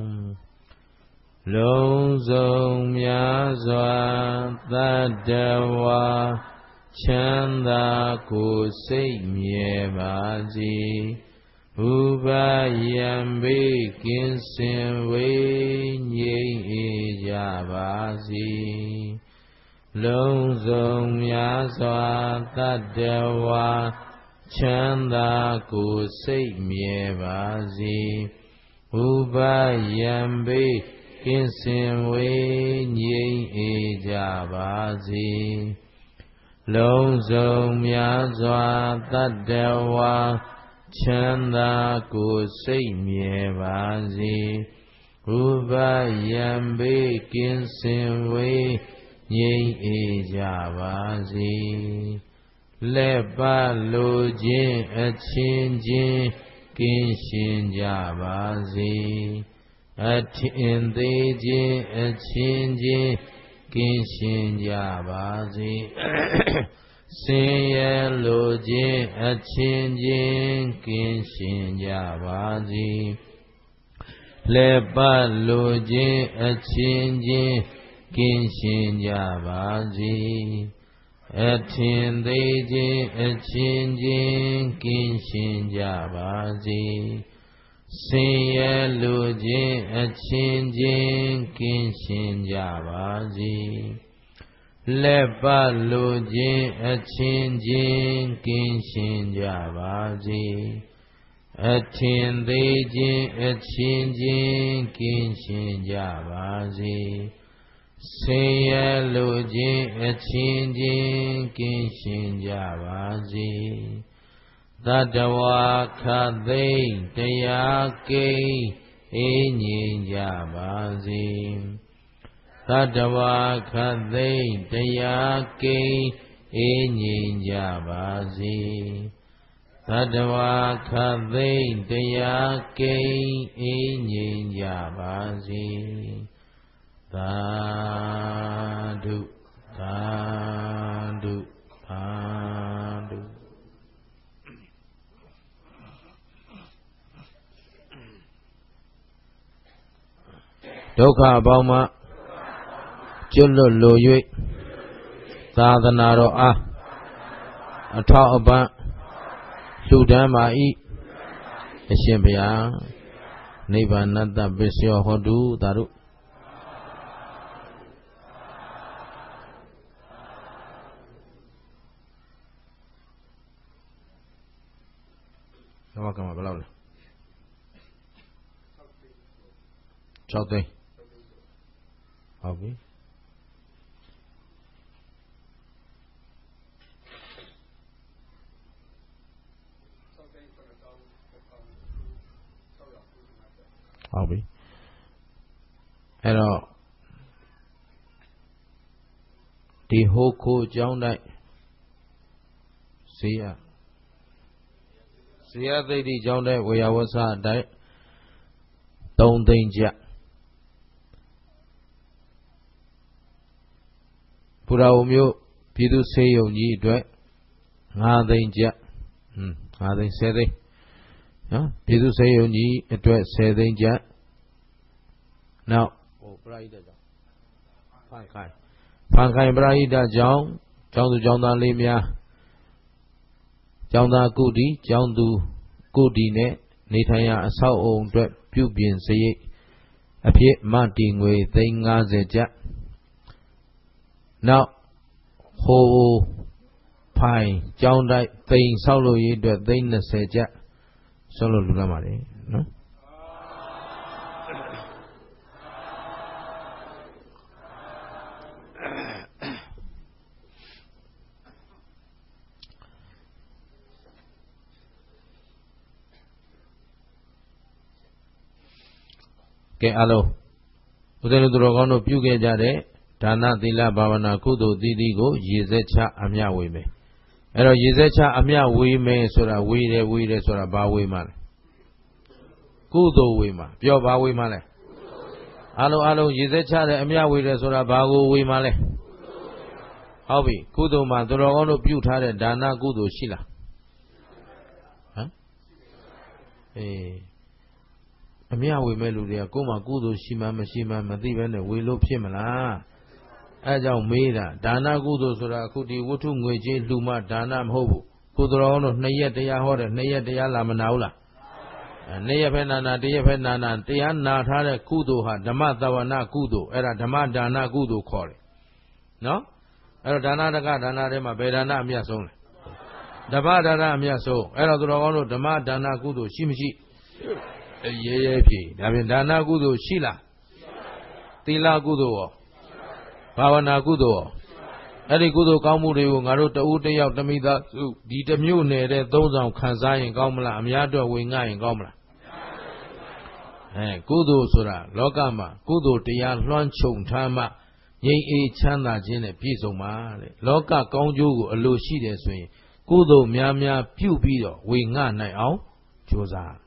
လုံးစုံများစွာတတ္တဝါချမ်းသာကိုစိတ်မြဲပါစေဥပယံဘေးကင်းစင်ဝေးငြိမ်းအေးကြပါစေလုံးစုံများစွာတတ္တဝါချမ်းသာကိုစိတ်မြဲပါစေဥပယံဘေးကင်းစင်ဝေးငြိမ်းအေးကြပါစေလုံးစုံများစွာတတ္တဝါချမ်းသာကိုစိတ်မြဲပါစေဥပယံဘေးကင်းစင်ဝေးငြိမ်းအေးကြပါစေလက်ပတ်လိုခြင်းအချင်းချင်းကင်းရှင်းကြပါစေအထင်သေးခြင်းအချင်းချင်းကင်းရှင်းကြပါစေဆင်းရဲလိုခြင်းအချင်းချင်းကင်းရှင်းကြပါစေလက်ပတ်လိုခြင်းအချင်းချင်းကင်းရှင်းကြပါစေအထင်သေးခြင်းအချင်းချင်းကင်းရှင်းကြပါစေဆင်းရဲလိုခြင်းအချင်းချင်းကင်းရှင်းကြပါစေလက်ပတ်လိုခြင်းအချင်းချင်းကင်းရှင်းကြပါစေအထင်သေးခြင်းအချင်းချင်းကင်းရှင်းကြပါစေဆင်းရဲလိုခြင်းအချင်းချင်းကင်းရှင်းကြပါစေသတ္တဝါခသိမ့်တရားကိန်းအေးငြိမ်ကြပါစေသတ္တဝါခသိမ့်တရားကိန်းအေးငြိမ်ကြပါစေသတ္တဝါခသိမ့်တရားကိန်းအေးငြိမ်ကြပါစေသာဓုသာဓုသာဓုဒုက္ခအပေါင်းမှကျွတ်လွတ်လို၍သာသနာတော်အားအထောက်အပံ့လှူဒန်းပါ၏အရှင်ဘုရားနိဗ္ဗာန်တပစ္စယောဟောတုသာဓုနမကမဘယ်လောက်လဲ၆သိန်းဟုတ်ပြီဟုတ်ပြီအဲ့တော့ဒီဟိုခိုအကြောင်းတိုက်ဇေယဇေယသိတိအကြောင်းတိုက်ဝေယဝဆအတိုက်သုံးသိန်းကျပ်ပူရာဝမျိုးပြည်သူစေယုံကြီးအတွက်ငါးသိန်းကျပ်ဟွန်းငါးသိန်းဆယ်သိန်းနော်ပြည်သူစေယုံကြီးအတွက်ဆယ်သိန်းကျပ်နောက်ဟိုပရိဒတ်ကြောင့်ဖန်ခိုင်ဖန်ခိုင်ပရိဒတ်ကြောင့်ကျောင်းသူကျောင်းသားလေးများကျောင်းသားကုတီကျောင်းသူကုတီနဲ့နေထိုင်ရအဆောက်အုံအတွက်ပြုပြင်စရိတ်အဖြစ်မတီငွေသိန်း၅၀ကျပ်နောက်ဟိုဖိုင်ကျောင်းတိုက်သိန်းဆောက်လို့ရေးအတွက်သိန်း၂၀ကျပ်ဆောက်လို့လူလာပါလေနော်ကဲအားလုံးဦးဇင်းတို့တော်ကောင်းတို့ပြုခဲ့ကြတဲ့ဒါနသီလဘာဝနာကုသိုလ်သီးသီးကိုရေစက်ချအမျှဝေမယ်အဲ့တော့ရေစက်ချအမျှဝေမယ်ဆိုတာဝေတယ်ဝေတယ်ဆိုတာဘာဝေမှလဲကုသိုလ်ဝေမှပြောဘာဝေမှလဲအားလုံးအားလုံးရေစက်ချတယ်အမျှဝေတယ်ဆိုတာဘာကိုဝေမှလဲဟုတ်ပြီကုသိုလ်မှာတော်ကောင်းတို့ပြုထားတဲ့ဒါနကုသိုလ်ရှိလားဟမ်အေးအမြဝေမဲ့လူတွေကကိုယ်မှာကုသိုလ်ရှိမှမရှိမှမသိဘဲနဲ့ဝေလို့ဖြစ်မလားအဲကြောင့်မေးတာဒါနကုသိုလ်ဆိုတာအခုဒီဝတ္ထုငွေကြေးလှူမှဒါနမဟုတ်ဘူးကိုယ်တော်တို့နှစ်ရက်တရားဟောတယ်နှစ်ရက်တရားလာမနာဘူးလားအဲနှစ်ရက်ပဲနာနာတစ်ရက်ပဲနာနာတရားနာထားတဲ့ကုသိုလ်ဟာဓမ္မသဝနာကုသိုလ်အဲ့ဒါဓမ္မဒါနကုသိုလ်ခေါ်တယ်နော်အဲ့တော့ဒါနတကဒါနထဲမှာဘယ်ဒါနအမြတ်ဆုံးလဲဓမ္မဒါနအမြတ်ဆုံးအဲ့တော့သူတော်ကောင်းတို့ဓမ္မဒါနကုသိုလ်ရှိမရှိရဲရဲဖြေဒါဖြင့်ဒါနကုသိုလ်ရှိလားသီလကုသိုလ်ရောဘာဝနာကုသိုလ်ရောအဲ့ဒီကုသိုလ်ကောင်းမှုတွေကိုငါတို့တဦးတယောက်တမိသားစုဒီတစ်မျိုးနယ်တဲ့သုံးဆောင်ခံစားရင်ကောင်းမလားအများတော့ဝေငှရင်ကောင်းမလားအဲကုသိုလ်ဆိုတာလောကမှာကုသိုလ်တရားလွှမ်းခြုံထားမှငြိမ်းအေးချမ်းသာခြင်းနဲ့ပြည့်စုံပါတဲ့လောကကောင်းကျိုးကိုအလိုရှိတယ်ဆိုရင်ကုသိုလ်များများပြုပြီးတော့ဝေငှနိုင်အောင်ကြိုးစား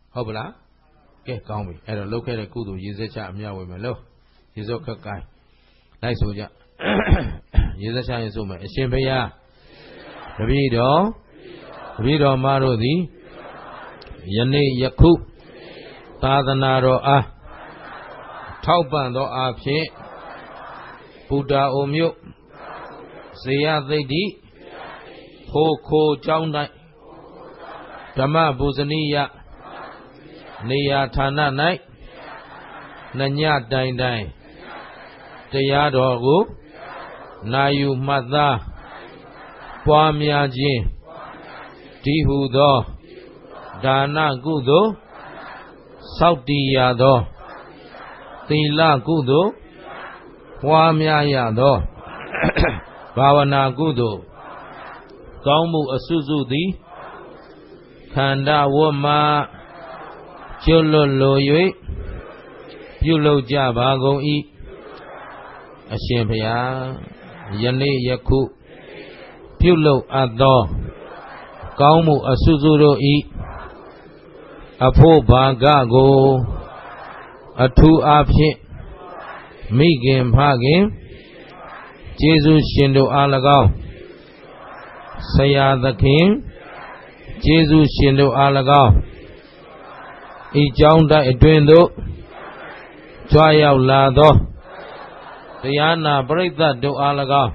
ဟုတ်ပလားကဲကောင်းပြီအဲ့တော့လုတ်ခဲ့တဲ့ကုသိုလ်ရေစက်ချအမြဝေမယ်လို့ရေစောခက်ကိုင်းလိုက်ဆိုကြရေစက်ချရင်ဆိုမယ်အရှင်ဘုရားတပည့်တော်တပည့်တော်မတို့သည်ယနေ့ယခုသာသနာတော်အားထောက်ပံ့သောအားဖြင့်ဘုဒ္ဓအိုမြို့ဇေယသိတ္တိဖိုခိုကျောင်း၌ဓမ္မပူဇနီယနေရာဌာန၌နှညတိုင်တိုင်တရားတော်ကိုနာယူမှတ်သားပွားများခြင်းဒီဟုသောဒါနကုသိုလ်စောင့်တည်ရသောသီလကုသိုလ်ပွားများရသောဘာဝနာကုသိုလ်ကောင်းမှုအစုစုသည်ခန္ဓာဝတ်မှကျွလွတ်လို၍ပြုလုပ်ကြပါကုန်၏အရှင်ဘုရားယနေ့ယခုပြုလုပ်အပ်သောကောင်းမှုအစုစုတို့၏အဖို့ဘာကကိုအထူးအားဖြင့်မိခင်ဖခင်ကျေးဇူးရှင်တို့အား၎င်းဆရာသခင်ကျေးဇူးရှင်တို့အား၎င်းဤကြောင်းတိုက်အတွင်သို့ကြွားရောက်လာသောတရားနာပရိသတ်တို့အား၎င်း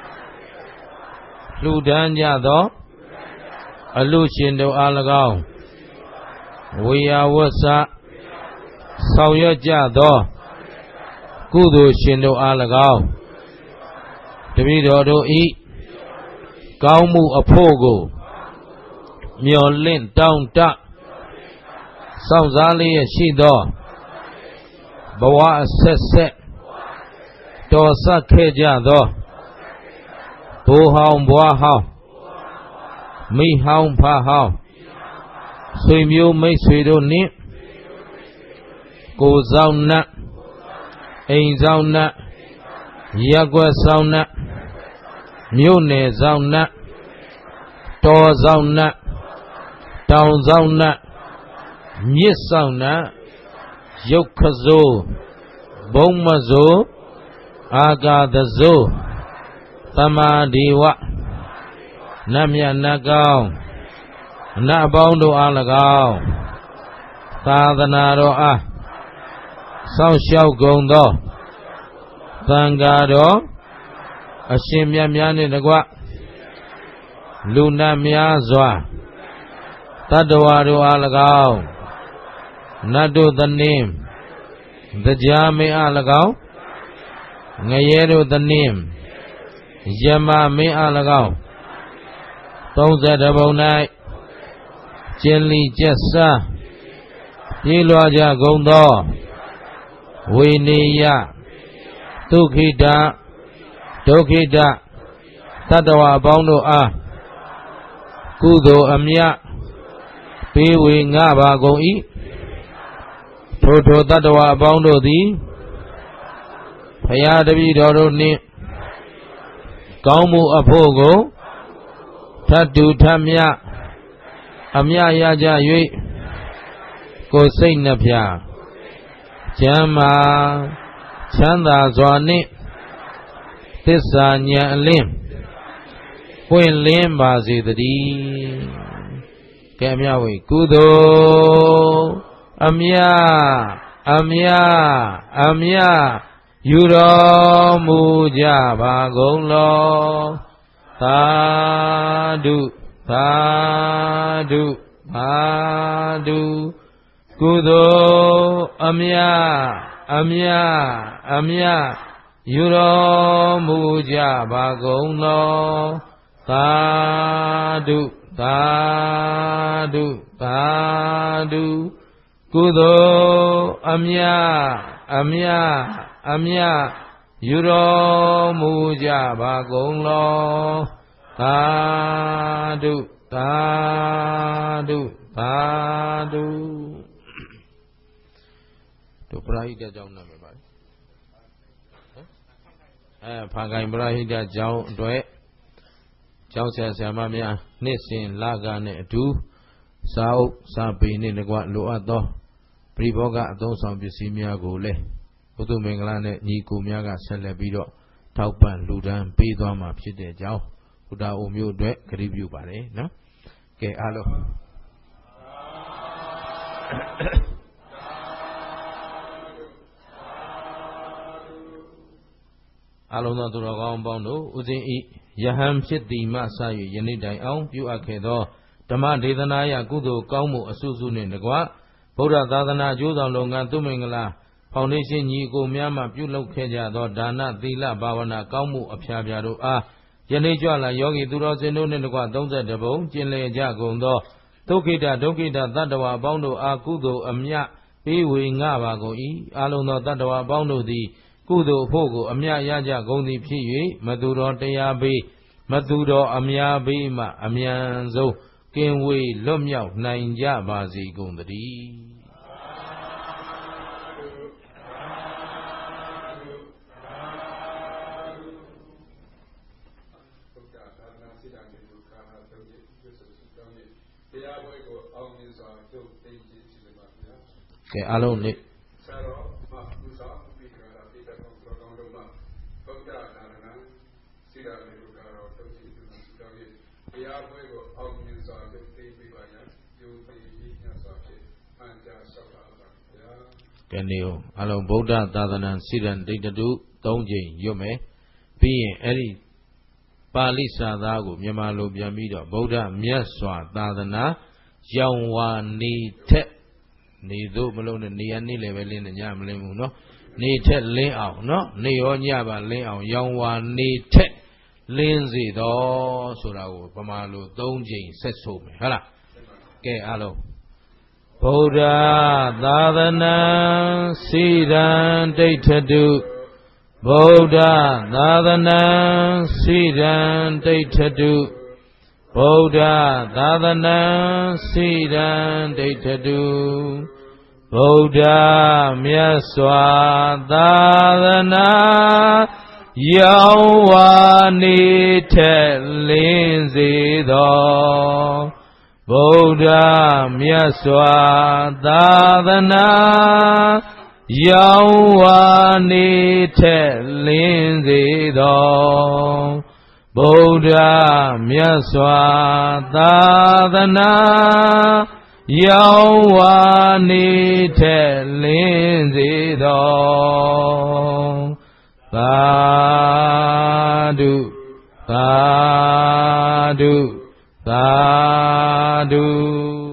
လှူဒန်းကြသောအလူရှင်တို့အား၎င်းဝေယဝဆဆောင်ရွက်ကြသောကုသိုလ်ရှင်တို့အား၎င်းတပည့်တော်တို့ဤကောင်းမှုအဖို့ကိုမျှော်လင့်တောင်းတစောင့်စားလျက်ရှိသောဘဝအဆက်ဆက်တော်ဆက်ခဲ့ကြသောဘိုးဟောင်းဘွားဟောင်းမိဟောင်းဖဟောင်းဆွေမျိုးမိတ်ဆွေတို့နှင့်ကိုယ်ဆောင်နှင့်အိမ်ဆောင်နှင့်ရက်ွက်ဆောင်နှင့်မြို့နယ်ဆောင်နှင့်တော်ဆောင်နှင့်တောင်ဆောင်နှင့်မြစ်ဆောင်နှင့်ရုပ်ခစိုးဘုံမစိုးအာကာသစိုးသမာဓိဝနတ်မြတ်နတ်ကောင်းနတ်အပေါင်းတို့အား၎င်းသာသနာတော်အားစောင့်ရှောက်ကုန်သောသံဃာတော်အရှင်မြတ်များနှင့်တကွလူနာများစွာတတ္တဝါတို့အား၎င်းနတ်တို့သနင်းတရားမင်းအား၎င်းငရဲတို့သနင်းယမမင်းအား၎င်းသုံးဆယ်တဘုံ၌ကျင်လီကျက်စားပြေးလွှားကြကုန်သောဝိနေယဒုက္ခိတဒုက္ခိတတတ္တဝါအပေါင်းတို့အားကုသိုလ်အမြတ်ပေးဝေငှပါကုန်၏ထိုထိုတတ္တဝါအပေါင်းတို့သည်ဘုရားတပည့်တော်တို့နှင့်ကောင်းမှုအဖို့ကိုထတ်တူထတ်မြအမြရကြ၍ကိုယ်စိတ်နှဖျားကျမ်းမာချမ်းသာစွာနှင့်သစ္စာဉာဏ်အလင်းပွင့်လင်းပါစေတည်းကဲမြဝေကုသိုလ်အမြအမြအမြယူတော်မူကြပါကုန်လောသာဓုသာဓုသာဓုကုသိုလ်အမြအမြအမြယူတော်မူကြပါကုန်လောသာဓုသာဓုသာဓုကုသိုလ်အမြအမြအမြယူတော်မူကြပါကုန်လောသာဓုသာဓုသာဓုတို့ပရိဟိတကျောင်းနာမည်ပါအဲဖာကိုင်ပရိဟိတကျောင်းအတွက်ကျောင်းဆရာဆရာမများနှစ်စဉ်လကနဲ့အတူ sao sa pi ni ne kwa lo at tho pri bho ka athong saung pisi mya ko le Bhutu Mingala ne nyi ko mya ka set let pi do thau pan lu dan pe twa ma phit de jaung Buddha O myo twet gari pyu pare no ke a lo a long thoa tu ro kaung paung do U Sin I Yahan phit ti ma sa yu yani tai aung pyu at khe tho Dhamma Dedana ya kudo kaung mu asu su ne nakwa Buddha Thadana Ajoy Saung Longkan Thu Mingala Foundation nyi ko mya ma pyu lauk khe ja tho dana thila bhavana kaung mu aphya phya do a Yane chwa la yogi tu ro sin do ne nakwa thirty-two bong chin le ja gung tho Dukkita Dukkita Tattva paung do a kudo amya pe we nga ba ko I a long tho Tattva paung do thi kudo apho ko amya ya ja gung thi phit yue matu ro taya be matu ro amya be ma amyan song kin we lwat myauk naing ja ba si gung thati Ke a long ni Ke ni ho a long Buddha Thadana Siran Dittatu three jin yot me pi yin edi Pali sa tha ko Myanmar lo pyan pi do Buddha Myat Swa Thadana yaung wa ni thet ni do ma long ne ni ya ni le be lin ne nya ma lin mu no ni thet lin aung no ni yo nya ba lin aung yaung wa ni thet lin si do soda ko Pama lo three jin set so me ha la ke a long Buddha Thadana Siran Dittatu Buddha Thadana Siran Dittatu Buddha Thadana Siran Dittatu Buddha Myat Swa Thadana yaung wa ni thet lin si tho Buddha Myat Swa Thadana yaung wa ni thet lin si tho Buddha Myat Swa Thadana yaung wa ni thet lin si tho Sadhu Sadhu Sadhu